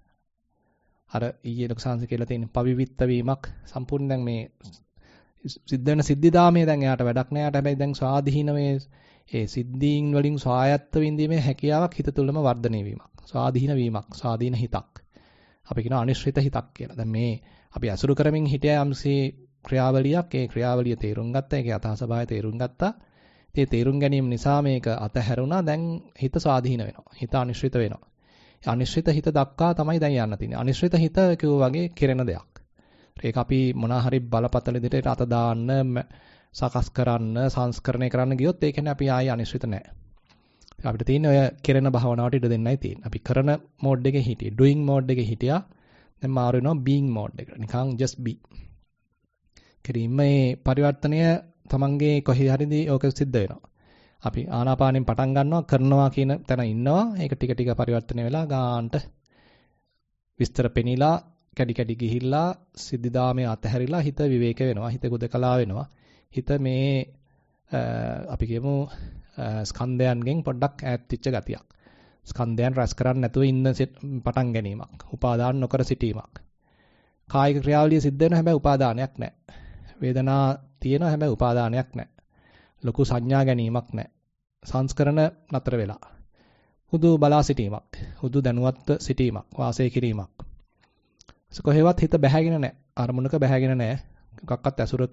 අර ඊයේ ලොකුසාංශ කියලා තියෙන පවිවිත්ත වීමක් සම්පූර්ණ දැන් මේ සිද්ධ වෙන සිද්ධිදාමයේ දැන් එයාට වැඩක් නෑ. එයාට හැබැයි දැන් ස්වාධීන මේ ඒ සිද්ධීන් වලින් ස්වායත්ත විඳීමේ හැකියාවක් හිත තුළම වර්ධනය වීමක්. ස්වාධීන වීමක්, ස්වාධීන හිතක්. අපි කියනවා අනිශ්චිත හිතක් කියලා. දැන් මේ අපි අසුරු කරමින් හිටිය යම්සේ ක්‍රියාවලියක්, ඒ ක්‍රියාවලිය තේරුම් ගත්තා, ඒකේ අතහසභාවය තේරුම් ගත්තා. ඒ තේරුම් ගැනීම නිසා මේක අතහැරුණා. දැන් හිත ස්වාධීන වෙනවා. හිත අනිශ්චිත වෙනවා. අනිශ්චිත හිත දක්වා තමයි දැන් යන්න තියෙන්නේ. අනිශ්චිත හිත කිව්වා වගේ කෙරෙන දෙයක්. ඒක අපි මොනවා හරි බලපතල දෙයට අත දාන්න, සකස් කරන්න, සංස්කරණය කරන්න ගියොත් ඒ කියන්නේ අපි ආයේ අනිශ්චිත නැහැ. අපිට තියෙන්නේ ඔය කෙරෙන භාවනාවට ඉඩ දෙන්නයි තියෙන්නේ. අපි කරන මෝඩ් එකේ හිටියේ, ඩුයින් මෝඩ් එකේ හිටියා. දැන් මාරු වෙනවා බීಯಿಂగ్ මෝඩ් එකට. නිකන් just be. කිරීමේ පරිවර්තනය තමන්ගේ කොහේ හරිදී ඕක සිද්ධ වෙනවා. අපි ආනාපානෙන් පටන් ගන්නවා, කරනවා කියන තැන ඉන්නවා. ඒක ටික ටික පරිවර්තනය වෙලා ගානට විස්තර පෙනිලා කැඩි කැඩි ගිහිල්ලා සිද්ධාමයේ අතහැරිලා හිත විවේක වෙනවා. හිත ගොඩකලා වෙනවා. හිත මේ අපි කියමු ස්කන්ධයන්ගෙන් පොඩ්ඩක් ඈත් වෙච්ච ගතියක්. ස්කන්ධයන් රැස් කරන්නේ නැතුව ඉන්න පටන් ගැනීමක්. උපාදාන නොකර සිටීමක්. කායික ක්‍රියාවලිය සිද්ධ වෙනවා හැබැයි උපාදානයක් නැහැ. වේදනා තියෙනවා හැබැයි උපාදානයක් නැහැ. ලොකු සංඥා ගැනීමක් නැහැ. සංස්කරණ නතර වෙලා. හුදු බලා සිටීමක්. හුදු දැනුවත්ව සිටීමක්. වාසය කිරීමක්. කොහෙවත් හිත බැහැගෙන නැහැ. අරමුණක බැහැගෙන නැහැ. මොකක්වත් ඇසුරක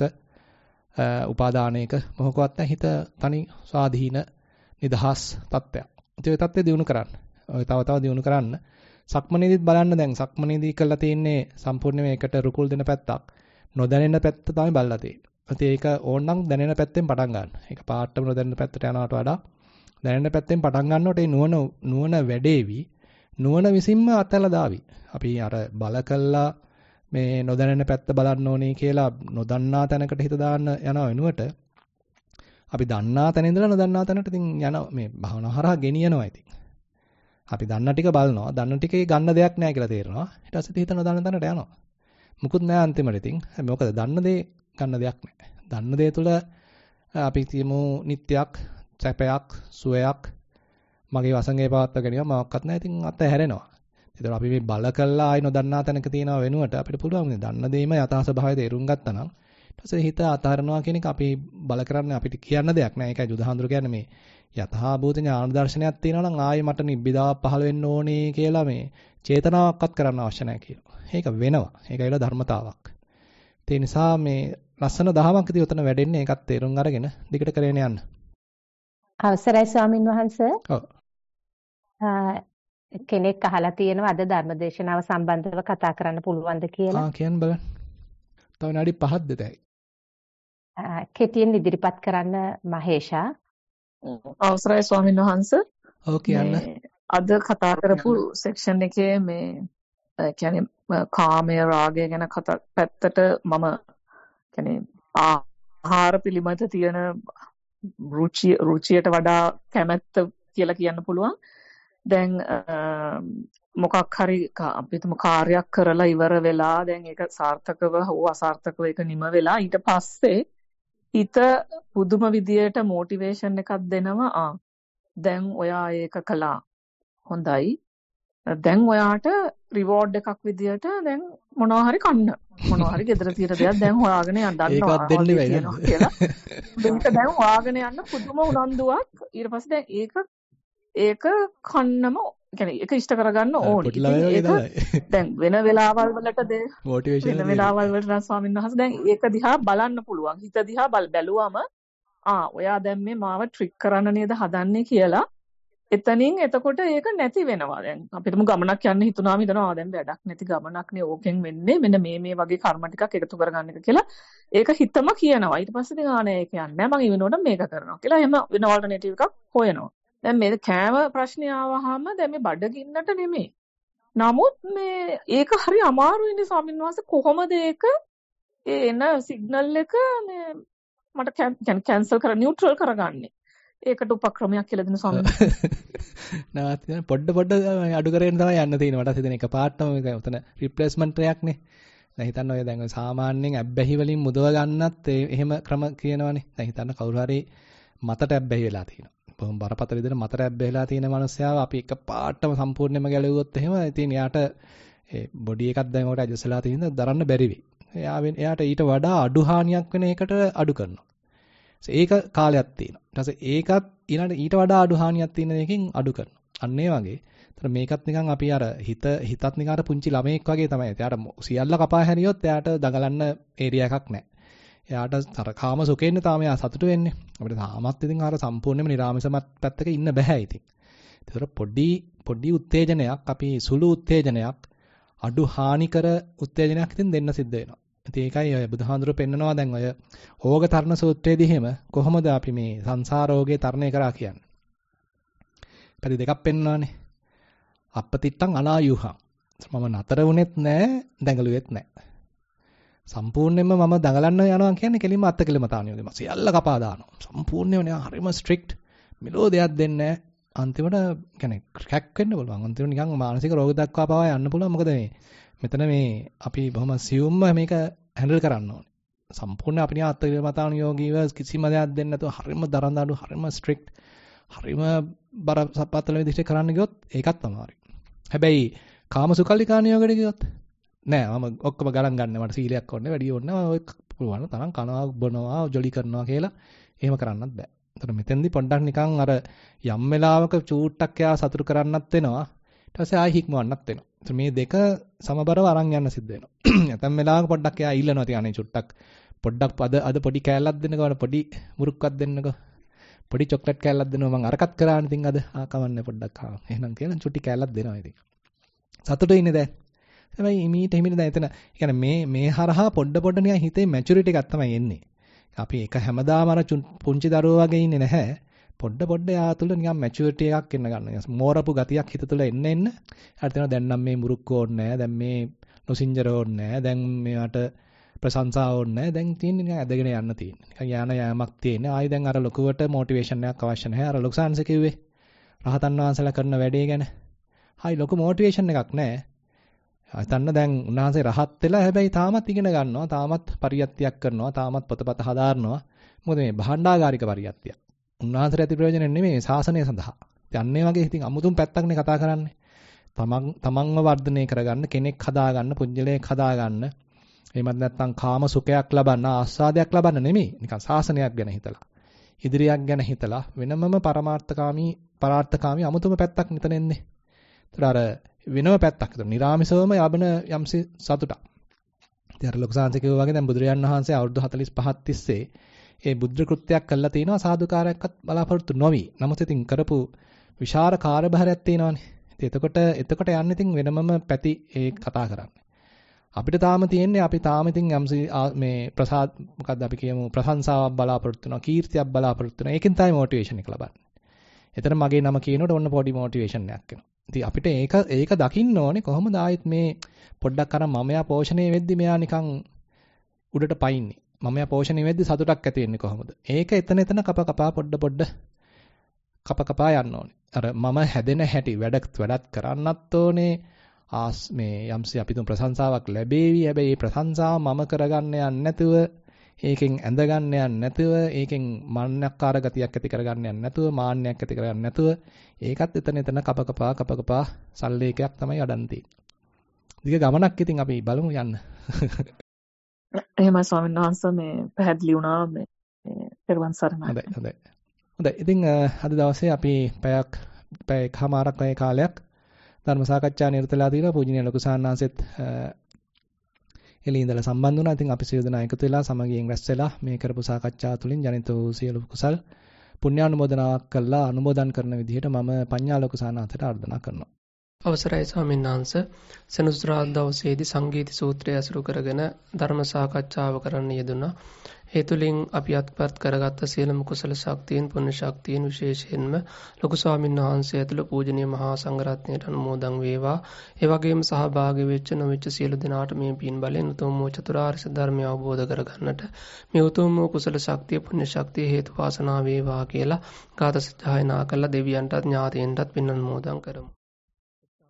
උපාදානයක මොහොකවත් නැහැ. හිත තනි ස්වාධීන නිදහස් තත්ත්වයක්. ඒ තත්ත්වය දිනු කරන්න. ඔය තව දිනු කරන්න. සක්මනේදීත් බලන්න දැන් සක්මනේදී කරලා තියෙන්නේ සම්පූර්ණයෙන් ඒකට රුකුල් දෙන පැත්තක්. නොදැනෙන පැත්ත තමයි බලලා තියෙන්නේ. ඒක ඕනනම් දැනෙන පැත්තෙන් පටන් ගන්න. ඒක පාටම නොදැනෙන පැත්තට යනවට වඩා දැනෙන පැත්තෙන් පටන් ගන්නකොට ඒ නුවණ වැඩේවි. නුවණ විසින්ම අතහැලා දාවි. අපි අර බල කළා මේ නොදැනෙන පැත්ත බලන්න ඕනේ කියලා නොදන්නා තැනකට හිත දාන්න යන වෙනුවට අපි දන්නා තැන ඉඳලා නොදන්නා තැනට ඉතින් යන මේ භවනා හරහා ගෙනියනවා ඉතින්. අපි දන්න ටික බලනවා, දන්න ටිකේ ගන්න දෙයක් නැහැ කියලා තේරෙනවා. ඊට පස්සේ හිත නොදන්න තැනට යනවා. මුකුත් නැහැ අන්තිමට ඉතින්. මොකද දන්න දේ ගන්න දෙයක් නැහැ. දන්න දේ තුල අපි කියමු නිත්‍යක්, සැපයක්, සුවයක් මගේ වසඟේ පවත්ව ගැනීම මොකක්වත් නැහැ. ඉතින් අත හැරෙනවා. ඒතර අපි මේ බල කළා ආයි නොදන්නා තැනක තියනවා වෙනුවට අපිට පුළුවන් නේ දන්න දේම යථා ස්වභාවය තේරුම් ගත්තා නම් ඊට පස්සේ හිත අතහරනවා කියන එක අපි බල කරන්නේ අපිට කියන්න දෙයක් නෑ. ඒකයි බුදුහාඳුර කියන්නේ මේ යථා භූත ඥාන දර්ශනයක් තියෙනවා නම් ආයි මට නිබ්බිදාවක් පහළ වෙන්න ඕනේ කියලා මේ චේතනාවක්වත් කරන්න අවශ්‍ය නැහැ කියලා. ඒක වෙනවා. ඒකයිලා ධර්මතාවක්. ඒ නිසා මේ ලස්සන දහමක් ඉතින් උතන වැඩෙන්නේ ඒකත් තේරුම් අරගෙන දිගට කරගෙන යන්න. අවසරයි ස්වාමින් වහන්සේ. ඔව්. කෙනෙක් අහලා තියෙනවා අද ධර්මදේශනාව සම්බන්ධව කතා කරන්න පුළුවන්ද කියලා. කියන්න බලන්න. තව විනාඩි 5ක් දෙතයි. කෙටියෙන් ඉදිරිපත් කරන්න මහේෂා. අවසරයි ස්වාමීන් වහන්සේ. ඔව් කියන්න. අද කතා කරපු සෙක්ෂන් එකේ මේ කියන්නේ කාමය රාගය ගැන පැත්තට මම කියන්නේ ආහාර පිළිබඳ තියෙන රුචියට වඩා කැමැත්ත කියලා කියන්න පුළුවන්. දැන් මොකක් හරි අපිටම කාර්යයක් කරලා ඉවර වෙලා දැන් ඒක සාර්ථකව හෝ අසාර්ථකව ඒක නිම වෙලා ඊට පස්සේ හිත පුදුම විදියට මොටිවේෂන් එකක් දෙනවා. දැන් ඔයා ඒක කළා. හොඳයි. දැන් ඔයාට රිවෝඩ් එකක් විදියට දැන් මොනවා හරි කන්න. මොනවා හරි ගෙදර තියෙන දෙයක් දැන් හොයාගෙන යන්න දන්නවා. ඒකත් දෙන්න වෙයි කියලා. ඒක දැන් හොයාගෙන යන්න පුදුම උනන්දුවක්. ඊට පස්සේ දැන් ඒක කන්නම කියන්නේ ඒක ඉෂ්ට කරගන්න ඕනේ. ඒක දැන් වෙන වෙලාවල් වලට මොටිවේෂන් වෙන වෙලාවල් වලට නම් ස්වාමීන් වහන්සේ දැන් ඒක දිහා බලන්න පුළුවන්. හිත දිහා බැලුවම ඔයා දැන් මේ මාව ට්‍රික් කරන්න නේද හදන්නේ කියලා එතනින් එතකොට ඒක නැති වෙනවා. දැන් අපිටම ගමනක් යන්න හිතුනාම හිතනවා දැන් වැඩක් නැති ගමනක් නේ ඕකෙන් වෙන්නේ. මෙන්න මේ වගේ කර්ම ටිකක් එකතු කරගන්න එක කියලා. ඒක හිතම කියනවා. ඊට පස්සේ ඉතින් නෑ ඒක යන්නේ නෑ මම ඉවෙනකොට මේක කරනවා කියලා එහෙම වෙන ඔල්ටර්නේටිව් එකක් හොයනවා. දැන් මේ කෑම ප්‍රශ්නේ ආවහම දැන් මේ බඩගින්නට නෙමෙයි. නමුත් මේ ඒක හරි අමාරුයිනේ ස්වාමීන් වහන්සේ කොහොමද ඒක එන සිග්නල් එක මේ මට කැන්සල් කර නියුට්‍රල් කරගන්නේ. ඒකට උපක්‍රමයක් කියලා දෙන ස්වාමීන් වහන්සේ. නැවත පොඩ අඩු කරගෙන තමයි යන්න තියෙන්නේ. මට හිතෙන එක පාටම මේක උතන රිප්ලේස්මන්ට් එකක්නේ. දැන් හිතන්න ඔය දැන් සාමාන්‍යයෙන් ඇබ්බැහි වලින් මුදව ගන්නත් එහෙම ක්‍රම කියනවනේ. දැන් හිතන්න කවුරු හරි මතට ඇබ්බැහි වෙලා තියෙනවා. බොහොම බරපතල විදිහට මතට ඇබ්බැහි වෙලා තියෙන මනුස්සයාව අපි එක පාටම සම්පූර්ණයෙන්ම ගැලවුවොත් එහෙම ඉතින් එයාට ඒ බොඩි එකක් දැන් උකට ඇඩ්ජස්ට් වෙලා තියෙන දරන්න බැරි වෙයි. එයාට ඊට වඩා අඩු හානියක් වෙන එකට අඩු කරනවා. ඒක කාලයක් තියෙනවා. ඊට පස්සේ ඒකත් ඊට වඩා අඩු හානියක් තියෙන එකකින් අඩු කරනවා. අන්න ඒ වගේ. ඒතර මේකත් නිකන් අපි අර හිතත් නිකන් අර පුංචි ළමයෙක් වගේ තමයි. එයාට සියල්ල කපා හැරියොත් එයාට දඟලන්න ඒරියා එකක් නැහැ. එයාට අර කාම සුඛෙන්නේ තාම එයා සතුටු වෙන්නේ. අපිට තාමත් ඉතින් අර සම්පූර්ණයෙන්ම නිරාමිසමත් පැත්තක ඉන්න බෑ ඉතින්. ඒතර පොඩි උත්තේජනයක් අපි සුළු උත්තේජනයක් අඩු හානිකර උත්තේජනයක් ඉතින් දෙන්න සිද්ධ වෙනවා. ඉතින් ඒකයි ඔය බුදුහාඳුර පෙන්නනවා දැන් ඔය ඕග තරණ සූත්‍රයේදී එහෙම කොහොමද අපි මේ සංසාරෝගේ තරණය කරා කියන්නේ. පැති දෙකක් පෙන්නනවානේ. අපතිත්තං අනායුහං. මම නතර වුණෙත් නැහැ, දැඟලුවෙත් නැහැ. සම්පූර්ණයෙන්ම මම දඟලන්න යනවා කියන්නේ කෙලින්ම අත්කලම තානියෝගේ. මම සියල්ල කපා දානවා. සම්පූර්ණයෙන්ම නෑ හරිම ස්ට්‍රික්ට්. මෙලෝ දෙයක් දෙන්නේ නැහැ. අන්තිමට කියන්නේ ක්‍රැක් වෙන්න පුළුවන්. අන්තිමට නිකන් මානසික රෝග දක්වා පවා යන්න පුළුවන්. මොකද මෙතන මේ අපි බොහොම සියුම්ම මේක හැන්ඩල් කරන්න ඕනේ. සම්පූර්ණ අපි අත්කලම තානියෝගීව කිසිම දෙයක් දෙන්නේ නැතුව හරිම දරඳාඩු හරිම ස්ට්‍රික්ට් හරිම බරපතල විදිහට කරන්න ගියොත් ඒකත් තමයි. හැබැයි කාමසුකල්ලිකානියෝගට ගියොත් නෑ මම ඔක්කොම ගණන් ගන්න මට සීලයක් ඕනේ වැඩි ඕනේ ඔය පුළුවන් තරම් කනවා බොනවා ජොලි කරනවා කියලා එහෙම කරන්නත් බෑ. ඒතර මෙතෙන්දි පොඩ්ඩක් නිකන් අර යම් වෙලාවක චූට්ටක් එයා සතුටු කරන්නත් වෙනවා. ඊට පස්සේ ආයි හික්මවන්නත් වෙනවා. ඒතර මේ දෙක සමබරව අරන් යන්න සිද්ධ වෙනවා. නැත්නම් වෙලාවක පොඩ්ඩක් එයා ඉල්ලනවා තියන්නේ චුට්ටක් පොඩ්ඩක් අද පොඩි කෑල්ලක් දෙන්නකෝ පොඩි මුරුක්කක් දෙන්නකෝ පොඩි චොක්ලට් කෑල්ලක් දෙනවා මම අරකට කරාන ඉතින් අද කවන්නේ පොඩ්ඩක් එහෙනම් කියලා චුටි කෑල්ලක් දෙනවා ඉතින් සතුටු ඉන්නේ දැන් හැබැයි ඉමීට හිමිට දැන් එතන කියන්නේ මේ හරහා පොඩ නිකන් හිතේ මැචුරිටි එකක් තමයි එන්නේ අපි එක හැමදාම අර පුංචි දරුවෝ වගේ ඉන්නේ නැහැ පොඩ යා තුල නිකන් මැචුරිටි එකක් එන්න ගන්නවා මෝරපු ගතියක් හිත තුල එන්න හරි තේනවා දැන් නම් මේ මුරුක්ක ඕනේ නැහැ දැන් මේ නොසින්ජර ඕනේ නැහැ දැන් මේවට ප්‍රශංසා ඕනේ නැහැ දැන් තියෙන්නේ නිකන් ඇදගෙන යන්න තියෙන්නේ නිකන් යෑමක් තියෙන්නේ ආයි දැන් අර ලොකුවට මොටිවේෂන් එකක් අවශ්‍ය නැහැ අර ලොකුසාංශ කිව්වේ රහතන් වහන්සේලා කරන වැඩේ ගැන ආයි ලොකු මොටිවේෂන් එකක් නැහැ හිතන්න දැන් උන්වහන්සේ රහත් වෙලා හැබැයි තාමත් ඉගෙන ගන්නවා තාමත් පරියත්තියක් කරනවා තාමත් පොතපත හදාරනවා මොකද මේ භාණ්ඩාගාරික පරියත්තිය උන්වහන්සේට ඇති ප්‍රයෝජන නෙමෙයි ශාසනය සඳහා ඉතින් අන්න ඒ වගේ ඉතින් අමුතුම් පැත්තක්නේ කතා කරන්නේ තමන්ව වර්ධනය කරගන්න කෙනෙක් හදාගන්න පුජ්‍යලයක් හදාගන්න එහෙමත් නැත්නම් කාම සුඛයක් ලබන්න ආස්වාදයක් ලබන්න නෙමෙයි නිකන් ශාසනයක් ගැන හිතලා ඉදිරියක් ගැන හිතලා වෙනමම පරාර්ථකාමී අමුතුම පැත්තක් නිතන එන්නේ. ඒතර අර වෙනම පැත්තක් ඒතර නිරාමිසවම යබන යම්සි සතුටක්. ඉතින් අර ලොකු සාංශ කිව්වා වගේ දැන් බුදුරජාණන් වහන්සේ අවුරුදු 45ක් තිස්සේ ඒ බුද්ධ කෘත්‍යයක් කළා තිනවා සාදුකාරයක්වත් බලාපොරොත්තු නොවි. නමුත් ඉතින් කරපු විශාල කාර්යභාරයක් තියෙනවානේ. ඉතින් එතකොට යන්නේ ඉතින් වෙනමම පැති ඒ කතා කරන්නේ. අපිට තාම තියෙන්නේ අපි තාම ඉතින් යම්සි මේ ප්‍රසාද මොකද්ද අපි කියමු ප්‍රශංසාවක් බලාපොරොත්තු වෙනවා කීර්තියක් බලාපොරොත්තු වෙනවා ඒකෙන් තමයි මොටිවේෂන් එක ලබන්නේ. එතන මගේ නම කියනකොට ඔන්න පොඩි මොටිවේෂන් එකක් එනවා. ඉතින් අපිට ඒක දකින්න ඕනේ කොහොමද ආයෙත් මේ පොඩ්ඩක් අර මමයා පෝෂණය වෙද්දි මෙයා නිකන් උඩට පයින්නේ. මමයා පෝෂණය වෙද්දි සතුටක් ඇති වෙන්නේ කොහොමද? ඒක එතන කපා පොඩ කපා යන්න ඕනේ. අර මම හැදෙන හැටි වැඩත් කරන්නත් ඕනේ. මේ යම්සි අපි තුන් ප්‍රශංසාවක් ලැබේවි. හැබැයි මේ ප්‍රශංසාව මම කරගන්න යන්නේ නැතුව, ඒකෙන් ඇඳ ගන්න යන්නේ නැතුව, ඒකෙන් මාන්නක්කාර ගතියක් ඇති කරගන්න යන්නේ නැතුව, මාන්නයක් ඇති කරගන්න නැතුව, ඒකත් එතන කපකපා සල්ලේකයක් තමයි අඩන් තියෙන්නේ. දිග ගමනක් ඉතින් අපි බලමු යන්න. එහෙමයි ස්වාමීන් වහන්සේ මේ පැහැදිලි වුණා මේ පෙරවන් සරණයි. හොඳයි. ඉතින් අද දවසේ අපි පැයකමාරක් වගේ කාලයක් ධර්ම සාකච්ඡා නිරතලා තියෙනවා. පූජනීය ලොකු සාන්නාංශෙත් එළි ඉඳලා සම්බන්ධ වුණා. ඉතින් අපි සියලු දෙනා එකතු වෙලා සමගියෙන් රැස් වෙලා මේ කරපු සාකච්ඡා තුළින් ජනිත වූ සියලු කුසල් පුණ්‍යානුමෝදනාවක් කළා අනුමෝදන් කරන විදිහට මම පඤ්ඤා ලොකු සාන්නාංශයට ආරාධනා කරනවා. අවසරයි ස්වාමීන් වහන්සේ සෙනසුරාදා දවසේදී සංගීත සූත්‍රය ඇසුරු කරගෙන ධර්ම සාකච්ඡාව කරන්න යෙදුණා. ඒ තුළින් අපි අත්පත් කරගත්ත සියලුම කුසල ශක්තියින් පුණ්‍ය ශක්තියින් විශේෂයෙන්ම ලොකු ස්වාමීන් වහන්සේ ඇතුළු පූජනීය මහා සංඝරත්නයට අනුමෝදන් වේවා. ඒ වගේම සහභාගී වෙච්ච නොවෙච්ච සියලු දෙනාට මේ පින් බලෙන් උතුම් වූ චතුරාර්ය සත්‍ය ධර්මය අවබෝධ කරගන්නට මේ උතුම් වූ කුසල ශක්තිය පුණ්‍ය ශක්තිය හේතු වාසනා වේවා කියලා ගාථා සජ්ජායනා කළ දෙවියන්ටත් ඥාතීන්ටත් පින් අනුමෝදන් කරමු.